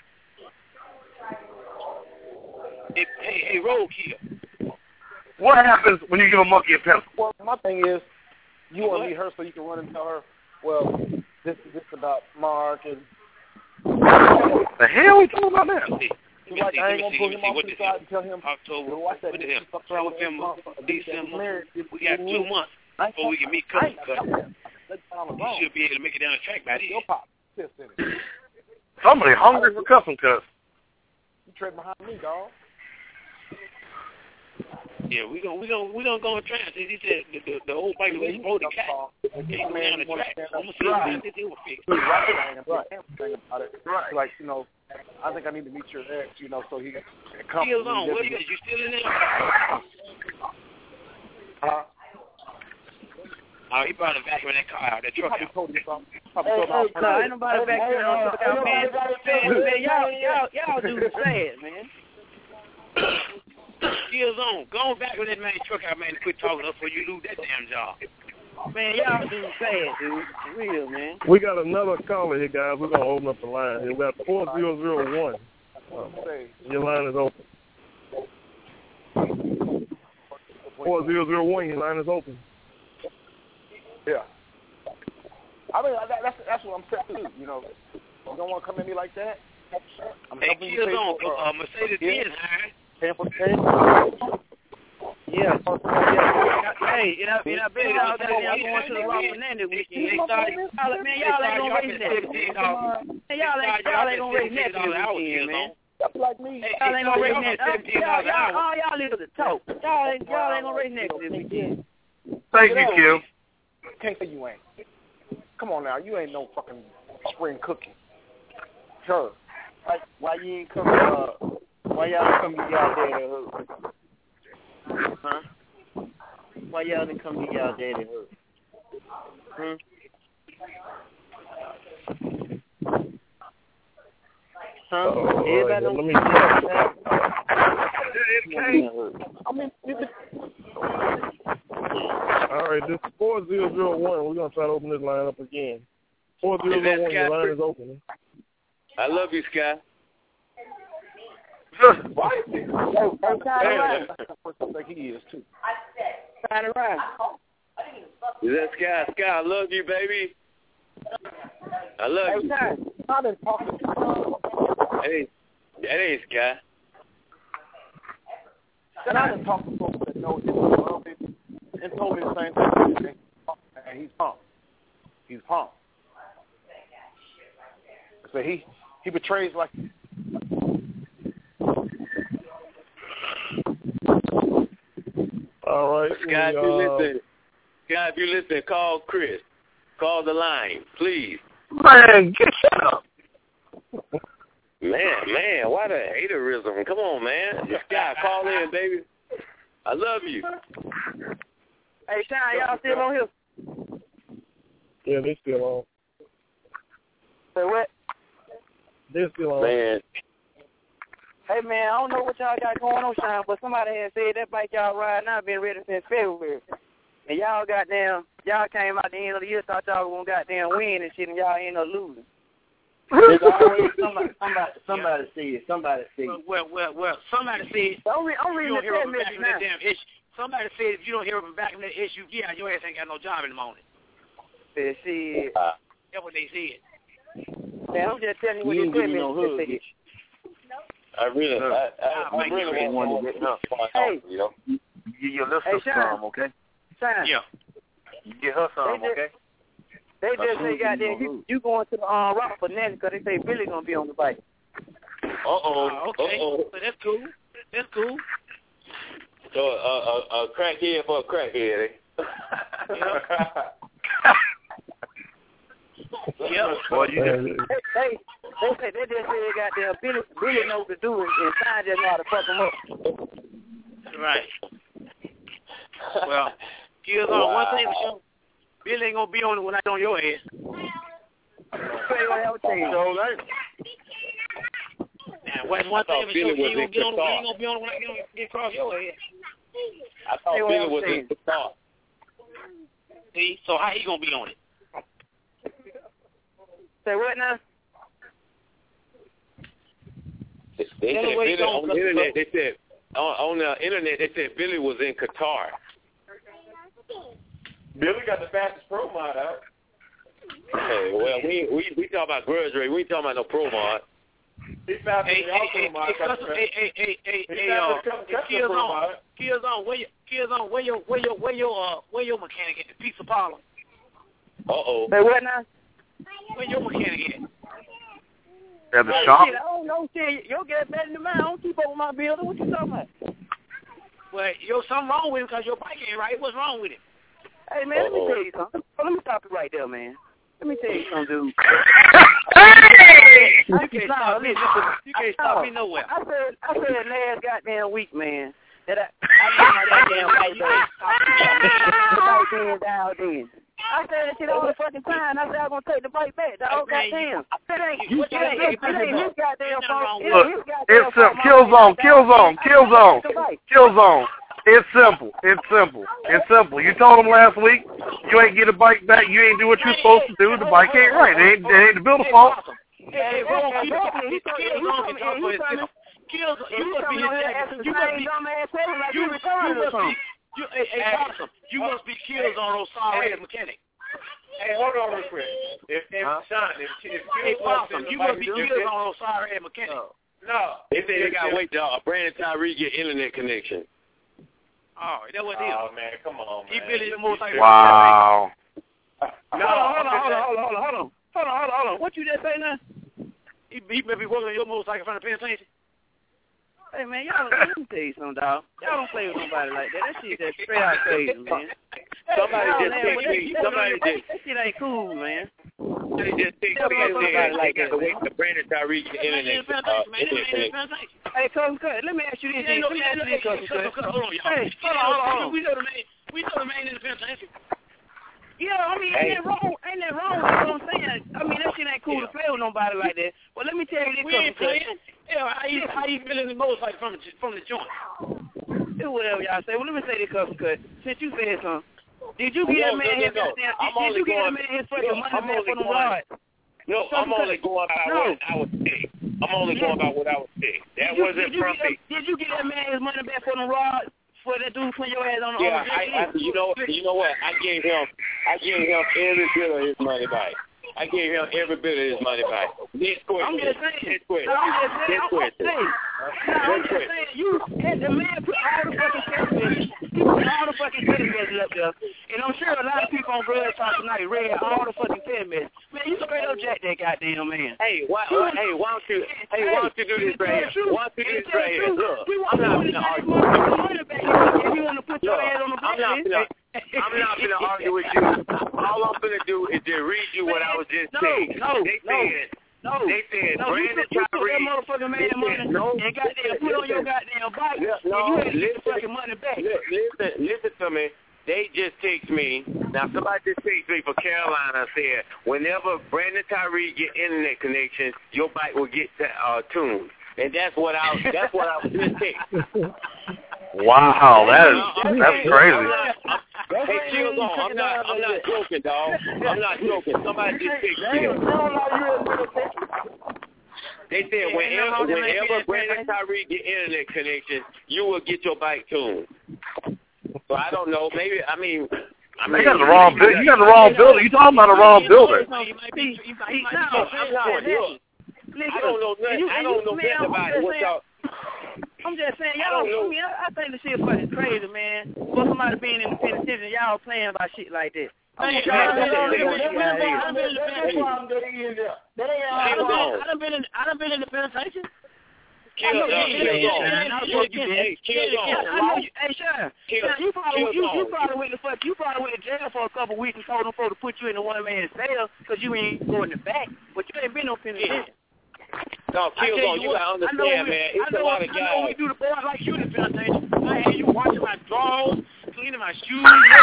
Hey, hey, hey, roadkill. What happens when you give a monkey a pencil? Well, my thing is, you want to meet her so you can run and tell her, well, this is this about Mark and. The hell are we talking about now? Let me like, see, I let ain't me gonna see, pull let me him see, off what to the this side is? and tell him, October, well, watch that what the hell? fuck around with November, this December, we got two months before we can meet Custom Cut. You should be able to make it down the track by then. Somebody hungry for Custom Cut. You tread behind me, dog. Yeah, we gonna we gonna we gonna go and try. He said the the, the old bike was supposed to catch. Can't go down the track. So I'm gonna see right. if they will fix. Right. Right. About it. Right. Like, you know, I think I need to meet your ex, you know, so he can come. Still on. Where you is? You still in there? Uh, oh, he brought it back in that car out, that truck out. Told you something. Hey, hey, no, ain't nobody back here on truck out, man. Man, man, y'all, y'all, y'all do the sad, man. Skills on. Go on back with that man truck out, man, and quit talking to us before you lose that damn job. Man, y'all do sad, dude. For real, man. We got another caller here, guys. We're going to open up the line here. We got four zero zero one. Um, your line is open. four zero zero one, your line is open. Yeah. I mean, that, that's that's what I'm set to do, you know. You don't want to come at me like that. I'm hey, helping you Skills pay on. for, uh, Uh, Mercedes yeah. is high. Paying for pay. Yeah. yeah. Hey, and I, and I bet y'all that y'all going to the Rock Fernandez weekend. They started, y'all, man, y'all ain't gonna raise that. Man, y'all ain't, y'all ain't gonna raise that this weekend, man. Like me. Y'all ain't gonna raise that. Y'all, y'all, all y'all leave the talk. Y'all ain't, y'all ain't gonna raise that this weekend. Thank you, Q. Can't say you ain't. Come on now, you ain't no fucking spring cookie. Sure. Why, why you ain't come? Uh, why y'all come get y'all daddy hurt? Huh? Why y'all didn't come get y'all daddy hurt? Hmm? Huh? Oh, Everybody right, let me I mean, all right, this is four zero zero one. We're going to try to open this line up again. four zero zero one, your line is open. I love you, Sky. What? Oh, oh, Tyler like he is, too. Tyler Ryan. Is that Sky? Sky, I love you, baby. I love Hey, you. Tyler. I've been talking to Hey, that ain't Sky. And I've been talking to folks that know him a little bit and told me the same thing. And he's pumped. He's pumped. So he, he betrays like... All right. Sky, if you uh, listen, Sky, if you listen, call Chris. Call the line, please. Man, get shut up. Man, man, why the haterism? Come on, man. Sky, call in, baby. I love you. Hey, Sean, y'all still on here? Yeah, they still on. Say what? They're still on. Man. Hey, man, I don't know what y'all got going on, Sean, but somebody had said that bike y'all ride now been ready since February. And y'all goddamn, y'all came out the end of the year, thought y'all were going to goddamn win and shit, and y'all ended up losing. There's always somebody, somebody, somebody said, somebody said. Well, well, well, well somebody said, I'm reading you don't hear the from back message in now. that damn issue. Somebody said if you don't hear from back in that issue, yeah, your ass ain't got no job in the morning. Yeah, shit. That's what they said. man. I'm just telling you what You you ain't give said, me no man. hug. Just I really, I, I, I really want to get up. Hey. You know. Get your little Hey, sister Sean. some, okay? Shine. Yeah. You get her some, They just- okay? They just say, goddamn, you, you going to the uh, rock for Nancy because they say Billy going to be on the bike. Uh-oh. Uh, okay. Uh-oh. So that's cool. That's cool. So a uh, uh, uh, crackhead for a crackhead, eh? Yep. Boy, you just, They, they, they say they just say goddamn Billy Billy knows what to do and, and Shine just know how to fuck him up. Right. Well, here's on one thing for sure. Billy ain't gonna be on it when I on your head. Say what else change. so, like, Now, one, one thing for Billy sure, he was ain't gonna in get on it. He Qatar. ain't gonna be on it when I get, on, get across your head. I thought Hey, what Billy I'm was in saying. Qatar. See, so how he gonna be on it? Say what now? They they Tell said him where he Billy going, on the Cliff. internet. They said on, on the internet. They said Billy was in Qatar. Billy got the fastest pro mod out. Hey, well, we we we talk about grudge rate. We ain't talking about no pro mod. He's faster Hey, than hey, all pro hey, mod. hey, custom, hey, hey, hey, hey, He's hey, faster uh, than custom- hey, custom Kills pro on, mod. Kills on, where your, Kills on, where your, where your, where your, uh, where your mechanic at? The pizza parlor. Uh oh. Say what now? Where your mechanic at? at the Hey, shop. shit, I don't know, shit. You'll get better than mine. I don't keep up with my building. What you talking about? Well, yo, something wrong with him because your bike ain't right. What's wrong with him? Hey, man, let me Uh-oh. tell you something. Oh, let me stop you right there, man. Let me tell you something, dude. You can't stop me. You can't stop me nowhere. I said, I said last goddamn week, man, that I, I got my goddamn bike back. The bike being down then. I said that shit all the fucking time. I said I was gonna take the bike back. Dog, goddamn. It ain't, You it ain't, it ain't his goddamn fault. It Look, ain't his goddamn it's fault. uh, kill zone, kill zone, kill zone, kill zone. It's simple. It's simple. It's simple. You told them last week you ain't get a bike back. You ain't do what you're supposed to do. The bike ain't right. It ain't, it ain't the builder fault. Hey, hey, hold on. Kills on can talk for himself. Kills, you must be his jacket. You must be. You, you must be. You, hey, hey, Possum, you must be Kills on those sorry ass mechanic. Hey, hold on real quick. If, if Huh? Sean, if, if Hey, Kills wants Possum, to you like must be do Kills this- on those sorry ass mechanic. No. They say they If- got to if- wait till uh, Brandon Tyree get internet connection. Oh, that what it is. Oh man, come on, man. He Billy the most like. Wow. No, hold on, hold on, hold on, hold on, hold on, hold on, hold on, hold on. What you just say now? He, he may be working on your motorcycle from the Pennsylvania. Hey, man, y'all, let me tell you something, dog. Y'all don't play with nobody like that. That shit just straight out crazy, man. Somebody Y'all, just man, text that- me. that- Somebody that- just That shit ain't cool, man. somebody just text Don't me play and with said nobody they like got that, to wait man. till Brandon Tyree get internet uh, internet connection. Hey, Cousin Cut, let me ask you this. Yeah, no, Let me ask you this, Cousin Cut. hold on, y'all. Hey, Hold on, hold on, hold on. We know the man. We know the man in the Pennsylvania. Yeah, I mean, ain't that wrong? Ain't that wrong? That's what I'm saying. I mean, that shit ain't cool to play with nobody like that. Well, let me tell you this, We Cousin ain't Cut. playing. Yeah, how you how you feeling the motorcycle from the from the joint? Do whatever y'all say. Well, let me say this, Cousin Cut. Since you said something, did you No, get that no, man no, his no. goddamn? I'm Did only you get that going- man his fucking Look, money I'm back only for the going- rod? No, I'm only going by No. what I was sick. I'm only going by what I was sick. That Did you, wasn't did you from get me. that, Did you get that man his money back for the rod? For that dude putting your ass on the Yeah, on the I, I, you know, you know what? I gave him, I gave him every bit of his money back. I gave him every bit of his money back. Next question. I'm just saying. Next question. No, I'm just saying. Next I'm, question. hey, no, I'm just saying. You had the man put all the fucking text messages. He put all the fucking text messages up there. And I'm sure a lot of people on Grudge Talk tonight read all the fucking text messages. Man, you straight up jack that goddamn man. Hey, why, uh, hey, why don't you, hey, why don't you do this right here? Why don't you do this right here? Look, I'm not gonna argue. If you want to put your Look, ass on the I'm not gonna, I'm not gonna argue with you. All I'm gonna do is just read you what I was just No, saying. no, They no. said, No, they said, no, you Brandon took, you took that Tyree. motherfucking man Listen, money no, and goddamn put on your goddamn bike, No, and you had to get listen, the fucking money back. li- Listen, listen to me. They just text me. Now, somebody just text me for Carolina and said, whenever Brandon Tyree get internet connection, your bike will get uh, tuned. And that's what I that's what I was just texting. Wow, that is that's crazy. Hey, chill on. I'm not I'm not joking, dog. I'm not joking. Somebody just text me. They said whenever whenever Brandon Tyree get internet connection, you will get your bike tuned. So I don't know. Maybe I mean I mean, you got the wrong builder. You got the wrong builder. You talking about the wrong builder? No, I don't know nothing. I don't know nothing about it. What y'all? I'm just saying, y'all. I, I mean, I, I think the shit fucking crazy, man. For somebody being in the penitentiary, y'all playing about shit like that. I done been in. I done been in the penitentiary. Kill on, kill on. Hey, Sean, you probably you, you probably went to fuck. You probably went to jail for a couple weeks and told them folks to put you in a one man cell because you ain't going to back, but you ain't been no penitentiary. No, kill on. You gotta understand, man. It's a lot of guys. I know we do the boy like you in the penitentiary. I had you washing my drawers, cleaning my shoes.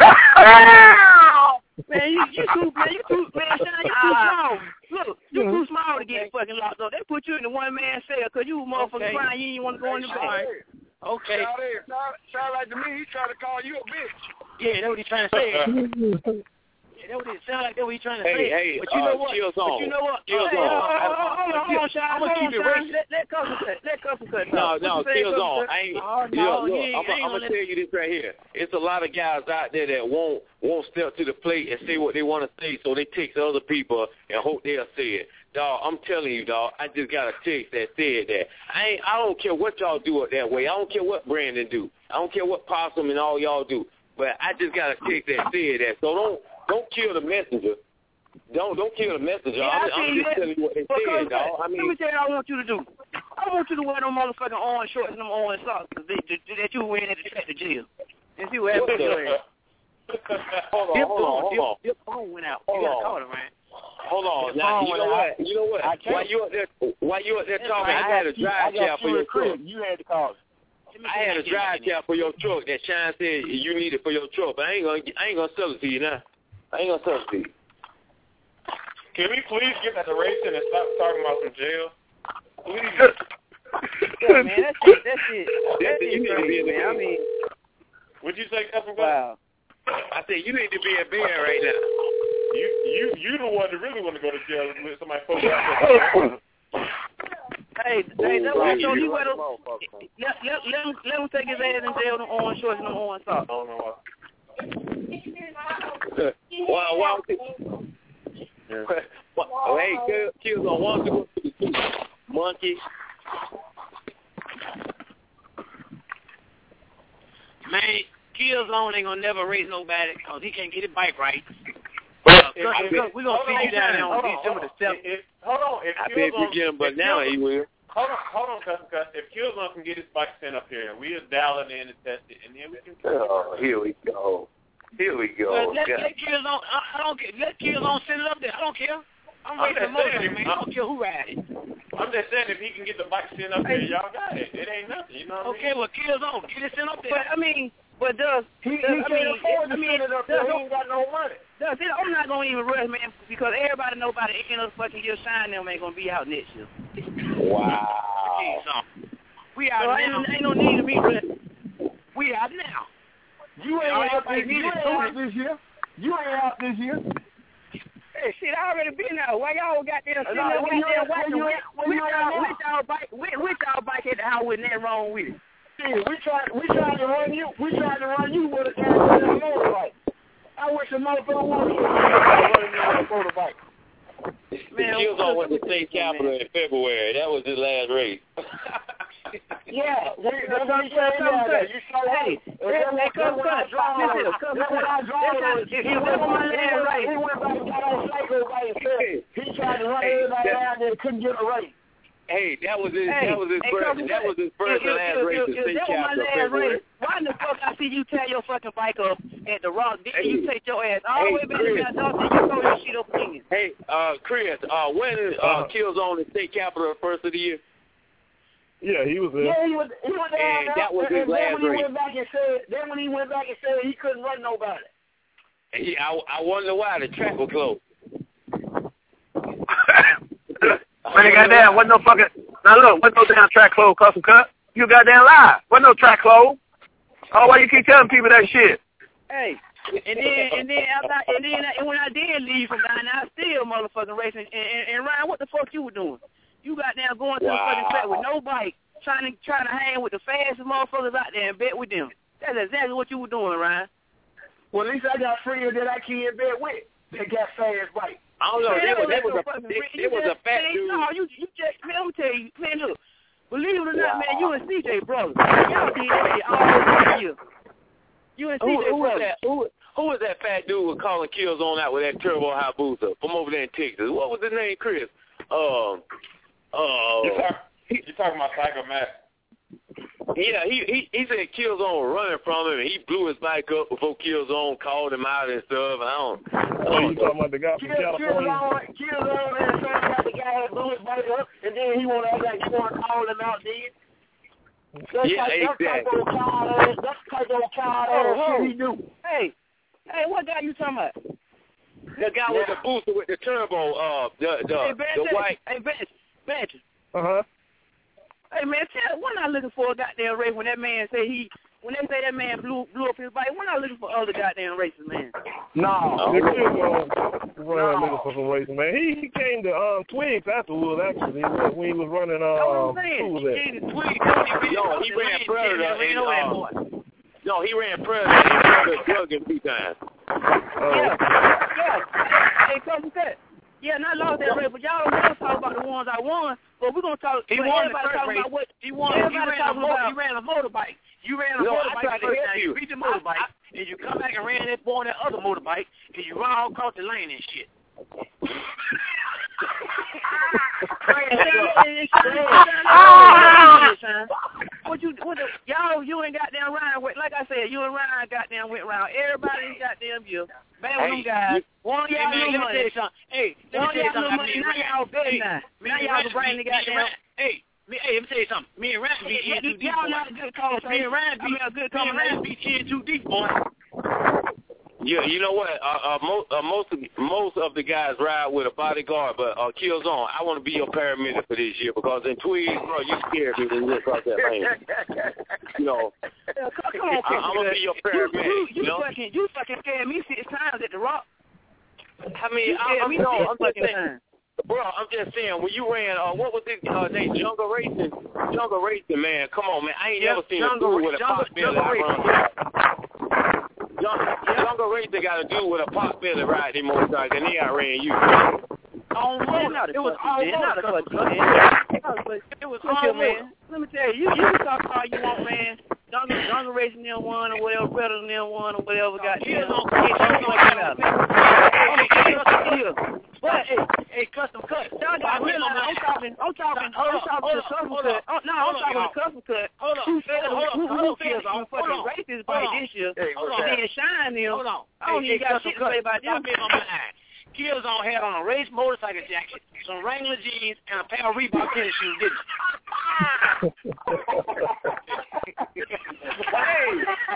Man, you, you too, man, you too, man, Sean, you too small. Look, you too small to get fucking locked up. They put you in the one-man cell because you motherfucking okay. crying. You didn't want to go in the back. Okay. Sound, sound like to me, he's trying to call you a bitch. Yeah, that's what he's trying to say. Yeah, that what it sound like. That what he's trying to hey, say. Hey, but you uh, know what? Chill's But on. you know what? Chill's hey, on. Hold on, hold on, hold on, Sean. I'm gonna keep it racist. Let let couple cut. Let couple cut. No, no, Chill's on. I ain't. Oh, no, no, look, ain't, I'm, I'm gonna tell you this right here. It's a lot of guys out there that won't won't step to the plate and say what they want to say, so they text other people and hope they'll say it. Dog, I'm telling you, dog. I just got a text that said that. I ain't. I don't care what y'all do it that way. I don't care what Brandon do. I don't care what Possum and all y'all do. But I just got a text that said that. So don't don't kill the messenger. Don't don't kill the messenger. Yeah, I'm, I'm just telling you what they said, dog. I mean, let me tell you what I want you to do. I want you to wear them motherfucking orange shorts and them orange socks that, that, that you were wearing at the track to jail. And see what happens to you. Hold on, Dip hold on, hold on. Your phone went out. Hold you gotta on. call it, man. Hold on. Now, you know what? You know what? While you up there, while you up there talking, I had a drive cab for your truck. You had to call it. I had a drive cab for your truck that Shine said you needed for your truck, but I ain't gonna, I ain't gonna sell it to you now. I ain't gonna sell it to you. Can we please get at the racing and stop talking about some jail? Please. Yeah, man, that's it. That's it. That's it. You need to be in the man. I mean, what'd you say, Cousin? Wow. I said you need to be in bed right now. You, you, you the one that really want to go to jail and let somebody post out. Hey, hey, that's what I told you. Let, let, let, let, him, let him take his ass in jail, them orange shorts and them orange socks. I don't know why. Why? Why? Oh, hey, kills on one to go to the two. Monkey. Man, Killzone ain't gonna never race nobody because he can't get his bike right. Uh, we're gonna see you down there on December the seventh. Hold on. If I bet if you get him, but now he will. Hold on, hold on, Cousin Cuss. If Killzone can get his bike sent up here, we'll dial it in and test it, and then we can. Oh, here we go. Here we go. Well, let, let Killzone. I, I don't care. Let Killzone send it up there. I don't care. I'm ready to motivate, man. I don't care who rides it. I'm just saying, if he can get the bike sent up there, y'all got it. It ain't nothing, you know what okay, I mean? well, Killzone, get it sent up there. But, I mean, but does... He, does, he I can't mean, afford to I mean, send it up does, there. He ain't got no money. Does, I'm not going to even rush, man, because everybody know by the end of the fucking year, Shine them ain't going to be out next year. Wow. We out so now. Ain't, ain't no need to be rushed. We out now. You ain't out this, you ain't out this year. You ain't out this year. Hey, shit, I already been out. Why y'all got there sitting no, there when goddamn you, watching? when you, when Which you y'all, which y'all bike, which, which y'all bike at the house with nothing wrong with it? Shit, we tried, we tried to run you, we tried to run you with a goddamn motorbike. I wish a motherfucker wanted to run me with a motorbike. Man, Killzone went to state capital in February. That was his last race. Yeah, that's what he said. You saw hey, hey, come, come, listen, come, come. If you went on my last race, he went back and got on cycle by himself. He tried to run everybody out there and couldn't get a race. Hey, that was his. Hey, that was his hey, first. That was his first and last race in state capital February. Why in the fuck I see you tear your fucking bike up at the rock? Then hey, you take your ass all the hey, way back to that dog and you throw your shit up again. Hey, uh, Chris, uh, when uh, Killzone in state capital the first of the year? Yeah, he was there. Yeah, he was. He was there. And that was his and last then when race. He went back and said, then when he went back and said he couldn't run nobody. He, I, I wonder why the track was closed. Man, goddamn, wasn't no fucking. Now look, wasn't no damn track closed, Custom Cut. You goddamn lie. Wasn't no track closed. Oh, why you keep telling people that shit? Hey, and then and then after, and then and when I did leave from down there, I still motherfucking racing. And, and, and Ryan, what the fuck you were doing? You got down going to wow. the fucking track with no bike, trying to trying to hang with the fastest motherfuckers out there and bet with them. That's exactly what you were doing, Ryan. Well, at least I got friends that I key in bed with. They got fast bike. I don't know. Man, It was, that it was, was a, no it, fucking it was a fat man, dude. No, you, you just, man, I'm tell you, man, look, believe it or not, man, you and C J brothers. Y'all did that shit all year. You and C J Who, who was brothers. that? Who, who was that fat dude with calling kills on out with that Turbo Hayabusa from over there in Texas? What was his name, Chris? Um, uh, you talk, you talking about Psycho Matt? Yeah, he he he said Killzone was running from him, and he blew his bike up before Killzone called him out and stuff. I don't. I Oh, don't you talking about the guy from California? Killzone, Killzone, and saying about the guy that blew his bike up, and then he want to act like he want to call him out then. That's Yeah, like, exactly. That's type of cow ass. That's type of cow Oh, ass shit he do. Hey, hey, what guy you talking about? The guy with the booster with the turbo, uh, the the, Hey, Ben, the white. Hey, Ben, Ben. Uh huh. Hey, man, tell, we're not looking for a goddamn race when that man say he, when they say that man blew blew up his bike, we're not looking for other goddamn races, man. No, the kid was running looking for some racing, man. He he came to um Twigs afterwards, actually, when he was running. Um, who was that? No, he ran Predator and uh, no, he ran Predator and Predator drug him two times. Yeah, yeah. Hey, cousin Cut. Yeah, and I lost that race, but y'all don't never talk about the ones I won. But we're gonna talk. He but won the everybody first talking race. about what He won. Everybody He ran, talking a mo- about. he ran a motorbike. You ran a No, I motorbike tried to first help time. you. You beat the motorbike, and you come back and ran that boy on that other motorbike, and you run all across the lane and shit. What you, what the, y'all, you ain't goddamn Ryan went, like I said, you and Ryan goddamn went around everybody goddamn you. Man, with them guys. One of y'all Hey, man, little let me tell money. you something. Hey, let One me of tell you y'all little something. money, Me and now Ryan- y'all big hey, now. me Now and y'all Ryan- can bring the me- me and goddamn. Ryan- Hey, me, hey, let me tell you something. Me and Ryan beat in too deep, Y'all boy. not a good conversation. Me and Ryan I mean, beat, a good me and Ryan conversation. beat in too deep, boy. Yeah, you know what? Uh, uh, most uh, most of, most of the guys ride with a bodyguard, but uh, Killzone, I want to be your paramedic for this year because in Twigs, bro, you scared me when you across that lane. You know, Yeah, come on, I, I'm gonna be your paramedic. You, you, You know, fucking, you fucking scared me six times at the Rock. I mean, You I, scared I'm, me no, six I'm just fucking saying, times. bro, I'm just saying when you ran, uh, what was it? Uh, name Jungle Racing, Jungle Racing, man. Come on, man. I ain't Yeah, never seen Jungle- a dude with a Jungle- pot belly. Jungle I Racing. run. Jungle, Jungle Racing got a dude with a pot belly ride their motorcycle, and they outran you. On Not a it was fucking man, not a almost fucking man. It was Look here, almost. man. Let me tell you, you, you can talk all you want, man. Jungle, Jungle Racing them one or whatever, Predator them one or whatever. Got Kills them. on, hey, Kills on Fuck out. But hey, hey, custom cut. Y'all got real. I'm talking. I'm talking. Hold I'm up, talking hold to up, custom hold cut. up. Oh, no, Hold I'm up, talking y'all. to custom cut. Hold up, Who said hold up, who hold who up, kills on hold fucking on, race this hold bike on. this year? Hey, Hold what's on. that? Then shine them. Hold on. I don't Hey, even hey, got custom shit to cut. say about Stop them. me if I'm lying. Kills on had on a race motorcycle jacket, some Wrangler jeans, and a pair of Reebok tennis shoes, didn't you? Hey.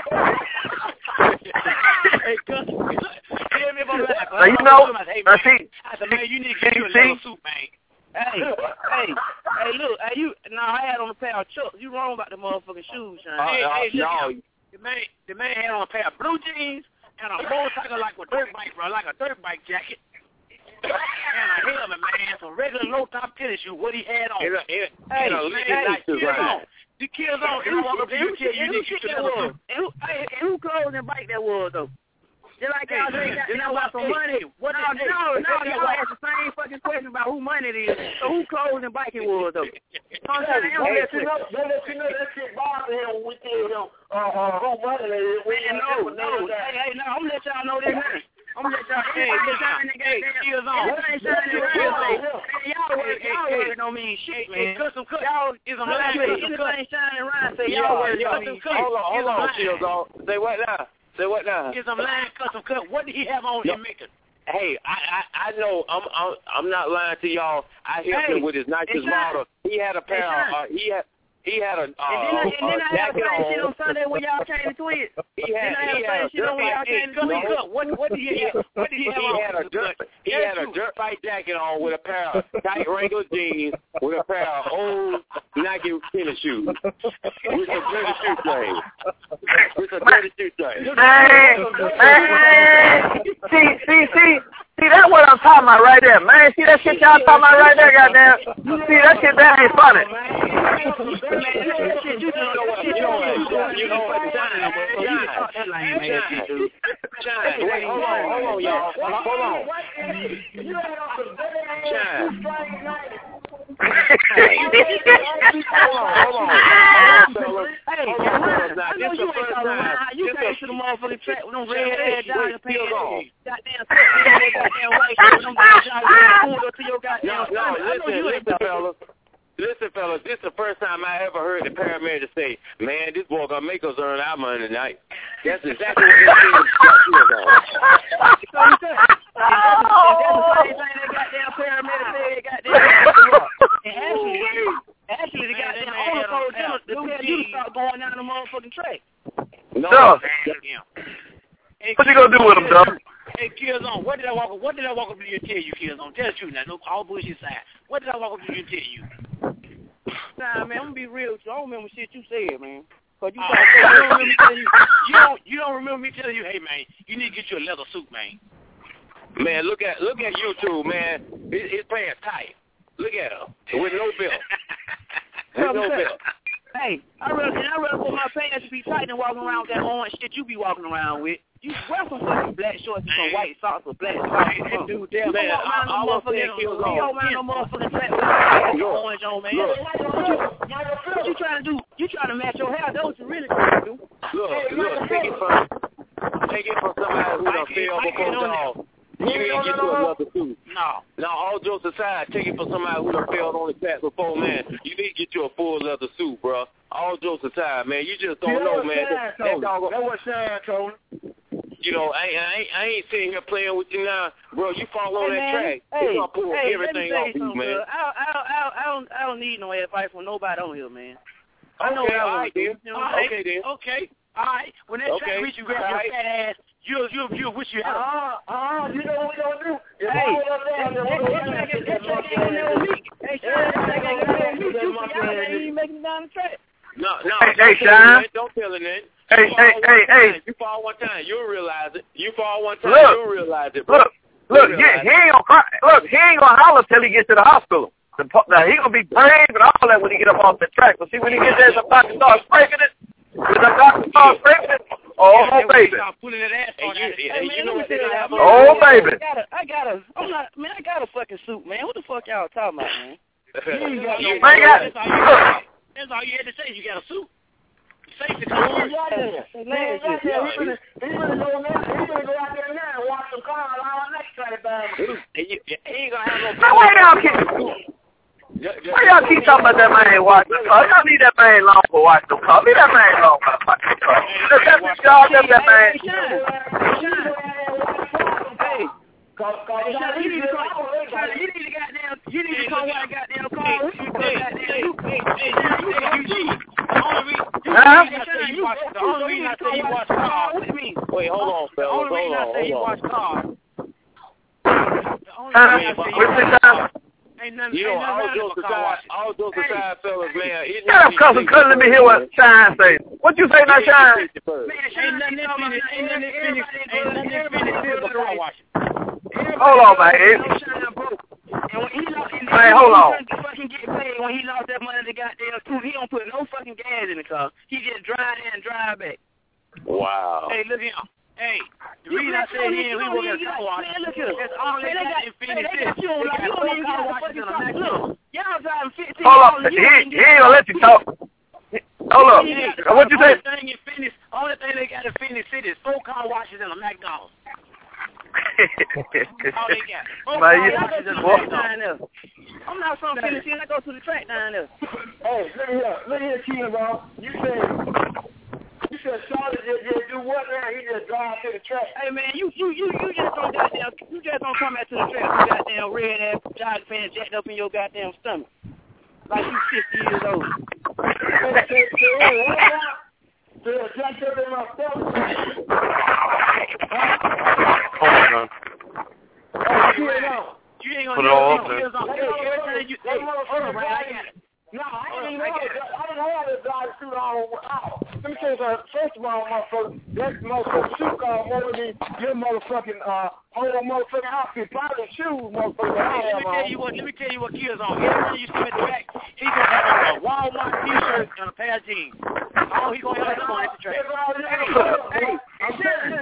Hey, custom. Tell me if I'm lying. Now, you know, Hey, now man. see, I said, man, you need to get you a see? little suit, man. Hey, hey, hey, look, hey, you. No, I had on a pair of chucks. You wrong about the motherfucking shoes, Sean. Hey, uh, hey, look no. here. The man, the man had on a pair of blue jeans and a motorcycle like a dirt bike, bro, like a dirt bike jacket. And a helmet, man, some regular low-top tennis shoes, what he had on. And a, and, Hey, and a man, lady hey, night kills design. on. The kills on. If you walk up to you, tell you, you need to get that another was? suit. And who, hey, and who clothes and bike that was, though? Just like y'all Hey, say, you know y'all what? got some Hey, money. what no, is- no, hey, no, hey, y'all hey, ask the same fucking question about who money it is. So who clothes and bike it was, though? I'm Hey, saying, don't hey, let you know, don't let you know that shit bothering him when we tell him uh, uh, who money it is. We Man, no, no, hey, hey, no, I'm gonna let y'all know this now. I'm gonna let y'all, Hey, everybody listen, shining that hey, goddamn, kills on. everybody shining that Kills on. goddamn, man, y'all Hey, work, hey, y'all hey. work don't mean shit, Hey, man. custom cut. Y'all, Is a look line, at me, custom cut. anything shining around, say Yeah, y'all work yeah. don't mean shit. Hold on, hold Is a on, line. Kills on. Say what now? Say what now? Is a line custom cut. What did he have on No. in Macon? Hey, I, I I know I'm I'm I'm not lying to y'all. I helped Hey, him with his nicest it's not- model. He had a pair. it's not- Uh, he had he had a uh, And then, I, and then a I had the jacket same shit on. on Sunday when y'all came to Twitch. He Then had I had he the had same a shit on dirt when y'all bike. came to Custom Twitch. cut. What what did he have? What did he have He on? had a dirt he Yes, had a you. dirt bike jacket on with a pair of tight Wrangler jeans with a pair of old Nike tennis shoes with a dirty shoe string. With a dirty shoe string. Man, man. See, see, see, see, that's what I'm talking about right there, man. See that shit y'all talking about right there, goddamn. See that shit that ain't funny. You know what? You know what? You know what? John, John, Shine, wait, hold on, hold on, y'all. Hold on. Shine. Hold on, hold on. Hey, I know you ain't talking about you came to the motherfucking track with them red ass jogging pants. Goddamn, goddamn white shirt with them jogging pulled up to your goddamn No, no, listen, listen, fellas. Listen, fellas, this is the first time I ever heard the paramedic say, man, this boy gonna make us earn our money tonight. That's exactly what this thing is on. So you said, that's the same thing that goddamn paramedic said, goddamn. And actually, actually, the goddamn owner told them to tell you to start going down the motherfucking track. No. Hey, what you gonna do with him, dog? Hey, Killzone, what did I walk? What did I walk up to you and tell you, Killzone? Tell the truth now. No, all bullshit side. What did I walk up to you and tell you? Nah, man, I'm gonna be real with you. I don't remember shit you said, man. Cause you, uh, you don't remember me telling you. You don't. You don't remember me telling you, hey man, you need to get you a leather suit, man. Man, look at look at YouTube, man. His, his pants tight. Look at him with no belt. With no belt. Hey, I rather I rather put my pants to be tight than walking around with that orange shit you be walking around with. You wear some fucking black shorts and some white socks with black socks. Hey, dude, damn, man, I, I, I was saying Killzone. You don't wear no motherfucking black with orange on, man. What you, what you trying to do? You trying to match your hair? That's what you really trying to do. Look, look, take it from take it from somebody who done failed before dog. You ain't get to another suit. No. Now, all jokes aside, take it from somebody who done failed on the track before, man. You need to get you a full leather suit, bro. All jokes aside, man. You just don't know, man. That, that dog. That's what Shine told me. You know, I, I, ain't, I ain't sitting here playing with you now, bro. You fall on hey, that man. track, hey, it's gonna pull hey, everything off you, man. I, I, I, I don't, I don't need no advice from nobody on here, man. I know okay, what I all want right, to do. then. You know All right, okay, then. Okay, all right. When that okay. track reach you, grab your right. fat ass. You, you, you wish you had. Uh, uh, you know what we gonna do? If hey, I up there, then we're gonna get that track ain't gonna me. Hey, Shine, that track ain't gonna me. You see, y'all ain't even making it down the track. No, no. Hey, don't hey, tell Shine. It, don't tell him that. Hey, hey, hey, hey. You fall one time, you'll realize it. You fall one time, look, you'll realize it. Bro. Look, look, he, he ain't gonna cry. Look, he ain't gonna holler till he gets to the hospital. The, now, he gonna be brave and all that when he get up off the track. But see, when he gets there, some doctor starts breaking it. When the doctor starts breaking it, oh, yeah, baby. Pulling that ass on you, hey, hey, man, you know what they have on? Oh, baby. I got a, I got a, I'm not, man, I got a fucking suit, man. What the fuck y'all talking about, man? you got no man, got, that's, all you had, that's all you had to say. You got a suit. Safety comes first. He really go out there now and watch some cars all next track down. He ain't gonna have no. Now, why y'all keep, why y'all keep talking about that man watching the car? Y'all leave that man alone for watching the car. Leave that man alone for watching the car. That's what y'all left that man. Hey, you need to come. You need to goddamn. You need to come watch goddamn car with you. Hey, hey, hey, Eugene. The only reason, huh? the only reason I say you watch cars with me. Wait, hold on, fellas. The only reason I say you hold watch on. cars. The only reason I say you watch cars. Ain't nothing. You know, ain't all nothing jokes but car aside, watching. all jokes aside, fellas, man. Shut up, cousin. Cousin, let me hear what Shine say. What you say now, Shine? Ain't nothing that finished. Ain't nothing that finished. Ain't nothing that finished but car watching. Hold on, man. And when he lost, and man, hold on. Fucking get paid when he lost that money to goddamn too. He don't put no fucking gas in the car. He just drive there and drive back. Wow. Hey, look here. Hey, the reason I said he ain't we work at a car wash. Man, look here. That's all they got in Phoenix. They got you on like you don't even got a fucking car. Look, y'all driving fifteen. Hold on. He, he ain't gonna let you talk. Hold up. What you say? Only thing in Phoenix, only thing they got in Phoenix City is four car washes and a McDonald's. All they got. Four car washes and a McDonald's. I'm not from Phoenix City. I go to the track down there. Hey, look here. Look here, Keenan, you said... You said Charlotte just, just do what now? He just drive to the track. Hey man, you you you you just don't goddamn you just don't come out to the track with goddamn red ass jogging pants jacked up in your goddamn stomach. Like you fifty years old. Jacked up in my stomach. Oh my God. Hey, you ain't on. You ain't Put gonna it all up get there. every time you hey, hold on, right? I got it. No, I didn't even know. I didn't have this dog suit on. Let me tell you something. First of all, motherfucker, that motherfucking suit called more than your motherfucking uh whole motherfucking outfit. Probably shoes, motherfucker. Hey, let me tell you what. Let me tell you what Kill's on. Every time you see him at the track, he's gonna have on a Walmart T-shirt and a pair of jeans. Oh, he gonna have on at the track. Hey, hey, I'm telling you,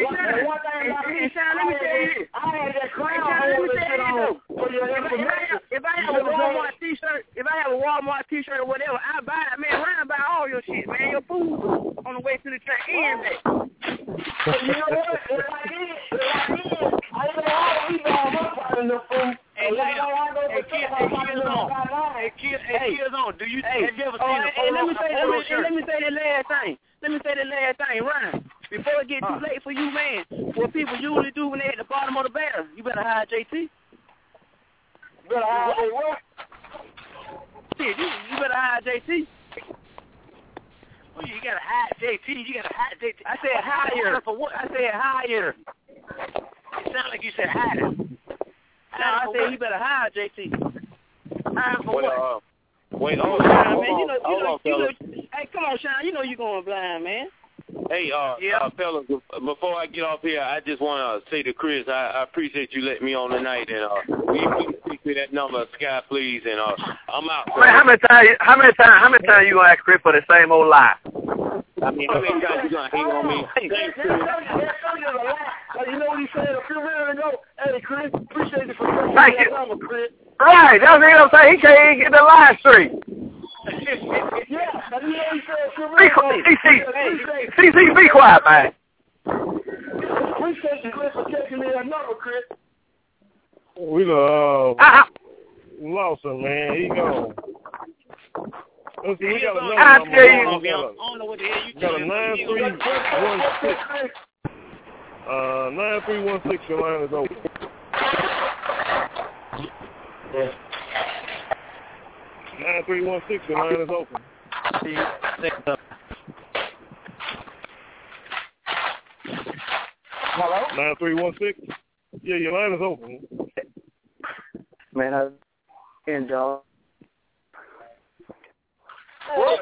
Shine, one thing about me, Shine, let me tell you this. I had that crown on this shit on for your information. If I have a Walmart T-shirt, if I have a Walmart T-shirt or whatever, I buy it, man. Ryan buy all your shit, man. Your food on the way to the track and back. You know what? If I did, if I did, I ain't gonna always be on my part of the food. Hey, hey, kids, hey, kids on. Hey, kids, hey, kids on. Do you, hey, have you ever oh, seen hey, a polo, let me say, a polo let me, shirt? let me say the last thing. Let me say the last thing, Ryan. Before it get too late for you, man, what people usually do when they at the bottom of the barrel, you better hire J T. You better hire J T what? Shit, you, you better hire J T. Oh, you gotta hire J T. You gotta hire J T. I said hire. For what? I said hire. It sounded like you said hire. No, I said you better hire J T. Hire for Wait, what? uh, wait, hold Shine, on, man. You know, you hold know, on, you know, fellas. hey, come on, Shine. You know you going blind, man. Hey, uh, yeah. uh, fellas, before I get off here, I just want to say to Chris, I, I appreciate you letting me on tonight, and uh, we can speak to that number, Sky, please, and uh, I'm out. Man, how many times? How many times? How many times you gonna ask Chris for the same old lie? I mean, how many times you gonna hate on me? Hey, that's something that's a lie. You know what he said a few minutes ago? Hey, Chris, appreciate you for coming. Thank you. Number, Chris. Right, that's what I'm saying. He can't even get the lie straight. Yeah, and you know he said a few Be minutes ago. quiet, C C, be quiet, man. Appreciate you, Chris, for taking me that number, Chris. We done uh, lost him, man. He gone. Listen, we got another I number. tell you. We got a, I don't know what the hell you got a nine three one six. Uh, nine three one six. Your line is open. Nine three one six. Your line is open. Hello? Nine three one six. Yeah, your line is open. Man, I enjoy. What?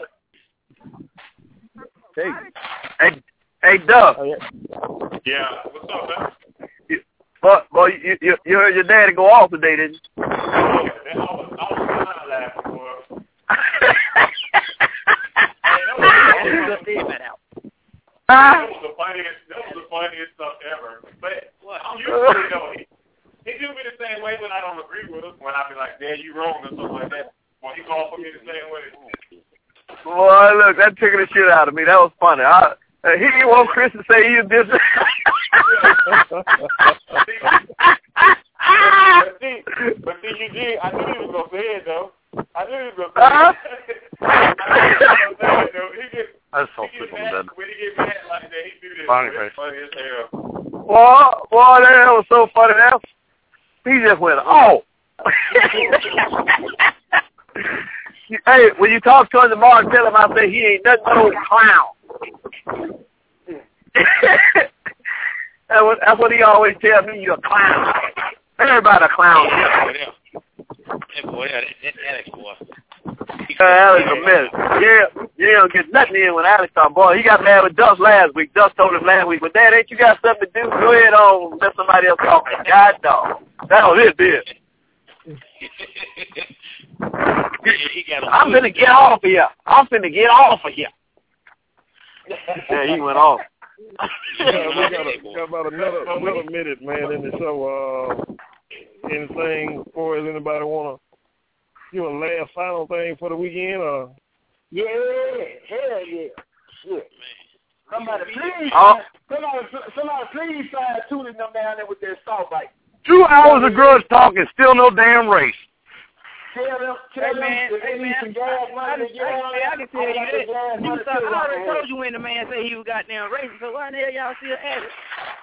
Hey, hey, hey, Doug. Oh, yeah. Yeah, what's up, man? You, but, boy, you, you, you heard your daddy go off today, didn't you? Yeah, I was, I was kind of laughing, boy. Huh? That was the funniest. That was the funniest stuff ever. But I'm usually though, he, he do me the same way when I don't agree with him. When I be like, "Dad, you wrong" or something like that. Well, he called for me the same way. Boy, look, that took the shit out of me. That was funny. I, uh, he didn't want Chris to say he was this. but, see, but see, you did. I knew he was gonna say it though. I knew he was gonna say uh-huh. it. I knew he was gonna say it though. He get, That's so he get simple, mad, man. when he get mad like that, he do this. Funny, It's funny as hell. Boy, boy, that was so funny. That he just went, oh. Hey, when you talk to him tomorrow, tell him I say he ain't nothing but old clown. That's what, that's what he always tells me. You're a clown. Everybody a clown. That boy, that, that Alex boy. Uh, Alex a mess. Yeah, you don't get nothing in when Alex on. Boy, he got mad with Dust last week. Dust told him last week, but Dad, ain't you got something to do? Go ahead on, let somebody else talk. God dog. That was his bitch. I'm finna get off of here. I'm finna get off of here. Yeah, he went off. Yeah, we got, a, got about another another minute, man, in the show. Uh, anything for us? Anybody want to give a last final thing for the weekend? Or? Yeah, hell yeah. Shit. Somebody please, Oh. somebody, somebody please find Tootie them down there with their salt bite. Two hours of grudge talk and still no damn race. Tell them, tell Hey, them man, if hey, they need man, some gas money to get on I, I, I can tell you that. You saw, I already it. told you when the man said he was goddamn racist, so why the hell y'all still at it?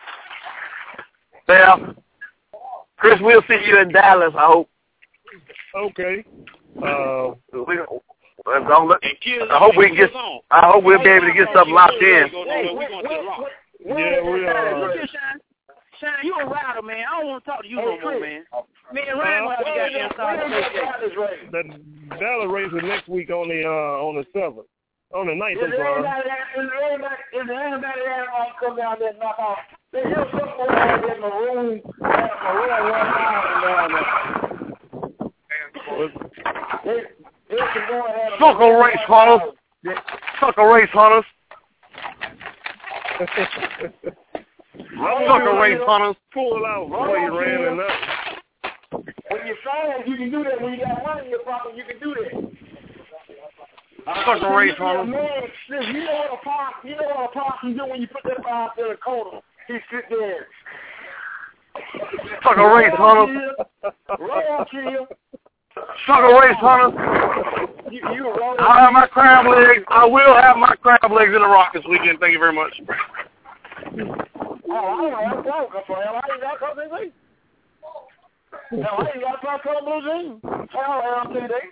Well, Chris, we'll see you in Dallas, I hope. Okay. Uh, we, don't look, I hope we can get. I hope we'll be able to get something locked in. Yeah, we are. Shine, you a rider, man. I don't want to talk to you no more, man. Me and Ryan want to goddamn start the race. The Dallas race is next week on the uh, on the seventh, on the ninth. If anybody, if anybody, if anybody that want to come down there and knock off, they hear something over there in the room, maroon one thousand down there. Sucker race hunters. Sucker race hunters. Sucker race hunters. Pull out before you ran enough. When you're fast, you can do that. When you got money in your pocket, you can do that. Sucker race hunters. Man, you know what a pop, you know what a pop can do when you put that pop in a corner. He sit there. Sucker race hunters. Roll kill. Sucker race hunters. You, you roll. I'll have my crab legs. I will have my crab legs in the rock this weekend. Thank you very much. Oh, I don't know. That's wrong. That's wrong. I ain't got to come to me. No, I ain't got to come to blue jeans. Hell, L T D.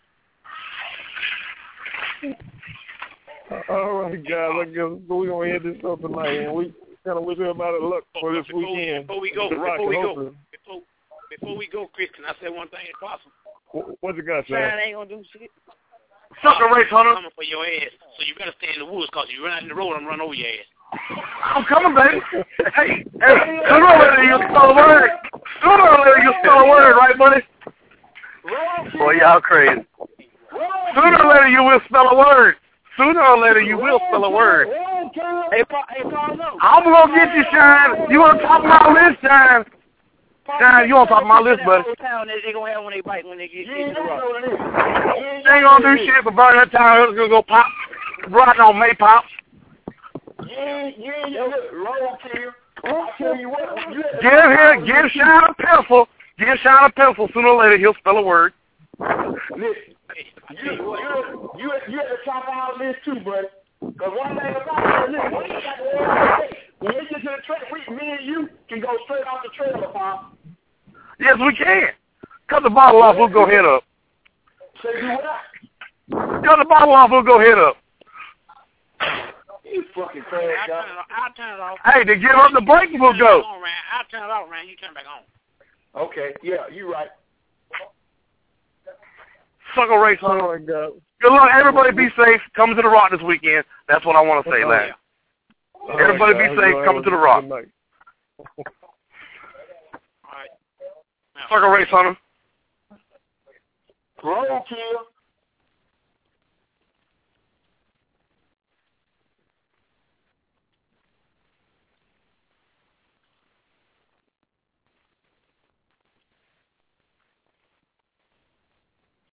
All right, guys. I guess we're going to end this up tonight. And we kind of wish everybody luck for this before, weekend. Before we go, before we go, before, before we go, Chris, can I say one thing if possible? What you got, Sam? China ain't going to do shit. Sucker race hunter. I'm coming for your ass, so you better stay in the woods, because you run out in the road, I'm run over your ass. I'm coming, baby. Hey, hey, sooner or later you spell a word. Sooner or later you spell a word, right, buddy? Boy, y'all crazy. Sooner or later you will spell a word. Sooner or later you will spell a word. Hey, Paul, hey, Paul, no. I'm going to get you, Shine. You on top of my list, Shine. Shine, you on top of my list, buddy. They going to have when they bite when they get in the rock. They ain't going to do shit but burn that town. It's going to go pop. Riding on May Pops. Yeah, yeah, yeah. Roll kill. I'll tell you what. Give him, give Shine a pencil. Give Shine a pencil. Sooner or later he'll spell a word. Listen, you, you, you, you at the top of our list too, buddy. Because one thing about it, listen, when you got the when you get to the trail, we, me and you can go straight off the trailer, Pop. Yes, we can. Cut the bottle off, we'll go head up. Say do what? Cut the bottle off, we'll go head up. You fucking crazy. I'll turn it off. I'll turn it off. Hey, to give up the break, we'll go. I'll turn it off, man. You turn it back on. Okay, yeah, you right. Sucker race hunter. Oh, my God. Good luck. Everybody be safe. Coming to the Rock this weekend. That's what I want to say, lad. All Everybody right, be guys. safe. All Coming right, to the Rock. good night. Sucker race hunter. Roll kill.